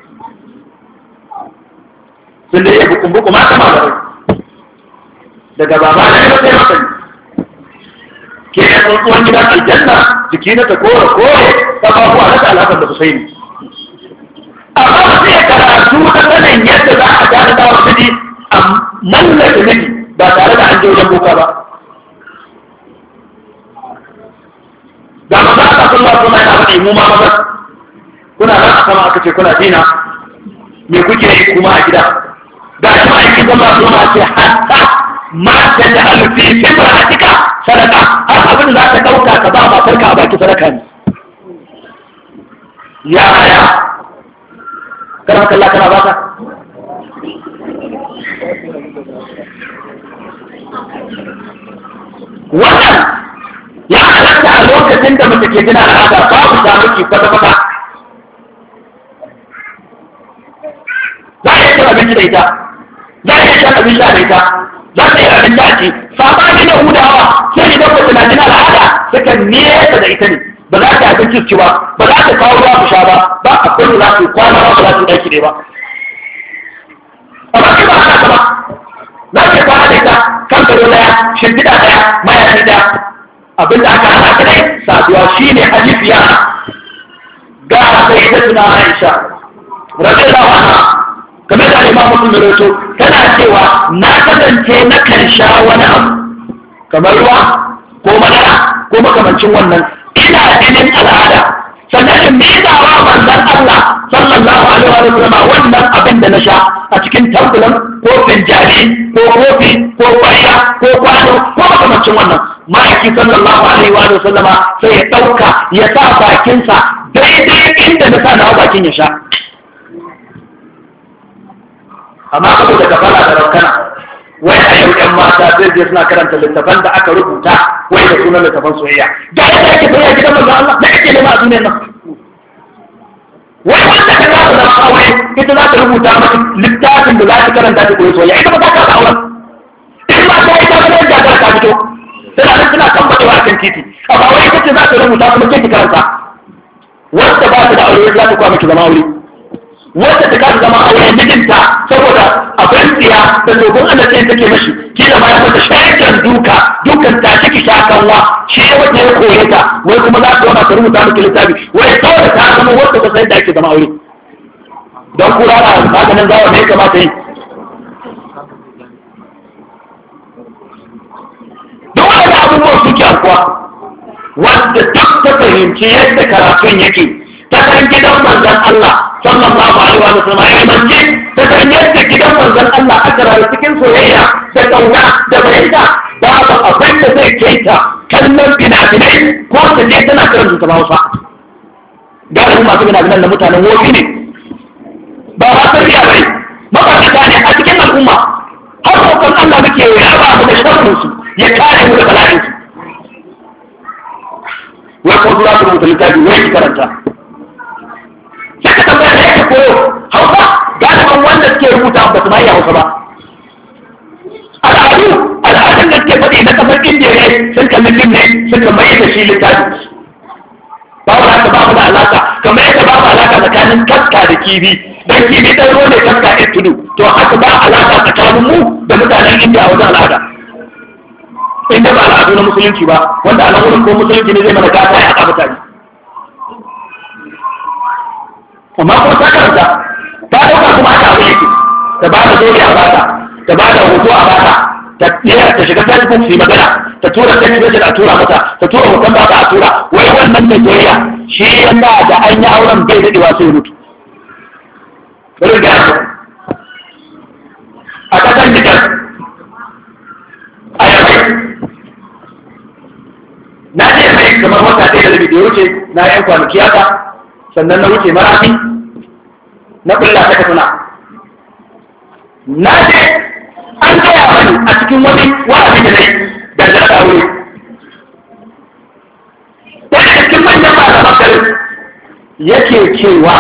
sun da iya bukumbuku mata malarai daga baba na yau sai mata ke ya tsohon gidan aljanna jiki na ta kore ta babuwa na ta alaƙar da Husaini. Amma ba sai karatu ta sanin yadda za a gane da wasu ne a mallaka miji ba tare da an je wajen boka ba. Da maza a kafin ba kuma yana faɗi mu ma maza kuna nan a sama aka ce kuna dina me kuke yi kuma a gida. Da shi ma'aikin zama kuma ce hatta mata da alfi fibra a cika sadaka, har abin da za ta ɗauka ka ba matarka a baki sadaka ne. Yaya kana kalla kana ba ka wannan ya halatta a lokacin da mace ke jina al'ada babu samuki kwata-kwata, za a yi cin abinci da ita, za a yi shan abinci da ita, za ta yi abinci a ci. Sabanin Yahudawa sai idan mace na jina al'ada suka nesa da ita ne, ba za ta abinci ci ba, ba za ta kawo ruwa ku sha ba, ba a kwallo za su kwana ba, ba za su ɗauki ne ba. Amma kai ba haka ba, za ka kwana da ita kan gado ɗaya, shimfiɗa ɗaya, mayafi ɗaya. Abin da aka hana ka dai saduwa shi ne halifiya ga sai ta tuna Aisha radiyallahu anha kamar da Imam Muslim rawaito tana cewa na kasance na kan sha wani abu kamar ruwa ko madara ko makamancin wannan ina jinin al'ada, sannan in miƙa wa manzon Allah sallallahu alaihi wa sallam wannan abin da na sha a cikin tambulan ko finjali ko kofi ko kwaya ko kwano ko makamancin wannan. Ma'aiki sallallahu alaihi wa sallam sai ya ɗauka ya sa bakinsa daidai inda na sa nawa bakin ya sha. Amma saboda gafara da raukana wai a yau ƴan mata zai je suna karanta littafan da aka rubuta wai da sunan littafan soyayya. Ga yadda ake soyayya gidan manzo Allah da ake nema a duniyar nan. Wai wanda ka za zama aure ita za ta rubuta maka littafin da za ta karanta ta koyi soyayya, ita ba za ta auren. In ba ta yi ta zama yadda ta fito. Tana nan suna tambadewa a kan titi, amma wai ita ce za ta rubuta kuma ke ki karanta. Wanda ba ta da aure za ta kwa miki zama aure. Wanda ta kasa zama aure mijinta saboda abin tsiya da dogon Allah sai take mashi kila ma ya mata shaƙen dukan ta ciki shakanwa shi ya wanda ya koye ta wai kuma za ta zama ta rubuta miki littafi wai saboda ta zama wanda ta sai da ake zama aure. Don kura da maganin zawa ne kamata yi. abubuwan suke kuwa wanda duk ta fahimci yadda karatun yake ta san gidan manzon Allah sallallahu alaihi wa sallam ya manje ta san yadda gidan manzon Allah aka rayu cikin soyayya da kauna da fahimta babu abin da zai kai ta kallon fina-finai ko ta je tana karanta ta Hausa galibin masu fina-finan da mutanen wofi ne ba ba tarbiya bane mabarata ne a cikin al'umma har kokon Allah muke raba mu da sharrin su ya kare mu da bala'in su wai ko za su rubuta littafi wai ki karanta sai ka tambaya da yake koyo Hausa galibin wanda suke rubuta ba su ma iya Hausa ba al'adun da suke faɗi na kasar Indiya ne sun kalli fim ne suka mai da shi littafi babu haka babu da alaka kamar yadda babu alaka tsakanin kaska da kifi dan kifi ɗan ruwa ne kaska ɗin tudu to haka ba alaka tsakanin mu da mutanen Indiya wajen al'ada inda ba al'adu na musulunci ba wanda a wurin ko musulunci ne zai mana gata ya haɗa mutane amma kuma ta karanta ta ɗauka kuma haka abu yake ta ba da zobe a bata ta ba da hoto a bata ta shiga Facebook su yi magana ta tura text message a tura mata ta tura hoton bata a tura wai wannan mai soyayya shi yanda da an yi auren bai daɗewa sai mutu riga a ƙasar Nijar a yamai na je mai kamar wata ɗaya da rabi da ya wuce na yan kwanaki haka sannan na wuce marafi na ƙulla ta katuna na je an gaya mani a cikin wani wa'azi da nai da zarta wuri daga cikin manyan malaman garin yake cewa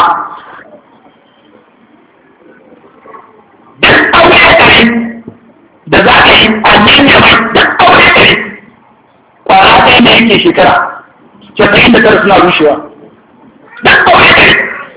duk aure ɗari da za a yi a nanya mai duk aure ɗari kwara ɗaya ne yake shekara 99 suna rushewa duk aure ɗari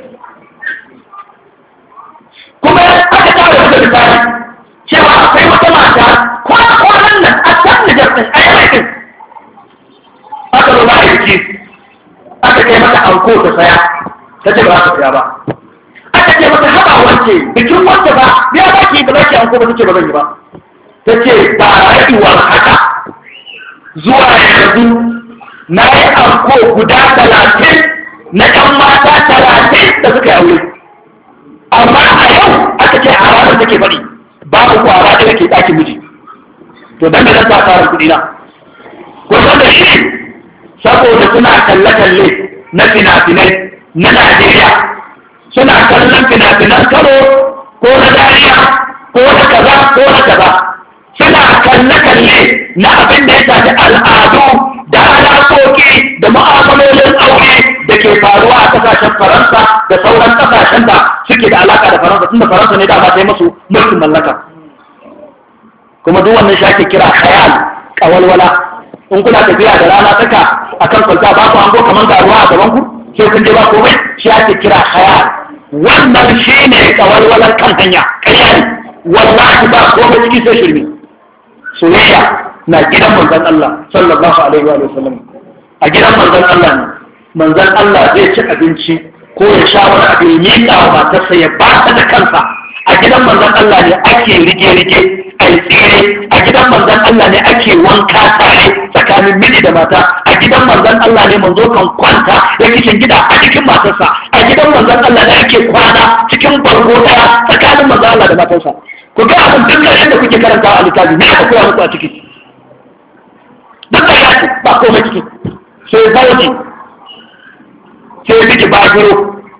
kuma aka kawo da misali cewa akwai wata mata kwanan nan a can Nijar ɗin a yamai ɗin aka zo ba a yi aka kai mata anko ta saya ta ce ba za ta saya ba aka ce mata haɓa wance bikin wance ba ya ba ki ba za ki anko ba ta ce ba zan yi ba ta ce ba rayuwar haka zuwa yanzu na yi anko guda 30 na ɗan mata 30 da suka yi aure amma a yau aka ce a ranar take faɗi babu kwara da yake ɗakin miji to dan da zan sa fara kuɗi na ko da shi saboda suna kalle-kalle na fina-finai na Najeriya suna kallon fina-finan karo ko na dariya ko na kaza ko na kaza suna kalle-kalle na abin da ya shafi al'adu da alaƙoƙi da mu'amalolin aure da ke faruwa a ƙasashen Faransa da sauran ƙasashen da suke da alaƙa da Faransa tunda Faransa ne da ba ta yi musu mulkin mallaka kuma duk wannan shi ake kira khayal kawalwala in kuna tafiya da rana tsaka akan kwalta ba ku hango kamar ga ruwa a gaban ku sai kun je ba komai shi ake kira khayal wannan shi ne kawalwalar kan hanya ƙarya ne wallahi ba komai ciki sai shirme soyayya na gidan manzon Allah sallallahu alaihi wa sallam a gidan manzon Allah ne manzon Allah zai ci abinci ko ya sha wani abu ya miƙa wa matarsa ya ba ta da kansa a gidan manzon Allah ne ake rige-rige a yi tsere a gidan manzon Allah ne ake wanka tare tsakanin miji da mata a gidan manzon Allah ne manzo kan kwanta da kishin gida a cikin matarsa a gidan manzon Allah ne ake kwana cikin bargo daya tsakanin manzon Allah da matarsa ku ga abin dukkan yadda kuke karantawa a littafi ne aka koya muku a ciki dukkan yaki ba komai ciki sai zauji sai miki bagiro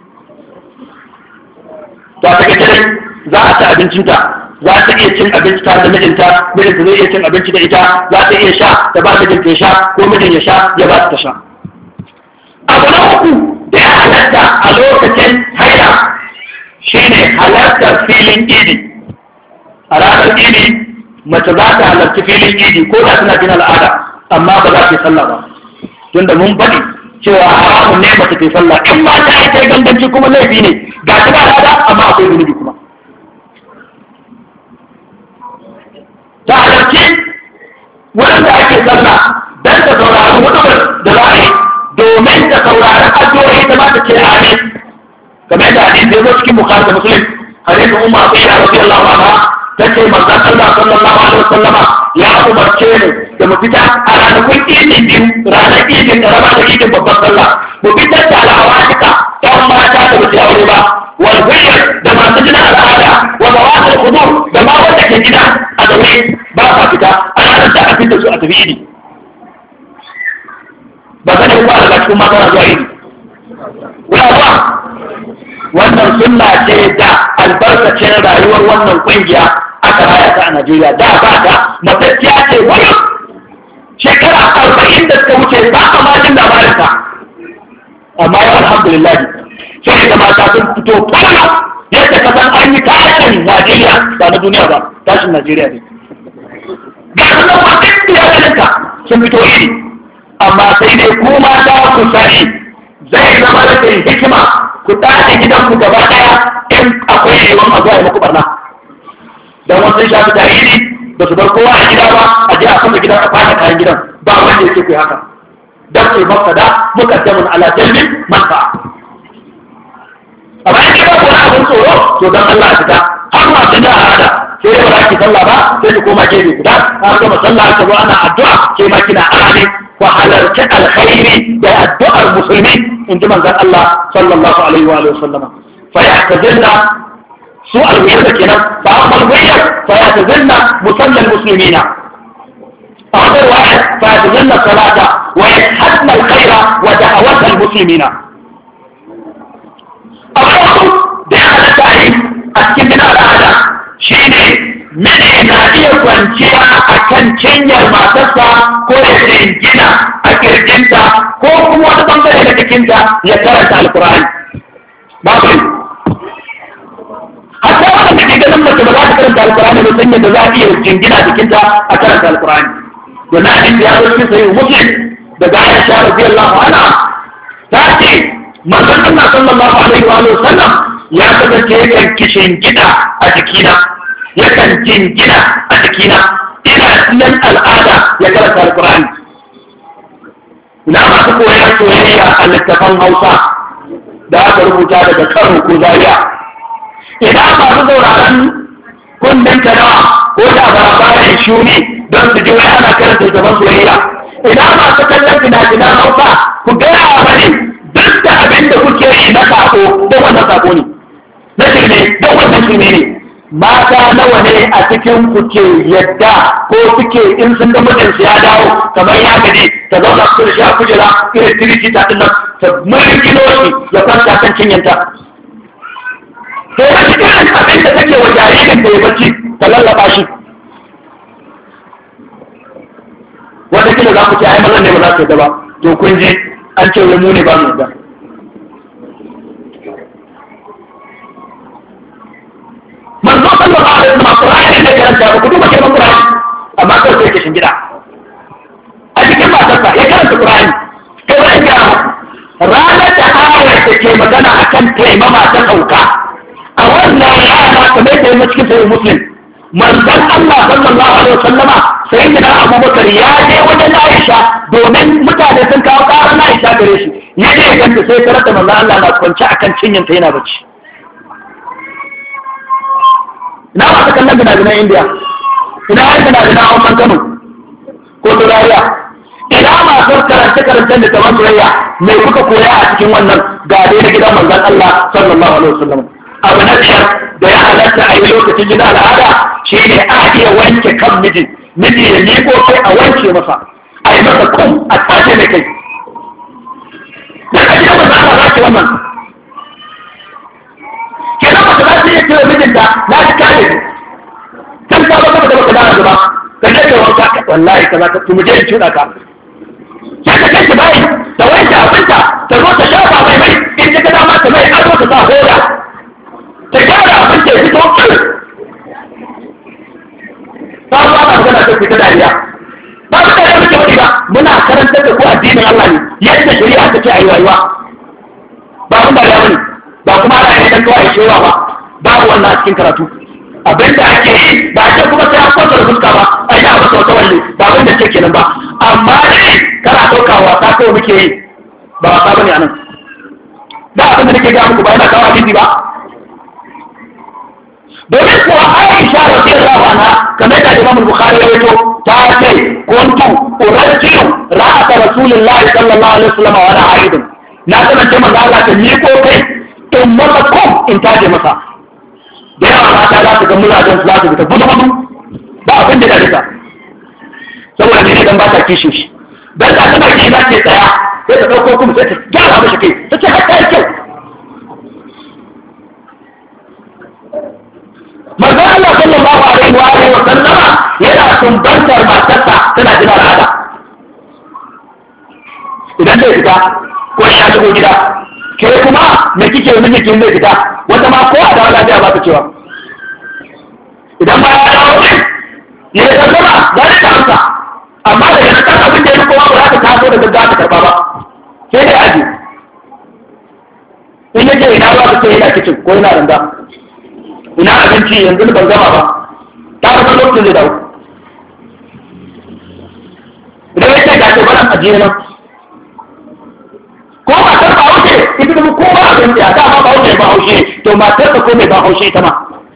to a take dai za a ci abincinta za ta iya cin abinci tare da mijinta mijinta zai iya cin abinci da ita za ta iya sha ta ba mijinta ya sha ko mijin ya sha ya ba ta sha abu na uku da ya halatta a lokacin haila shine halartar filin idi a ranar idi mace za ta halarci filin idi ko da tana jin al'ada amma ba za ta yi sallah ba tunda mun faɗi cewa haramun ne mace ta yi sallah in ma ta yi kai ganganci kuma laifi ne ga ta ba al'ada amma akwai zunubi kuma ta halarci wurin da ake sallah don ta saurari hudubar da za a yi domin ta saurari addu'o'i ta ba ta ce amin kamar yadda hadisi ya zo cikin Bukhari da Muslim hadisin Ummu Atiyya radiyallahu anha take manzon Allah sallallahu alaihi wasallama ya umarce mu da mu fita a ranakun idin biyu, ranar idin karama da idin babban sallah, mu fitar da al'awatika ɗan mata da ba su aure ba, wal da masu jina al'ada, wa zawatul hudur da ma wanda ke gida a zaune ba sa fita a ranar da a fita su a tafi idi. Ba ka da kuma daga cikin mata na zuwa idi. Wulawa wannan sunna ce da albarkacin rayuwar wannan kungiya aka raya ta a Najeriya. Da ba ta matacciya ce wani shekara 40 da suka wuce ba a majin labarin ta. Amma yau alhamdulillah sai da mata sun fito kwana yadda ka san an yi tashin Najeriya ba na duniya ba, tashin Najeriya ne. Ga sunan masu yawaninka sun fito iri, amma sai dai ku mata ku sani zai zama da hikima ku tashi gidanku gaba daya in akwai yawan a zuwa muku barna. Dan wasu shafi tarihi ba su bar kowa a gida ba, a je a kama gidan a fata kayan gidan ba wanda yake ku haka. Dan sai mafsada mukaddamun ala jalbin manfa'a. Amma in ba ku wani abin tsoro to dan Allah a fita har ma sun yi al'ada sai ba za ki sallah ba sai ki koma gefe guda har gama sallah ka zo ana addu'a ke ma kina al'adi wa halarci alkhairi da addu'ar musulmi in ji manzon Allah sallallahu alaihi wa sallama. Fa ya'tazilna su alwiyar da kenan fa amma alwiyar fa ya'tazilna musallal muslimina. A wata riwaya fa ya'tazilna salata wa yashhadna alkhaira wa da'awata almuslimina. Abu da ya halatta yi a cikin gina al'ada shi ne mene na iya kwanciya a kan cinyar matarsa ko ya jingina a kirjinta ko kuma wani bangare na jikinta ya karanta alkur'ani. Babu ne. Hatta wanda ke ganin mace ba za ta karanta alkur'ani ba sanya da za a iya jingina jikinta a karanta alkur'ani. Wannan abin da ya zo cikin sahihu Muslim daga Aisha radiyallahu anha ta ce manzon Allah sallallahu alaihi wa sallam ya kasance yakan kishin gida a jikina, yakan jingina a jikina, ina nan al'ada ya karanta alkur'ani. Ina masu koyar soyayya a littafan Hausa da aka rubuta daga Kano ko Zaria. Ina masu sauraron kunnen kanawa ko da labarin shuni don su ji wani ana karanta littafan soyayya. Ina masu kallon fina-finan Hausa ku gaya mani duk da abin da kuke yi na sako don wannan sako ne. Na shirme don wannan shirme ne. Mata nawa ne a cikin ku ke yadda ko suke in sun ga mutunsu ya dawo kamar ya gaji ta zauna su da shi a kujera irin tiriki ta ɗin nan ta mulkilo shi ya kwanta kan cinyanta. Sai a cikin abin da take wa jaririn da ya bacci ta lallaba shi. Wata kila za ku ce ai mazan ne ba za su yadda ba. To kun ji an ce mu ne ba mu yadda. Manzo sallallahu alaihi wasallam Qur'ani ne karanta ba ku duba ke Qur'ani amma kai sai ke shingida a cikin matarsa ya karanta Qur'ani kai ba ya ranar da ayar da ke magana akan taimama ta sauka a wannan rana kamar da yake cikin sahih Muslim manzon Allah sallallahu alaihi wasallam sayyidina Abubakar ya je wajen Aisha domin mutane sun kawo karan Aisha gare shi ya je ganta sai karanta manzon Allah na kwance akan cinyanta yana bacci. Ina masu kallon gina-ginan Indiya, ina yin gina-ginan Hausan Kano ko Turariya, ina masu karance-karancen da taban soyayya mai kuka koya a cikin wannan gade na gidan manzon Allah sallallahu alaihi wasallam. Abu na biyar da ya halatta a yi lokacin gina al'ada shi ne a iya wanke kan miji ya niko kai a wanke masa, a yi masa kum a tace mai kai. Da ka gidan manzon Allah za ki wannan. Kenan mace za su iya cewa mijinta na ji kare kan ta baka da baka dana zuba ka je ka wanka wallahi kaza ka tu muje in cuda ka sai ka kai bai da wanke abinta ta zo ta shafa mai mai in ta gada ma ta mai ado ta sa hoda ta gyara abinta ya fito ta zo ana magana ta fita dariya ba su da muke wani ba muna karantar da ku addinin Allah ne yadda shari'a ta ce a yi rayuwa ba mun da bane ba kuma ana yin dan kawai shewa ba babu wannan a cikin karatu abinda ake yi ba ce kuma sai an kwanta da fuska ba a yi abu sauta walle ba wanda ce kenan ba amma ne kana ɗauka wasa kawai muke yi ba wasa bane a nan ba abin da nake ga muku ba yana kawo hadisi ba domin kuwa Aisha radiyallahu anha kamar da Imam Bukhari ya rawaito ta ce kuntu urajjilu ra'at Rasulullahi sallallahu alaihi wasallam wa ana haidun na kasance manzo Allah ta miko kai in masa ko in taje masa da yawa mata za su ga murajen su za su fita gudu gudu ba abin da rika saboda ne dan ba ta kishi shi dan ta tana kishi za ta tsaya sai ta dauko kuma sai ta gyara mishi kai ta ce haka yake manzo Allah sallallahu alaihi wa sallama yana sumbantar matarsa tana jin al'ada idan zai fita ko ya shigo gida ke kuma me kike miji kin zai fita wata ma ko a dawo lafiya ba ta cewa idan ba ya dawo ne ya zama za ta amsa amma da yanzu kan abin da ya kowa ba za ta taso da gaggawa ta karba ba sai dai aji in yake ina ba ta sai yana kicin ko yana randa ina abinci yanzu ban gama ba ta ga lokacin zai dawo idan ya ce ga ce bana ajiye nan ko matar ba haushe ita kuma kowa abin da ta ma ba haushe ba haushe to matar ka ko mai ba haushe ita ma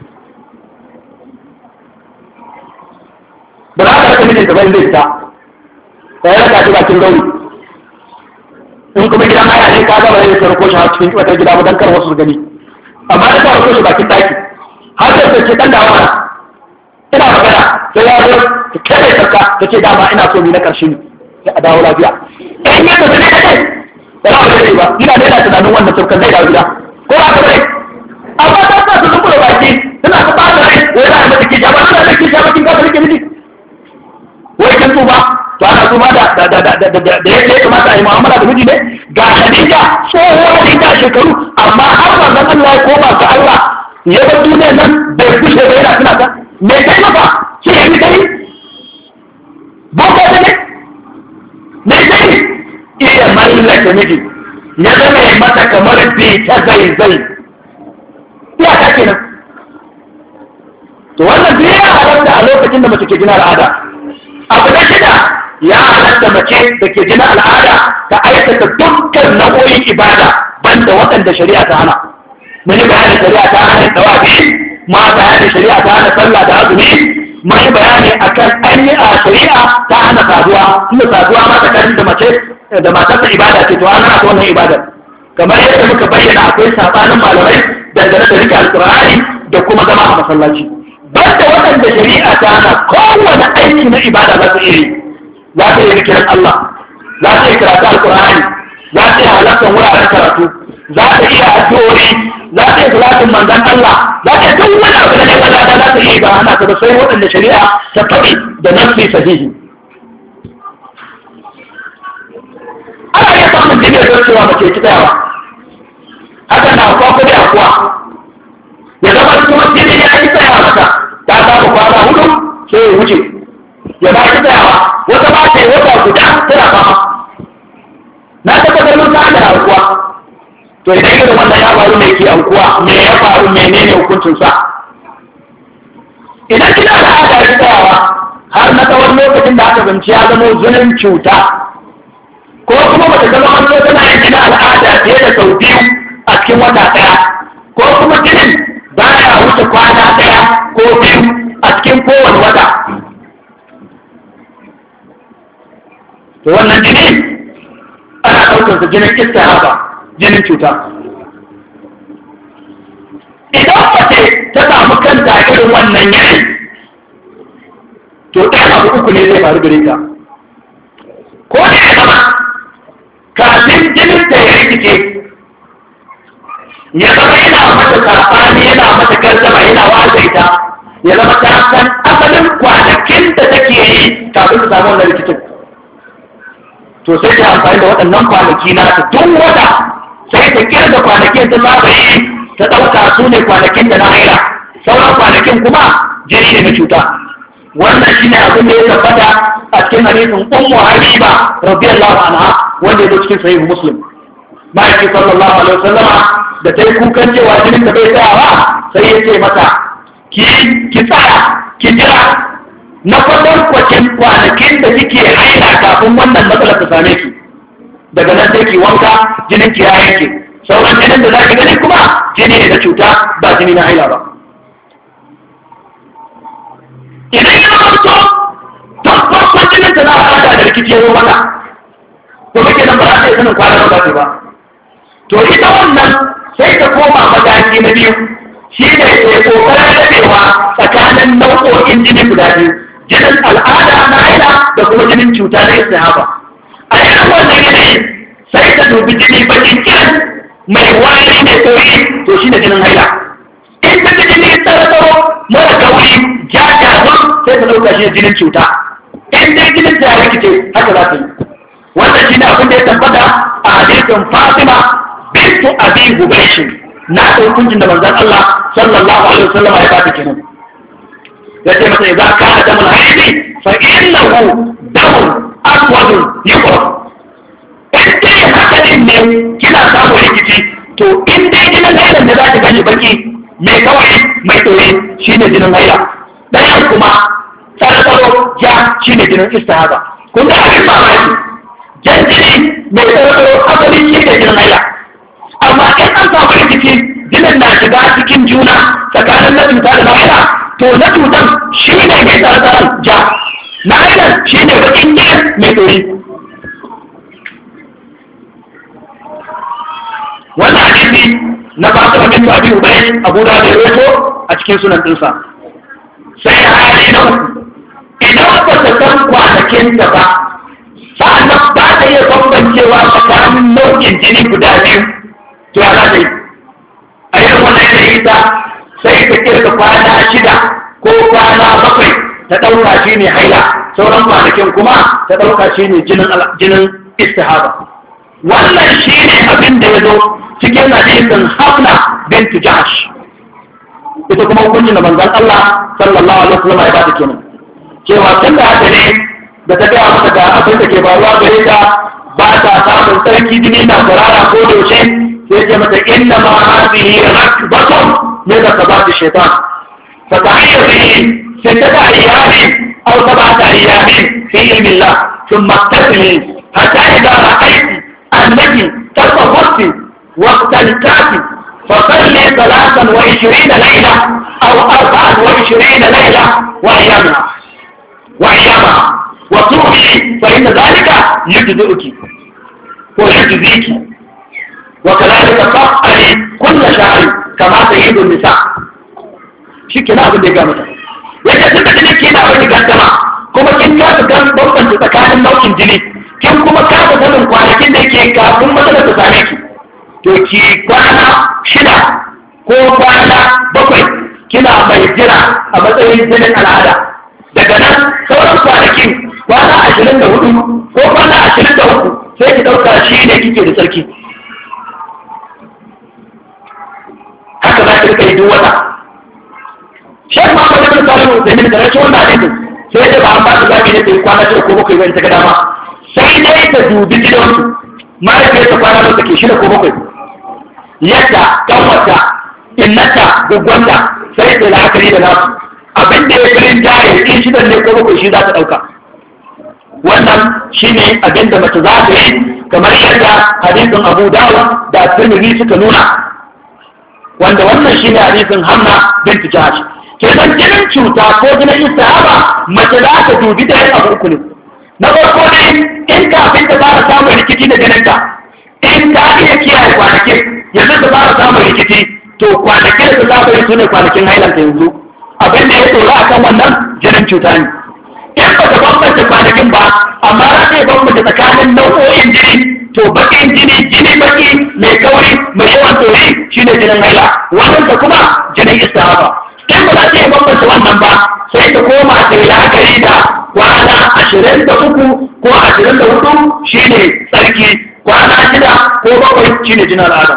ba za ka rika mijinta ba in zai fita ka yi raka shi bakin gauri in kuma gidan haya ne ka gaba yin sarko shi a cikin wata gida ba don kar wasu gani amma da ka rako shi bakin taki har da sai ce dan da wani ina magana sai ya zo ta kai sarka ta ce dama ina so ni na karshe ne sai a dawo lafiya in ya tafi ne kai ba za a ba ina da yana tunanin wannan sarkar zai dawo gida ko ba ka bai amma ta sa su zumbura baki suna ta bada rai wai za a mata kisha ba suna da kisha bakin kasa rike miji wai kan tuba to ana tuba da yadda ya kamata a yi mu'amala da miji ne ga Khadija tsohuwa da ita shekaru amma har manzon Allah ya koma ga Allah ya bar duniyar nan bai kushe ba yana tuna ta me kai maka shi ya yi kai boko ta ne me kai iya mallaka miji ya zama ya mata kamar bi ta zai iya ta kenan to wannan biya halatta a lokacin da mace ke gina al'ada abu na shida ya halatta mace da ke gina al'ada ta aikata dukkan nau'o'in ibada banda waɗanda shari'a ta hana mun yi bayanin shari'a ta hana tawafi ma bayanin shari'a ta hana sallah da azumi mun yi bayani akan an yi a shari'a ta hana saduwa tunda saduwa ma tsakanin da mace da matarsa ibada ce to an hana ta wannan ibadar kamar yadda muka bayyana akwai sabanin malamai dangane da rike alƙur'ani da kuma zama a masallaci banda waɗanda shari'a ta hana kowane aiki na ibada za su iya za ta yi rikirin Allah za ta yi karatu alkur'ani za ta yi halartar wuraren karatu za ta iya addu'o'i za ta yi salatin manzon Allah za ta yi duk wani abu da ne wanda za ta yi ba hana ta da sai waɗanda shari'a ta faɗi da nafsi sahihi ana iya samun jini da cewa mace ki tsayawa haka na kuwa ko da kuwa ya zama kuma jini ya yi tsayawa mata ta samu kwana hudu sai ya wuce ya ba shi tsayawa wata ba ta yi wata guda tana fama na tabbatar mun sa da aukuwa to idan irin wannan ya faru mai ke aukuwa me ya faru menene hukuncin sa idan kina da aka yi tsayawa har na tsawon lokacin da aka zanci ya zama zunin cuta ko kuma bata zama wani tana yin gina al'ada fiye da sau biyu a cikin wata ɗaya ko kuma jinin baya wuce kwana ɗaya ko biyu a cikin kowane wata to wannan jini ana ɗaukarsa jinin istihaba jinin cuta idan mace ta samu kanta irin wannan yanayi to ɗaya abu uku ne zai faru gare ta ko ne ya zama kafin jinin ta ya rikice ya zama yana mata karfani yana mata karzama yana wazaita ya zama ta san asalin kwanakin da take yi kafin ta samu wannan rikicin to sai ta amfani da waɗannan kwanaki na ta tun wata sai ta kirga kwanakin da za ta yi ta ɗauka su ne kwanakin da na haila sauran kwanakin kuma jini ne na cuta wannan shi ne abin da ya tabbata a cikin hadisin ummu habiba radiyallahu anha wanda ya zo cikin sahih muslim ma'aiki sallallahu alaihi wasallama da ta yi kukan cewa jinin ta bai tsayawa sai ya ce mata ki tsaya ki jira na kwatankwacin kwanakin da kike haila kafin wannan matsalar ta same ki daga nan sai ki wanka jinin ki ya yanke sauran jinin da za ki gani kuma jini ne na cuta ba jini na haila ba idan ya zanto tabbakon jinin ta na al'ada da rikici ya zo mata to kake nan ba za ta yi sanin kwanan ba ba to ita wannan sai ta koma mataki na biyu shi ne ke kokarin rabewa tsakanin nau'o'in jini guda biyu jinin al'ada na haila da kuma jinin cuta na istihaba a irin wannan yanayi sai ta dubi jini bakin kiran mai wari mai sauri to shi ne jinin haila in ta jini tsaro mara kauri jajazon sai ta ɗauka shi ne jinin cuta in dai jinin ta rikice haka za ta yi wannan shi ne abin da ya tabbata a hadisin Fatima bintu Abi Hubaysh na hukuncin da manzon Allah sallallahu alaihi wasallam ya bata kenan yace mata idza kana damul haidi fa innahu damun aswad yuqrab in dai haka ne kina samu rikici to in dai jinin haila da za ta gani baki mai kawai mai tsore shine jinin haila dan kuma tsaro ja shine jinin istihaba kun ga abin mamaki jan jini mai tsaro asali shi ne jinin haila amma in an samu rikici jinin na shiga cikin juna tsakanin na cuta da haila to na cutan shi ne mai tsartsaran ja na haila shi ne bakin jinin mai tsori wannan hadisi na Fatima bintu Abi Hubaysh Abu Dawud ya rawaito a cikin sunan dinsa sai hali na idan ba ta san kwanakin ta ba sa'annan ba ta iya bambancewa tsakanin nau'in jini guda biyu to ya za ta yi a yin wannan yanayi ta sai ta kirka kwana 6 ko kwana 7 ta ɗauka shi ne haila sauran kwanakin kuma ta ɗauka shi ne jinin istihaba wannan shi ne abin da ya zo cikin hadisin Hafna bintu Jahsh ita kuma hukuncin da manzon Allah sallallahu alaihi wasallam ya bata kenan cewa tun da haka ne da ta gaya mata ga abin da ke faruwa gare ta ba ta samun sarki jini na kwarara ko yaushe sai ce mata inna ma hadhihi rakbatun min rakabati shaytan fa ta'ayyabi sittata ayyamin aw sab'ata ayyamin fi ilmi Allah thumma tasli hatta idha ra'ayti annaki tasawwati waqta al-kafi فصلي 23 ليلة أو 24 ليلة وأيامها وصومي فإن ذلك يجزئك ويجزيك وكذلك تفعلي كل شهر كما تريد النساء shi ke na abin da ya gama yadda suka jini ke na wani gaddama kuma kin kasa gan bambanta tsakanin nau'in jini kin kuma kasa sanin kwanakin da ke kafin matsalar ta same ki to ki kwana 6 ko kwana 7 kina mai jira a matsayin jinin al'ada daga nan sauran kwanakin kwana 24 ko kwana 23 sai ki ɗauka shi ne kike da tsarki haka za ki rika yi duk wata shek ma kwata kan salihu da min da rashin wannan hadisin sai da ba an ba su zaɓi ne ta yi kwana 6 ko 7 wani ta ga dama sai dai ta dubi gidansu mahaifiyarta kwana da take 6 ko 7 yadda kanwata innata gugwanta sai ta la'akari da nasu abin da ya firin jari in 6 ne ko 7 shi za ta ɗauka wannan shi ne abin da mace za ta yi kamar yadda hadisin Abu Dawud da Tirmidhi suka nuna wanda wannan shi ne hadisin Hamna bint Jahsh kenan jinin cuta ko jinin istihaba mace za ta dubi da yin abu uku ne na farko ne in kafin ta fara samun rikici da jininta in ta iya kiyaye kwanakin yanzu ta fara samun rikici to kwanakin da za ta yi su ne kwanakin hailanta yanzu abin da ya tsoro a kan wannan jinin cuta ne in ba ta bambanta kwanakin ba amma za ta yi bambanta tsakanin nau'o'in jini to bakin jini baki mai kauri mai yawan tsori shine jinin haila wannan ta kuma jinin istihaba in ba za ta yi bambanta wannan ba sai ta koma ta yi la'akari da kwana 23 ko 24 shine tsarki kwana 6 ko 7 shine jinin al'ada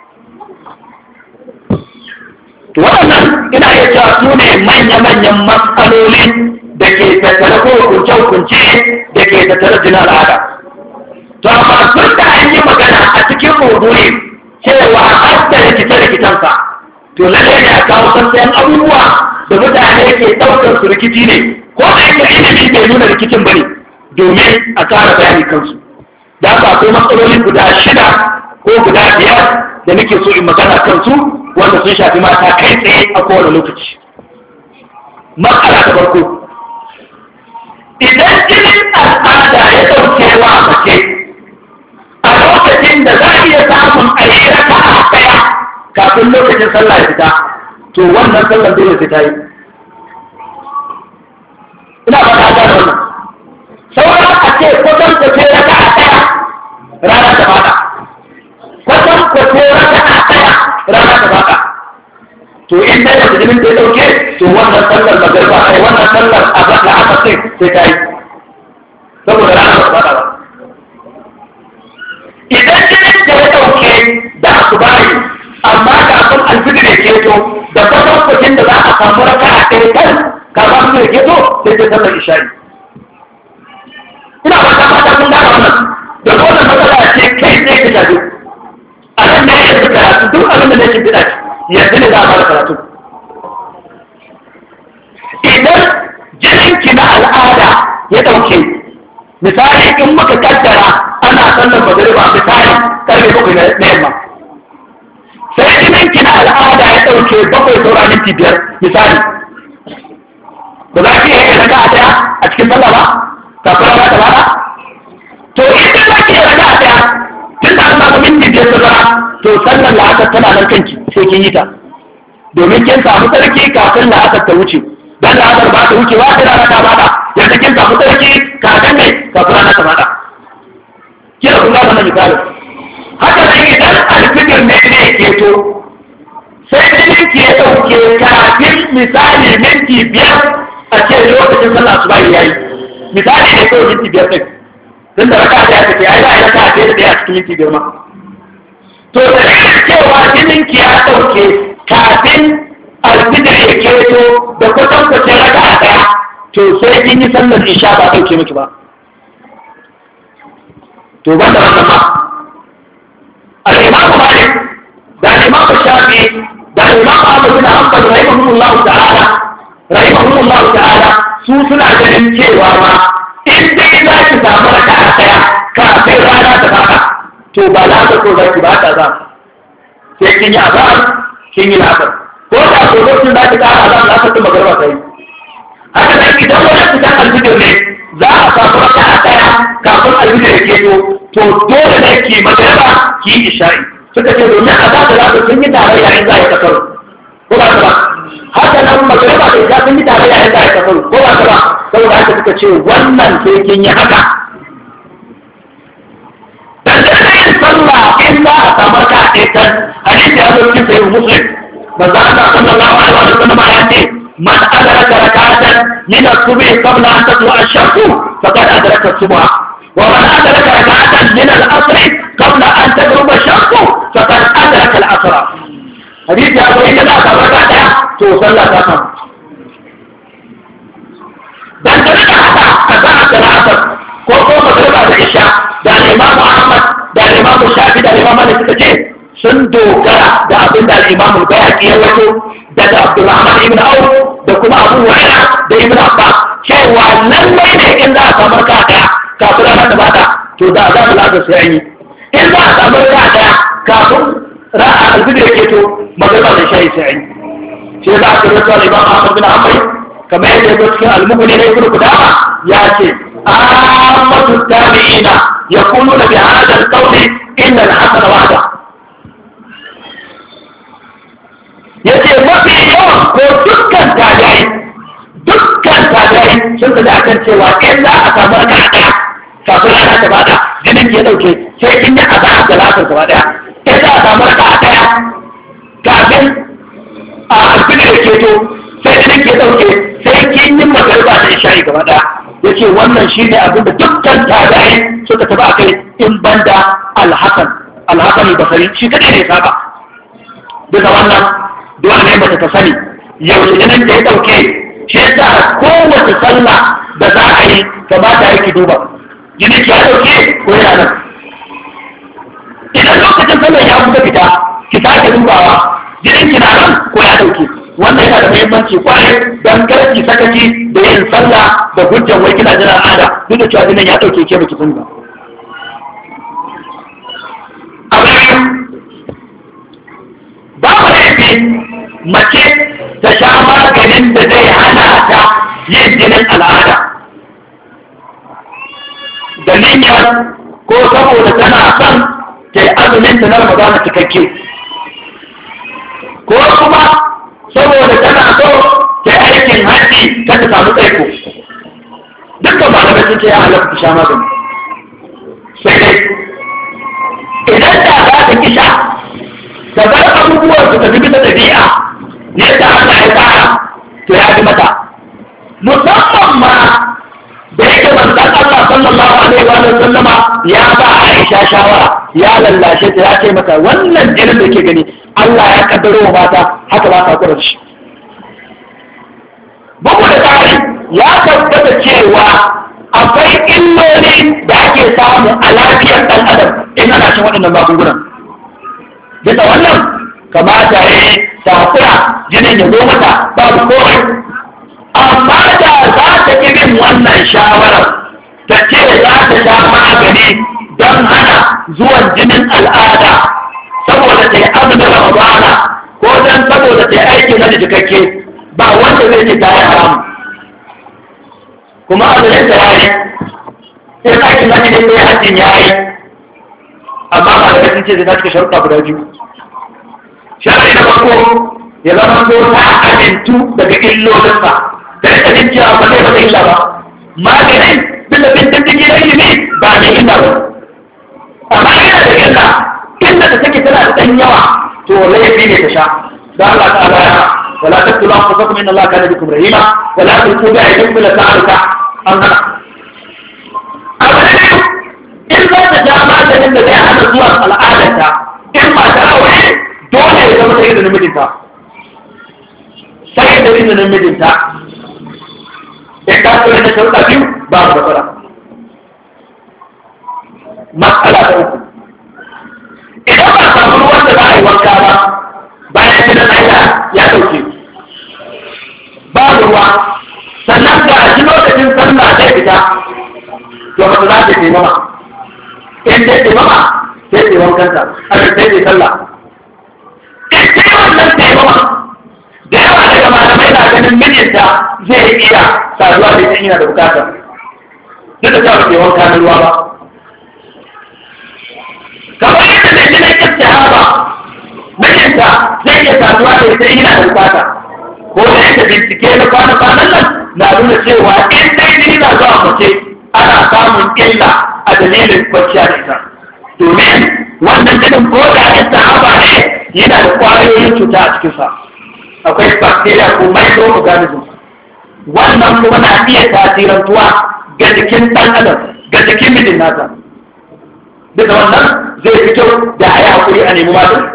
to waɗannan ina iya cewa su ne manya-manyan matsaloli da ke tattare ko hukunce-hukunce da ke tattare jinin al'ada to amma sun da an yi magana a cikin maudu'i cewa har da rikice-rikicensa to lalle ne a kawo sassayen abubuwa da mutane ke ɗaukar su rikici ne ko da yake ilimi bai nuna rikicin bane domin a ƙara bayani kansu da haka akwai matsaloli guda 6 ko guda 5 da nake so in magana kansu wanda sun shafi mata kai tsaye a kowane lokaci matsala ta farko idan jinin al'ada ya ɗauke wa mace a lokacin da za a iya samun a yi raka'a ɗaya kafin lokacin sallah ya fita, to wannan sallar dole sai ta yi. Ina ba ta gane wannan. Sauran a ce kwatan kwace raka'a ɗaya rana ta fada, kwatan kwace raka'a ɗaya rana ta fada. To in dai da jinin da ya ɗauke, to wannan sallar magariba ai wannan sallar azhar da asar sai ta yi, saboda rana ta fada ba. Idan jinin da ya ɗauke da asubahi amma kafin alfijir ya keto da kwatankwacin da za a samu raka a ɗaya kan kafin alfijir ya keto sai ta sallar isha'i. Ina ba ta fata sun gane wannan, da wannan matsala ce kai sai ka shafi. A nan ne ya fi karatu duk abin da nake fiɗa yanzu ne za a fara karatu. Idan jininki na al'ada ya ɗauke, misali in muka kaddara ana sallar magariba misali karfe 7 na yamma, sai jininki na al'ada ya ɗauke 7 saura minti 5 misali, ba za ki yi raka a ɗaya a cikin sallah ba kafin rana ta bada? To idan za ki yi raka a ɗaya tun da an samu minti 5 saura, to sallar la'asar tana nan kanki sai kin yi ta, domin kin samu sarki kafin la'asar ta wuce, dan la'asar ba ta wuce ba ta rana ta bada, yanzu kin samu sarki kafin ne kafin rana ta bada. Kina kun gaba na misalin. Haka nan idan alfijir ne ke to sai jinin ki ya ɗauke kafin misali minti 5 a ce lokacin sallah su bayi yayi, misali ne kawai minti 5 ɗin, tun da raka ta take ai za a yi raka ta da ɗaya a cikin minti 5 ma. To da cewa jinin ki ya ɗauke kafin alfijir ya keto da kwatankwacin raka a ɗaya, to sai kin yi sallar isha ba ɗauke miki ba. To ban da wannan ma al-Imam Malik da al-Imam Shafi da al-Imam Ahmad bin Hanbal rahimahumullahu ta'ala su suna ganin cewa ma in dai za ki samu raka'a ɗaya kafin rana ta fada, to ba za ta ko za ki ba ta za sai kin yi azhar kin yi la'asar, ko da ko lokacin da ki ƙara azhar la'asar din magariba ta yi. Haka nan idan wajen fitan alfijir ne za a samu raka'a ɗaya kafin alfijir ya keto, to dole ne ki magariba ki yi isha'i. Suka ce domin azhar da la'asar sun yi tarayya in za a yi kasar, ko ba ta ba. Haka nan magariba da isha sun yi tarayya in za a yi kasar, ko ba ta ba. Saboda haka suka ce wannan sai kin yi haka. Dangane sallah in za a samu raka'a ɗaya kan hadisi ya zo cikin sayyid Muslim, manzo Allah sallallahu alaihi wa sallam ya ce man adraka rak'atan min as-subh qabla an tatlu'a ash-shams faqad adraka as-subh wa man adraka rak'atan min al-'asr qabla an taghrub ash-shams faqad adraka al-'asr. Hadisi ya zo idan aka raka daya to sallah ta samu. Dan da haka azan da asar ko magriba da isha da Imam Ahmad da Imam Shafi da Imam Malik suka ce sun dogara da abin da Imam Al-Bayhaqi ya wato daga Abdurrahman ibn Auf da kuma Abu Hurairah da Ibn Abbas cewa lallai ne in za a samu raka daya kafin rana ta bada, to da za mu lafiya sai an yi. In za a samu raka daya kafin ra'a alfijir ke to magana da shayi sai an yi. Shi za a kira cewa Imam Ahmad bin Hanbal kamar yadda ya zo cikin Al-Mughni na Ibn Qudama ya ce ammatu tabi'ina yaquluna bi hadha al-qawli inna al-hasan wahda. Yace mafi yawan ko dukkan tabi'ai sun da akan cewa in za a samu raka daya kafin rana ta bada jinin ke dauke sai kin yi azhar da lafiyar gaba daya. In za a samu raka daya kafin a alfijir ke to sai jinin ke dauke sai kin yi magariba da isha'i gaba daya. Yace wannan shine abin da dukkan tabi'ai suka taba kai in banda al-Hasan al-Basri shi kadai ne saba. Duka wannan dole ne mace ta sani yau jinin da ya dauke, shi yasa kowace sallah da za a yi kamata yake duba jinin ki ya dauke ko yana nan. Idan lokacin sallah ya kusa fita ki sake dubawa jinin ki na nan ko ya dauke. Wannan yana da muhimmanci kwarai don kar ki sakaci da yin sallah da hujjan wai kina jira al'ada duk da cewa jinin ya dauke ke baki sani ba. Babu laifi mace ta sha maganin da zai hana ta yin jinin al'ada, niyyar ko saboda tana son ta yi azumin ta na Ramadana cikakke ko kuma saboda tana so ta yi aikin haji ta ta samu tsaiko dukkan malamai sun ce ya halatta ta sha magani sai dai idan da za ta kisha ta bar abubuwan su tafi bisa ɗabi'a ne da Allah ya tsara to ya fi mata musamman ma da yake manzon Allah sallallahu alaihi wa sallama ya ba Aisha shawara ya lallashe ta ya ce mata wannan jinin da ke gani Allah ya kaddaro wa mata haka ba ta kura shi bugu da tsari ya tabbata cewa akwai illoli da ake samu a lafiyar ɗan adam in ana cin waɗannan magungunan bisa wannan kamata ya yi takura jinin ya zo mata babu komai amma da za ta ƙi bin wannan shawarar ta ce za ta sha magani don hana zuwan jinin al'ada saboda ta yi azumin ramadana ko don saboda ta yi aiki na jikakke ba wanda zai ce ta yi haramu kuma azumin ta yayi sai aikin na jinin sai hajjin yayi amma ba da sun ce zai ta cika sharuɗa guda biyu shari'a na farko ya zama so ta amintu daga illolinsa da rika jin cewa ba zai masa illa ba maganin bisa bin diddigi na ilimi ba mai illa ba amma yana da illa inda ta take tana da ɗan yawa to laifi ne ta sha da Allah ta'ala ya wala taqtulu anfusakum inna Allaha kana bikum rahima wala tulqu bi aydikum ila ta'aluka an hana in za ta ja maganin da zai hana zuwa al'adarta in ma ta aure dole ya zama sai da namijinta sai da izinin mijinta in ta kula da sharuɗa biyu ba su matsala matsala ta uku idan ba samu ruwan da za a yi wanka ba bayan jinin haila ya ɗauke ba ruwa sannan ga shi lokacin sallah zai fita to ba za ta taimama in dai taimama sai ta wankanta a sai ta sallah in ta wannan taimama da yawa daga malamai na ganin mijinta zai iya saduwa da ita yana da bukata duk da cewa ke wanka na ruwa ba kamar yadda mai jinin kyakkyara ba mijinta zai iya saduwa da ita yana da bukata ko da yadda bincike na kwana-kwanan nan na nuna cewa in dai jini na zuwa mace ana samun illa a dalilin kwanciya da ita domin wannan jinin ko da ya sahaba ne yana da kwayoyin cuta a cikinsa akwai bacteria ko microorganism wannan kuma na iya tasirantuwa ga jikin ɗan adam ga jikin mijin nasa duka wannan zai fito da a yi hakuri a nemi magani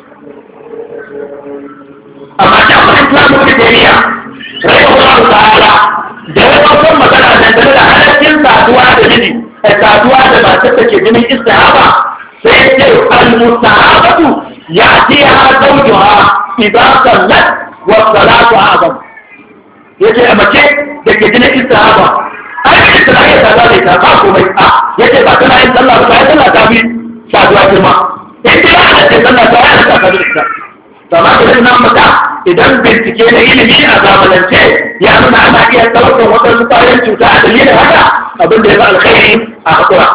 amma da kuma islamu da jami'a rai wa ta'ala da yawan magana dangane da halaccin saduwa da miji saduwa da matar da ke jinin istihaba sai ce al-mustahabatu ya'tiha zawjuha idza sallat wa salatu a'zam yace a mace da ke jinin istihaba ai da tana yin sallah da ita ba komai a yace ba tana yin sallah ba sai sallah ta bi saduwa girma in dai ana da sallah ta yana ta da ita to amma da nan mata idan bincike na ilimi a zamanance ya nuna ana iya ɗaukar waɗansu ƙwayoyin cuta a dalilin haka abin da ya fi alkhairi a haƙura.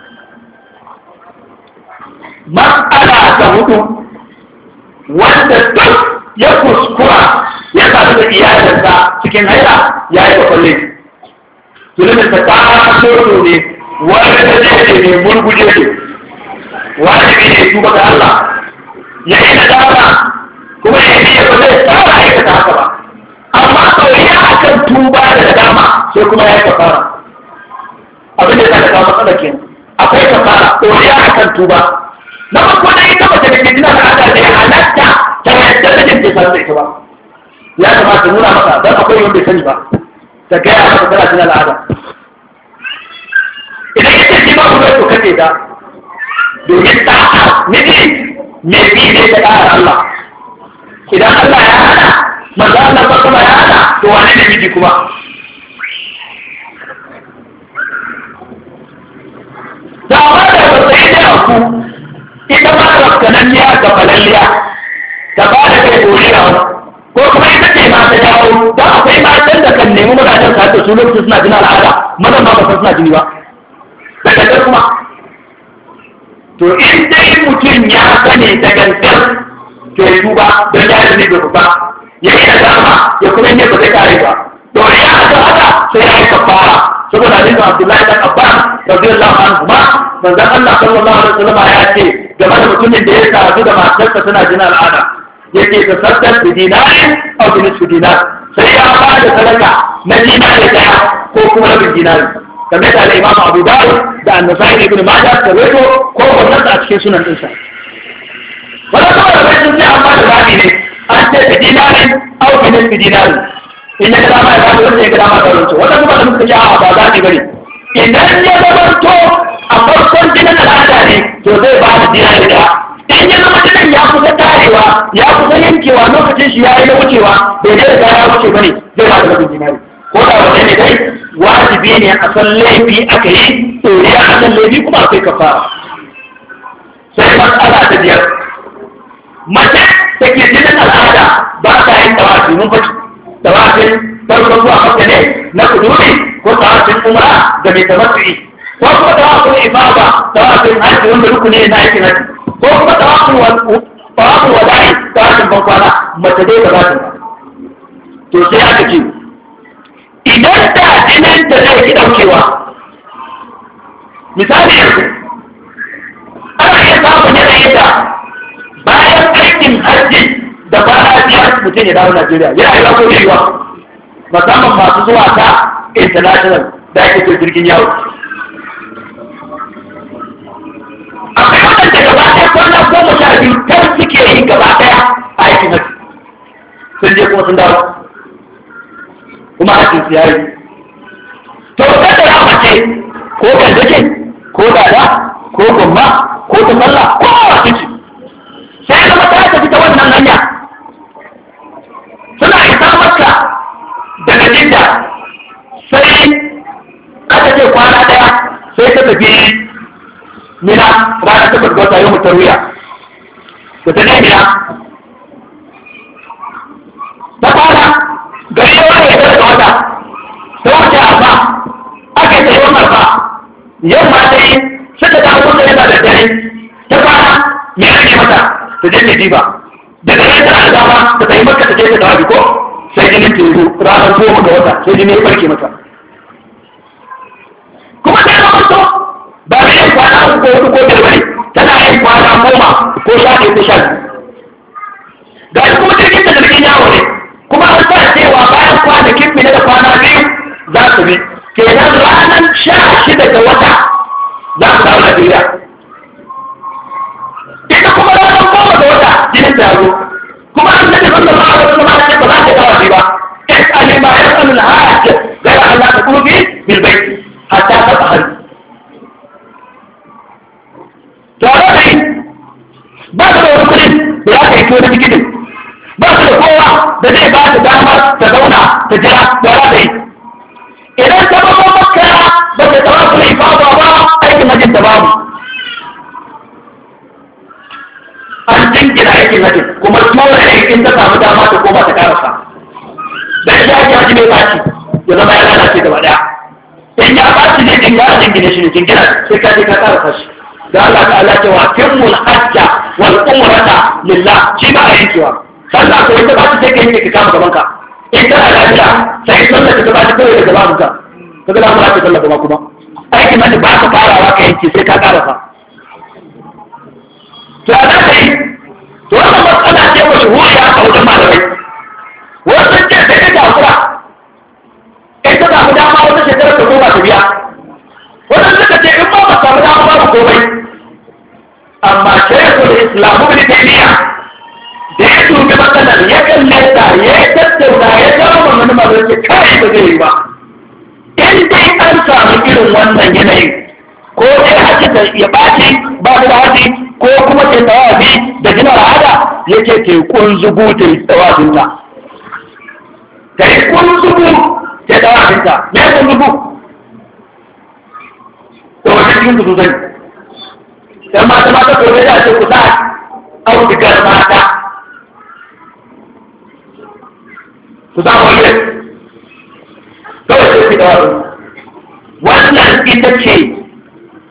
Mas'ala ta hudu wanda duk ya kuskura ya sadu da iyalinsa cikin haila ya yi kwalle. Tulumin ta ta soto ne wanda ta ce ne murguje ne wajibi ne tuba ga Allah ya yi na dama kuma ya yi ba zai tsara aikata haka ba amma kawai akan tuba da nadama sai kuma ya yi kafara abin da ya zaka kawo matsala ke akwai kafara ɗoriya akan tuba na farko da ita mace da ke jina da ada da ya halatta ta yadda da jin bai da ita ba ya kamata nuna masa don akwai wanda bai sani ba ta gaya masa tana jina al'ada idan ya ce shi ba kuma to kace ta domin ta'a miji mai bi ne da ɗa'ar Allah idan Allah ya hana manzo Allah ba kuma ya hana to wane ne miji kuma da ba da sai da ku ita ma rakkananniya ga falalliya ta ba da kai doriya ko kuma ita ce ma ta dawo da akwai matan da kan nemi mazajen sa da su lokacin suna jin al'ada mazan ma ba san suna jini ba daga kuma to in dai mutum ya sani da gangan to ya tuba don ya yi da ba ya yi dama ya kuma ne ba zai kare ba to ya ga haka sai ya yi kafara saboda hadisin Abdullahi dan Abbas radiyallahu anhu ma manzon Allah sallallahu alaihi wasallam ya ce game da mutumin da ya sadu da matarsa tana jin al'ada yake ta saddar da dinarin aw bi nisfi dinar sai ya ba da sadaka na dinari daya ko kuma rabin dinari kamar da Imam Abu Dawud da An-Nasa'i ibn Majah da rawaito ko wannan a cikin sunan dinsa wannan kuma da sun ce amma da zabi ne an ce da dinarin aw bi nisfi dinarin in ya ga ma ya ga wanda ya ga ma da wannan kuma da muka ce a ba zabi bane idan ya zamanto a farkon jinin al'ada ne to zai ba da dinari daya in ya zama jinin ya kusa tarewa ya kusa yankewa lokacin shi ya yi na wucewa bai ne da ya wuce bane zai ba da rabin dinari ko da wani ne dai wajibi ne a san laifi aka yi ɗoriya a san laifi kuma akwai kafara sai matsala ta biyar mace da ke jinin al'ada ba ta yin tawafi mun fashi tawafin farko zuwa makka ne na kuduri ko tawafin umra da mai tamattu'i ko kuma tawafin ifada tawafin hajji wanda rukuni ne na aikin hajji ko kuma tawafin wada'i tawafin bankwana mace dai ba za ta to sai aka ce idan da jinin da zai ki daukewa misali yanzu ana iya samun yanayin da bayan aikin hajji da kwana biyar mutum ya dawo Najeriya yana yi wako yiwuwa musamman masu zuwa ta international da ake ce jirgin yawo akwai wadanda gaba ɗaya kwana 12 kan suke yi gaba ɗaya a aikin hajji sun je kuma sun dawo kuma hajjin su yayi to kada ya mace ko gandake ko dada ko gumma ko ta sallah ko wasu ce sai zama ta tafi ta wannan hanya suna isa maka daga Jidda sai aka ce kwana daya sai ta tafi Mina ranar ta ga wata yau tarwiya da ta ne Mina ta fara gari da wani ya da wata ta wuce arba aka yi tsayon arba yau ma dai suka ta hukunta yana da dare ta fara me ake mata ta je ta diba daga nan tana da dama ta tayi maka ta je ta dawo ko sai jinin ta yi ranar 10 ga wata sai jini ya barke mata kuma ta yi wato ba mai yin kwana uku ko 4 ko 5 bane tana yin kwana 10 ko 11 ko 12 ga shi kuma jirgin ta jirgin yawo ne kuma an sa cewa bayan kwanakin mina da kwana 2 za su bi kenan ranar 16 ga wata za su dawo Najeriya ita kuma ranar 10 ga wata jinin ta zo kuma an sani wanda ba a wasu ma ce ba za ta dawo ba in alima ya sanu na hajj gara Allah ta kuma bi bilbai hatta ta tsahari to a rana ba ta da wani kudin da za ta yi tuwa tikitin ba su da kowa da zai ba ta damar ta zauna ta jira da za ta yi idan ta bako makka ba ta tawa su yi fafa ba aikin hajjin ta babu an jingina aikin hajjin kuma tura aikin ta samu dama ta koma ta karasa da ya ake hajji mai baci ya zama ya lalace gaba daya in ya baci ne jingina shi ne jingina sai ka je ka karasa shi da Allah ta Allah ce wa timmul hajja wal umrata lillah shi ba a yankewa sallah ko ita ba ta sai ka yanke ka kama gaban ka in kana lafiya sai sallah ta ba ta kawai da gaban ka kaga da mu ake sallah kuma aikin nan ba ka farawa ka yanke sai ka karasa to a zaka yi to wannan matsala ce mace huriya a wajen malamai wasu ce sai ka takura in ta samu dama wata shekarar ta koma ta biya wannan suka ce in ba ka samu dama ba ku komai amma shekul islamu bin taymiya da ya dubi matsalar ya kalle ta ya tattauna ya zama wani malamai ce kai ba zai yi ba in dai an samu irin wannan yanayin ko dai haji da ya ɓaci ba da haji ko kuma ke tawafi da jinar hada yake tekun zubu ta yi tawafinta tekun zubu ta tawafinta me kun zubu to wajen cikin zubu zai yan mata ko da ce ku sa audigar mata ku sa wani kawai sai ku tawafin wannan ita ce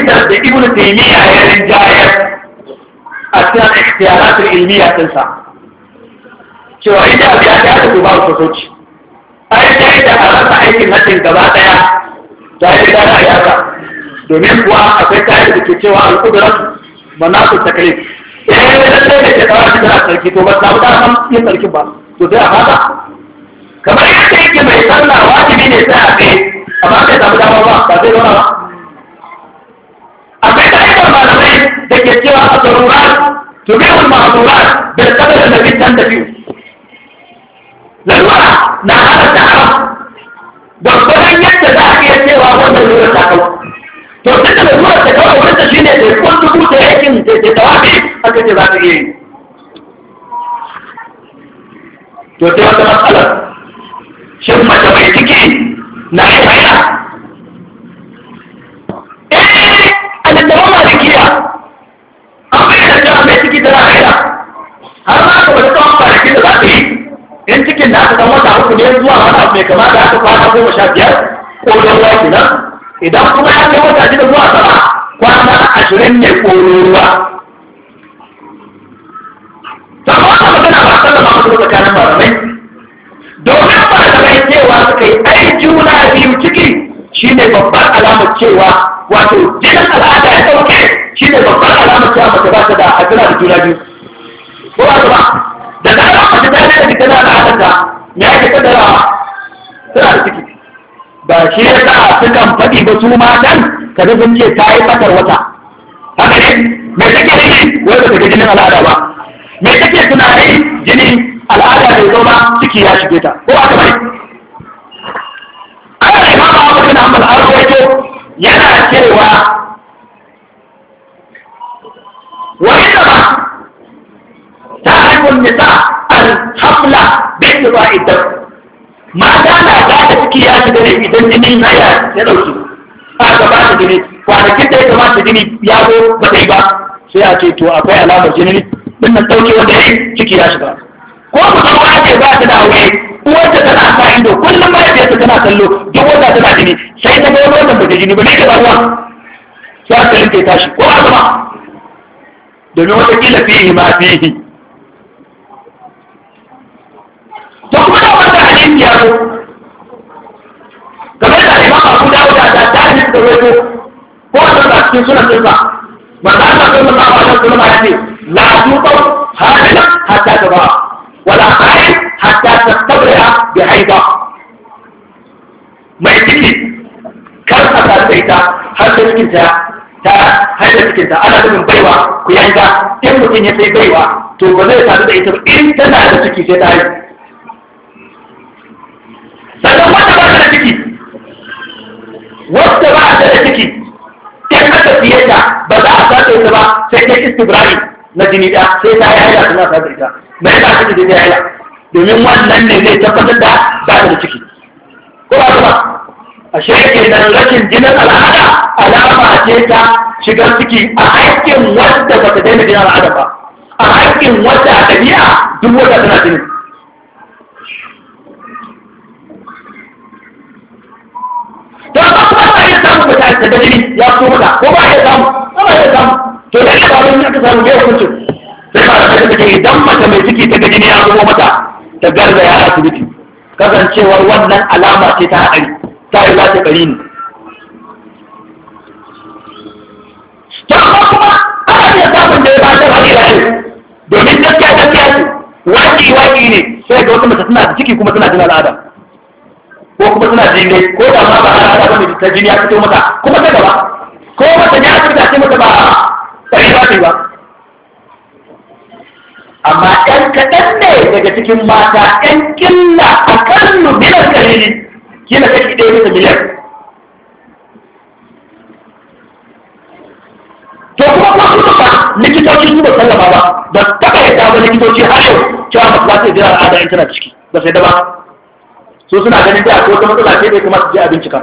aqidar da Ibn Taymiyyah ya rinjayar a cikin ikhtiyarat al-ilmiyya dinsa cewa idan ya ga da ba su soci ai dai da arasa aikin hajjin gaba daya da ya da ya ka domin kuwa akwai tare da ke cewa al-qudrat manatu taklif lalle da ke dawo da sarki to ba ta da san yin sarki ba to sai a haka kamar yadda yake mai sallah wajibi ne sai a kai amma kai samu dama ba zai zauna ba akwai ka'idar malamai da ke cewa a zarurat tubihul ma'durat bil qadar alladhi tantafi lalura na halatta haram da kuma yadda za a iya cewa wannan lura ta kau to duk da lura ta kau wanda shine da kun dubu da yakin da tawabi aka ce za ta iya yi to sai wata matsalar shin mace mai ciki na yi haila a littafin malikiya an bayyana cewa mai ciki tana haila har ma ka wata tsawon kwanaki da za ta yi in cikin da aka san wata uku ne zuwa wata mai kama da aka kwana 15 ko don ruwa kenan idan kuma ya kai wata 6 zuwa 7 kwana 20 ne ko ruwa sama wata magana ba san da ma mutu tsakanin malamai domin malamai cewa suka yi ai juna biyu ciki shine babbar alamar cewa wato jinin al'ada ya dauke shine babbar alamar cewa mace ba ta da ajira da juna biyu ko ba ta ba da zarar mace ta da tana da al'ada me ake kaddarawa tana da ciki ba shi ya sa sukan faɗi ba su matan ka da sun ce ta yi fatar wata haka ne me take yi wai ba ta ga jinin al'ada ba me take tunani jini al'ada bai zo ba ciki ya shige ta ko aka bai ana da imama Ahmad bin Hanbal an rawaito yana cewa wa inna ma ta'rifun nisa al-hafla bi tibai dam mata na ga da ciki ya shiga ne idan jini na ya dauki a gaba da jini kwanakin da ya kamata jini ya zo ba ta yi ba sai a ce to akwai alamar jini din nan dauke wanda ya ciki ya shiga ko mutum ce ba ta da aure uwarta tana sa ido kullum ba ta tana kallo duk wanda tana jini sai ta ga wannan ba jini ba ne da ruwa sai ta rinke tashi ko ba ba domin wata kila fihi ma fihi to kuma da wanda hadisi ya zo kamar da Imam Abu Dawud da tarihi da rawaito ko da cikin sunan dinsa manzo Allah sallallahu alaihi wasallam ya ce la tuqaw hadana hatta taba wala haid hatta tastabri'a bi haida mai ciki kar a ta ita har da cikin ta haida cikin ta ana da baiwa ku yanga in mutum ya sai baiwa to ba zai sadu da ita in tana da ciki sai ta yi sannan wanda ba ta da ciki wanda ba ta da ciki in aka fiye ta ba za a sadu ita ba sai ta istibra'i na jini da sai ta yi haila tana sadu ita mai ba ta da jini haila domin wannan ne zai tabbatar da ba ta da ciki ko ba ta ba a shirke da rashin jinin al'ada alama ce ta shigar ciki a haƙƙin wanda ba ta daina jinin al'ada ba a haƙƙin wanda a ɗabi'a duk wanda tana jini to ba kuma ba iya samu ba ta da jini ya so maka ko ba iya samu ko ba iya samu to da ita ba don aka samu bai hukuncin sai ba da take idan mace mai ciki ta ga jini ya zo mata ta garzaya a asibiti kasancewar wannan alama ce ta haɗari ta yi za ta ƙari ne to amma kuma ana iya samun da ya ba ta haɗi da shi domin gaskiya ce waki ne sai ga wata mace tana da ciki kuma tana jin al'ada ko kuma tana jini ko da ma ba al'ada ba ne ta jini ya fito mata kuma ta gaba ko mata ya fita ce mata ba ƙari ba ta yi ba amma ɗan kaɗan ne daga cikin mata ɗan ƙilla a ƙarnu miliyan kalili kila kashi ɗaya bisa miliyan to kuma ba su ba likitoci su ba sallama ba ba taɓa yadda ba likitoci har yau cewa ba su ba su jira al'ada in tana ciki ba sai da ba su suna ganin da ko wata matsala ce da kuma su je a bincika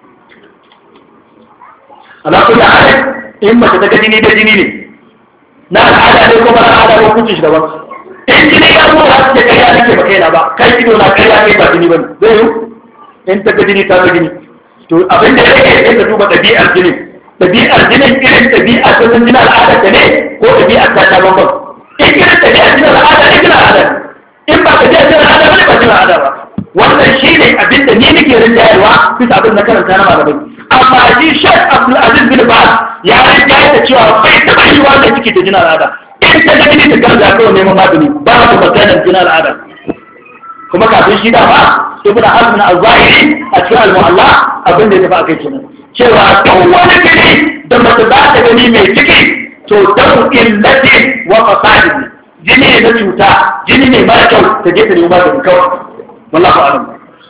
ala kulli halin in mace ta ga jini da jini ne na al'ada ne ko ba al'ada ko kuncin shi daban in jini ya zo ba su ce kai ya nake ba kaina ba kai ido na kai ya kai ba jini ba ne zai yi in ta ga jini ta ga jini to abin da yake sai ka duba ɗabi'ar jini ɗabi'ar jinin irin ɗabi'ar ta jinin al'adar ta ne ko ɗabi'ar ta ta bambam. In irin ɗabi'ar jinin al'ada ne jinin al'ada, in ba ka jinin al'ada ba ne ba jinin al'ada ba. Wannan shi ne abin da ni nake rinjayarwa bisa abin da karanta na malamai. Amma shi Sheikh Abdul Aziz bin Baz ya rinjaye da cewa bai taɓa yi wanda ciki da jinin al'ada. In ta ga jini ta garza kawai neman magani ba ta maganar jinin al'ada. Kuma kafin shi dama Ibn Hazm al-Zahiri a cikin al-Muhalla abin da ya tafi akai kenan. Cewa duk wani jini da mace za ta gani mai ciki to damu illati wa fasadin, jini ne na cuta, jini ne mara kyau, ta je ta nemi magani kawai. Wallahu a'lam.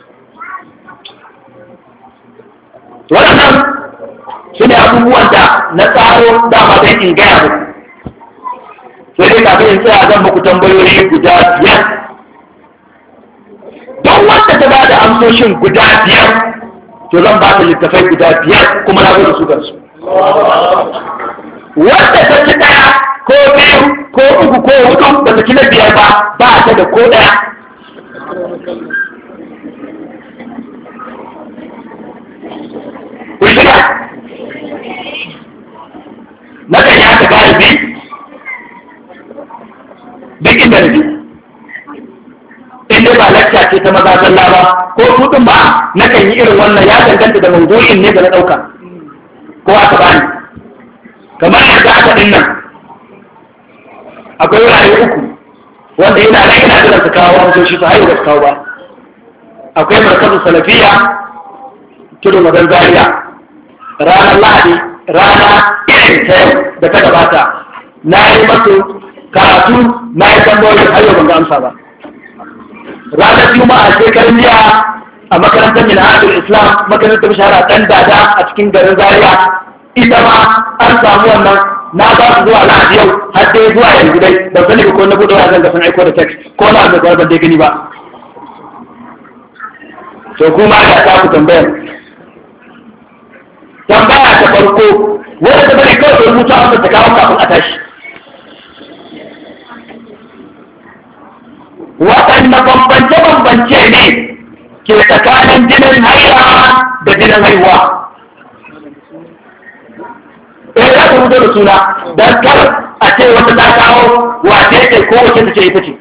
Waɗannan su ne abubuwan da na tsaro dama don in gaya muku. Sai dai kafin in tsaya zan muku tambayoyi guda 5. Don wanda ta ba da amsoshin guda 5 to zan ba ta littafai guda 5 kuma na zo da su kansu. Wanda ta ci ɗaya ko 2 ko 3 ko 4 ba ta ci na 5 ba ba ta da ko ɗaya. Ku shiga na kan yi haka galibi duk inda da inda ba lakta ce ta maza zalla ba ko tutun ba na kan yi irin wannan ya danganta da mawdu'in ne da na ɗauka ko aka bani kamar yadda aka ɗin nan akwai wurare 3 wanda yana nan yana da su kawo amsoshi su haihu da su kawo ba. Akwai markazin salafiya tudun wadan Zaria ranar Lahadi rana irin ta yau da ta gabata na yi masu karatu na yi tambayoyin har yau ban ga amsa ba. Ranar Juma'a shekarun jiya a makarantar Minhajul Islam makarantar bishara ɗan dada a cikin garin Zaria ita ma an samu wannan na ba su zuwa Lahadi yau har dai zuwa yanzu dai ban sani ko na gudu zan ga sun aiko da text ko na da ban dai gani ba. To kuma ga ta ku tambayar. Tambaya ta farko wanda ta bari kawai rubuta wanda ta kawo kafin a tashi. Waɗanne bambance-bambance ne ke tsakanin jinin haila da jinin haihuwa? Ya ka rubuta da suna don kar a ce wata ta kawo wace ce ko wace ta ce ita ce.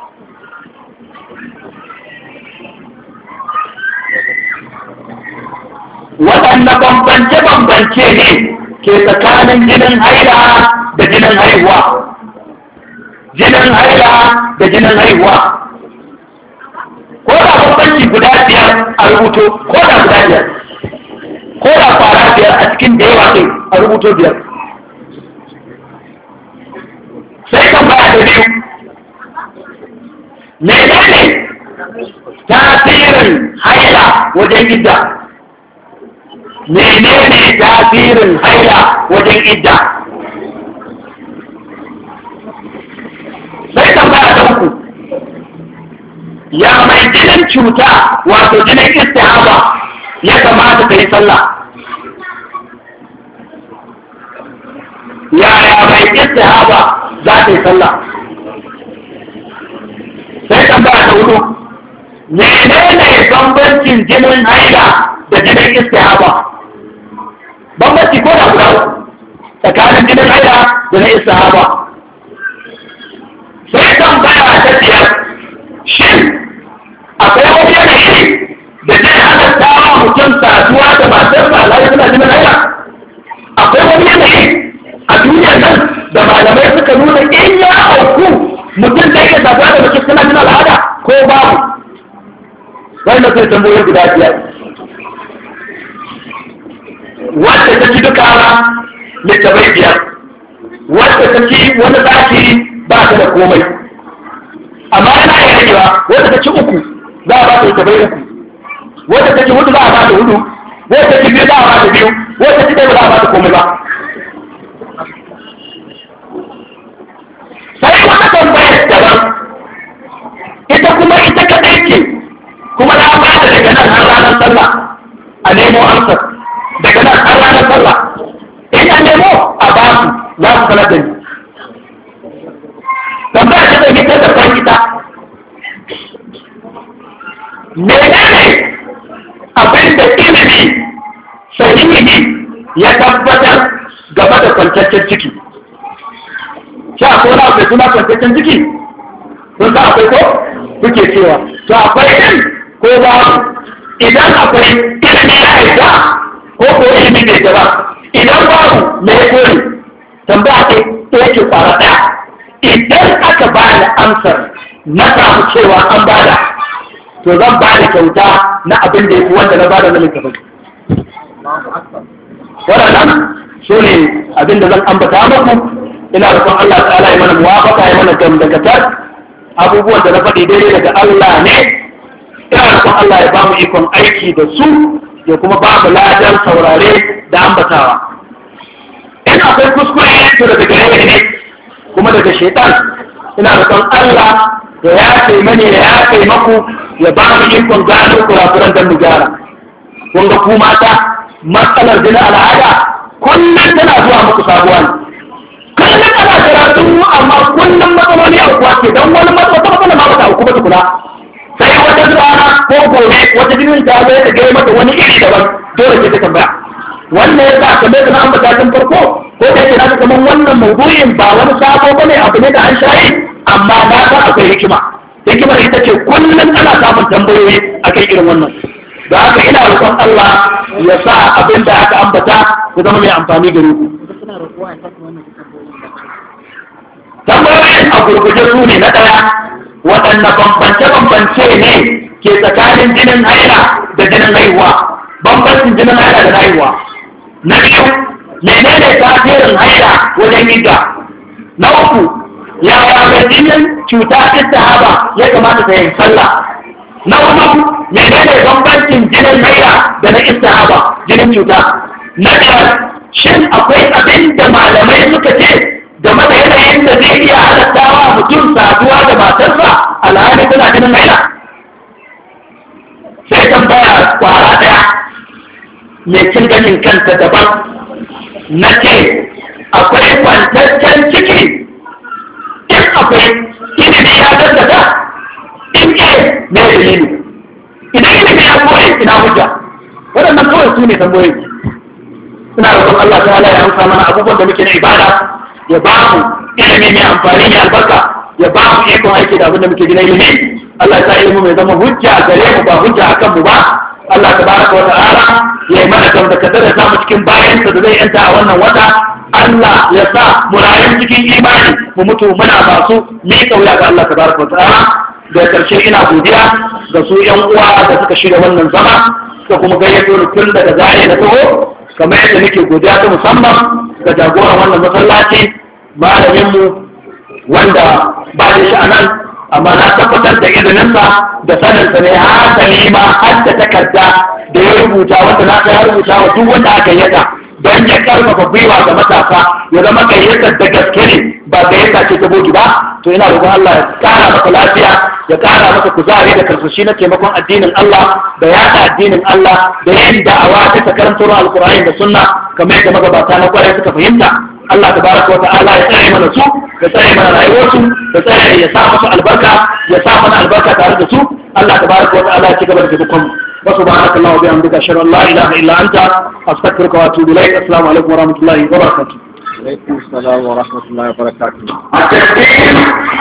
Waɗanne bambance-bambance ne ke tsakanin jinin haila da jinin haihuwa? Jinin haila da jinin haihuwa. Ko da bambanci guda 5 a rubuto, ko da guda 5, ko da fara 5 a cikin da yawa ɗin a rubuto 5. Sai kan baya da biyu. Menene tasirin haila wajen idda? Menene tasirin haila wajen idda? Sai tambaya ta 3, ya mai jinin cuta wato jinin istihaba ya kamata ta yi sallah? Yaya mai istihaba za ta yi sallah? Sai tambaya ta 4, menene bambancin jinin haila da jinin istihaba? Bambanci ko da guda tsakanin jinin haila da na istihaba. Sai tambaya ta 5, shin akwai wani yanayi da zai halatta wa mutum saduwa da matar malai suna jinin haila? Akwai wani yanayi a duniyar nan da malamai suka nuna in ya auku mutum zai iya saduwa da mace suna jinin al'ada ko babu? Wannan sai tambayoyi guda 5. Wadda ta ci duka littafai 5, wadda ta ci wani zaki ba ta da komai, amma yana iya ragewa wadda ta ci 3 za a ba ta littafai 3, wadda ta ci 4 za a ba ta 4, wadda ta ci 2 za a ba ta 2, wadda ta ci 1 ba za a ba ta komai ba. Sai wata tambayar daban, ita kuma ita kaɗai ce, kuma na ba da daga nan har ranar sallah a nemo amsar daga nan har ranar sallah. In an nemo a ba su za su sanar da ni. Tambaya ta zai fitar da farkita. Menene abin da ilimi sahihi ya tabbatar kwantaccen ciki. Shi akwai wani abu suna kwantaccen ciki? Kun sa akwai ko? Kuke cewa. To akwai ɗin ko babu? Idan akwai ilimi ya aida ko ko ilimi bai da ba. Idan babu me ya kore? Tambaya ce ɗaya ke kwara ɗaya. Idan aka ba da amsar na samu cewa an bada, to zan ba da kyauta na abin da ya fi wanda na bada na littafin. Waɗannan su ne abin da zan ambata muku. Ina roƙon Allah ta'ala ya mana muwafaka, ya mana gamdakatar. Abubuwan da na faɗi daidai daga Allah ne. Ina roƙon Allah ya ba mu ikon aiki da su, ya kuma ba mu ladan saurare da ambatawa. In akwai kuskure to daga gare ne kuma daga shaitan, ina roƙon Allah ya yafe mani, ya yafe maku, ya ba mu ikon gano kurakuran don mu gyara. Kun ga ku mata, matsalar jinin al'ada kullum tana zuwa muku sabuwa ne. Kullum ana karatu amma kullum matsaloli a kuwa ce don wani matsala ma bata uku ba tukuna. Sai wata tsara ko gobe wata jinin ta zai ta gai mata wani iri daban, dole ce ta tambaya. Wannan ya sa kamar da na ambata tun farko, ko da yake na kamar wannan maudu'in ba wani sabo bane, abu ne da an shayi, amma na san akwai hikima. Hikimar ita ce kullum ana samun tambayoyi akan irin wannan. Da haka ina roƙon Allah ya sa abin da aka ambata ya zama mai amfani gare ku. Tambayoyin a gurguje su ne: na ɗaya, waɗanne bambance-bambance ne ke tsakanin jinin haila da jinin haihuwa, bambancin jinin haila da haihuwa. Na biyu, menene tasirin haila wajen idda? Na uku, yaya ga jinin cuta istihaba ya kamata ta yin sallah? Na hudu, menene bambancin jinin haila da na istihaba, jinin cuta? Na biyar, shin akwai abin da malamai suka ce game da yanayin da zai iya halattawa mutum saduwa da matarsa alhali tana jinin haila? Sai tambaya kwara ɗaya mai cin gashin kanta daban, na ce akwai kwantaccen ciki? In akwai, ilimi ya gaggata? In ke mai dalili? Idan ilimi ya koyi ina hujja? Waɗannan kawai su ne tambayoyi. Ina roƙon Allah ta'ala ya amsa mana abubuwan da muke na ibada, ya ba mu ilimi mai amfani mai albarka, ya ba mu ikon aiki da abin da muke gina ilimi. Allah ya sa ilimi mai zama hujja gare mu ba hujja akan mu ba. Allah tabaraka wa ta'ala ya yi mana gamdakatar da samu cikin bayansa da zai yanta a wannan wata. Allah ya sa mu rayu cikin imani, mu mutu muna masu miƙa wuya ga Allah tabaraka wa ta'ala. Da karshe ina godiya ga su ƴan uwa da suka shirya wannan zama, suka kuma gayyato ni tun daga zare da taho, kamar yadda nake godiya ta musamman ga jagoran wannan masallaci, malaminmu wanda ba da shi a nan, amma na tabbatar da izininsa da saninsa ne hasali ma har da takarda da ya rubuta, wanda na ya rubuta wa duk wanda aka yada don ya karfafa gwiwa ga matasa, ya zama gayyatar da gaske ne ba gayyata ce ta bogi ba. To ina roƙon Allah ya ƙara maka lafiya, ya ƙara maka kuzari da karsashi na taimakon addinin Allah, da yaɗa addinin Allah, da yin da'awa ta karantar alƙur'ani da sunna kamar yadda magabata na kwarai suka fahimta. Allah tabaraka wa ta'ala ya tsare mana su, ya tsare mana rayuwarsu, ya tsare ya sa musu albarka, ya sa mana albarka tare da su. Allah tabaraka wa ta'ala ya ci gaba da dukkan wa subhanaka Allahumma wa bihamdika ashhadu an la ilaha illa anta astaghfiruka wa atubu ilayk. Assalamu alaikum wa rahmatullahi wa barakatuh. Alaikum assalam wa rahmatullahi wa barakatuh.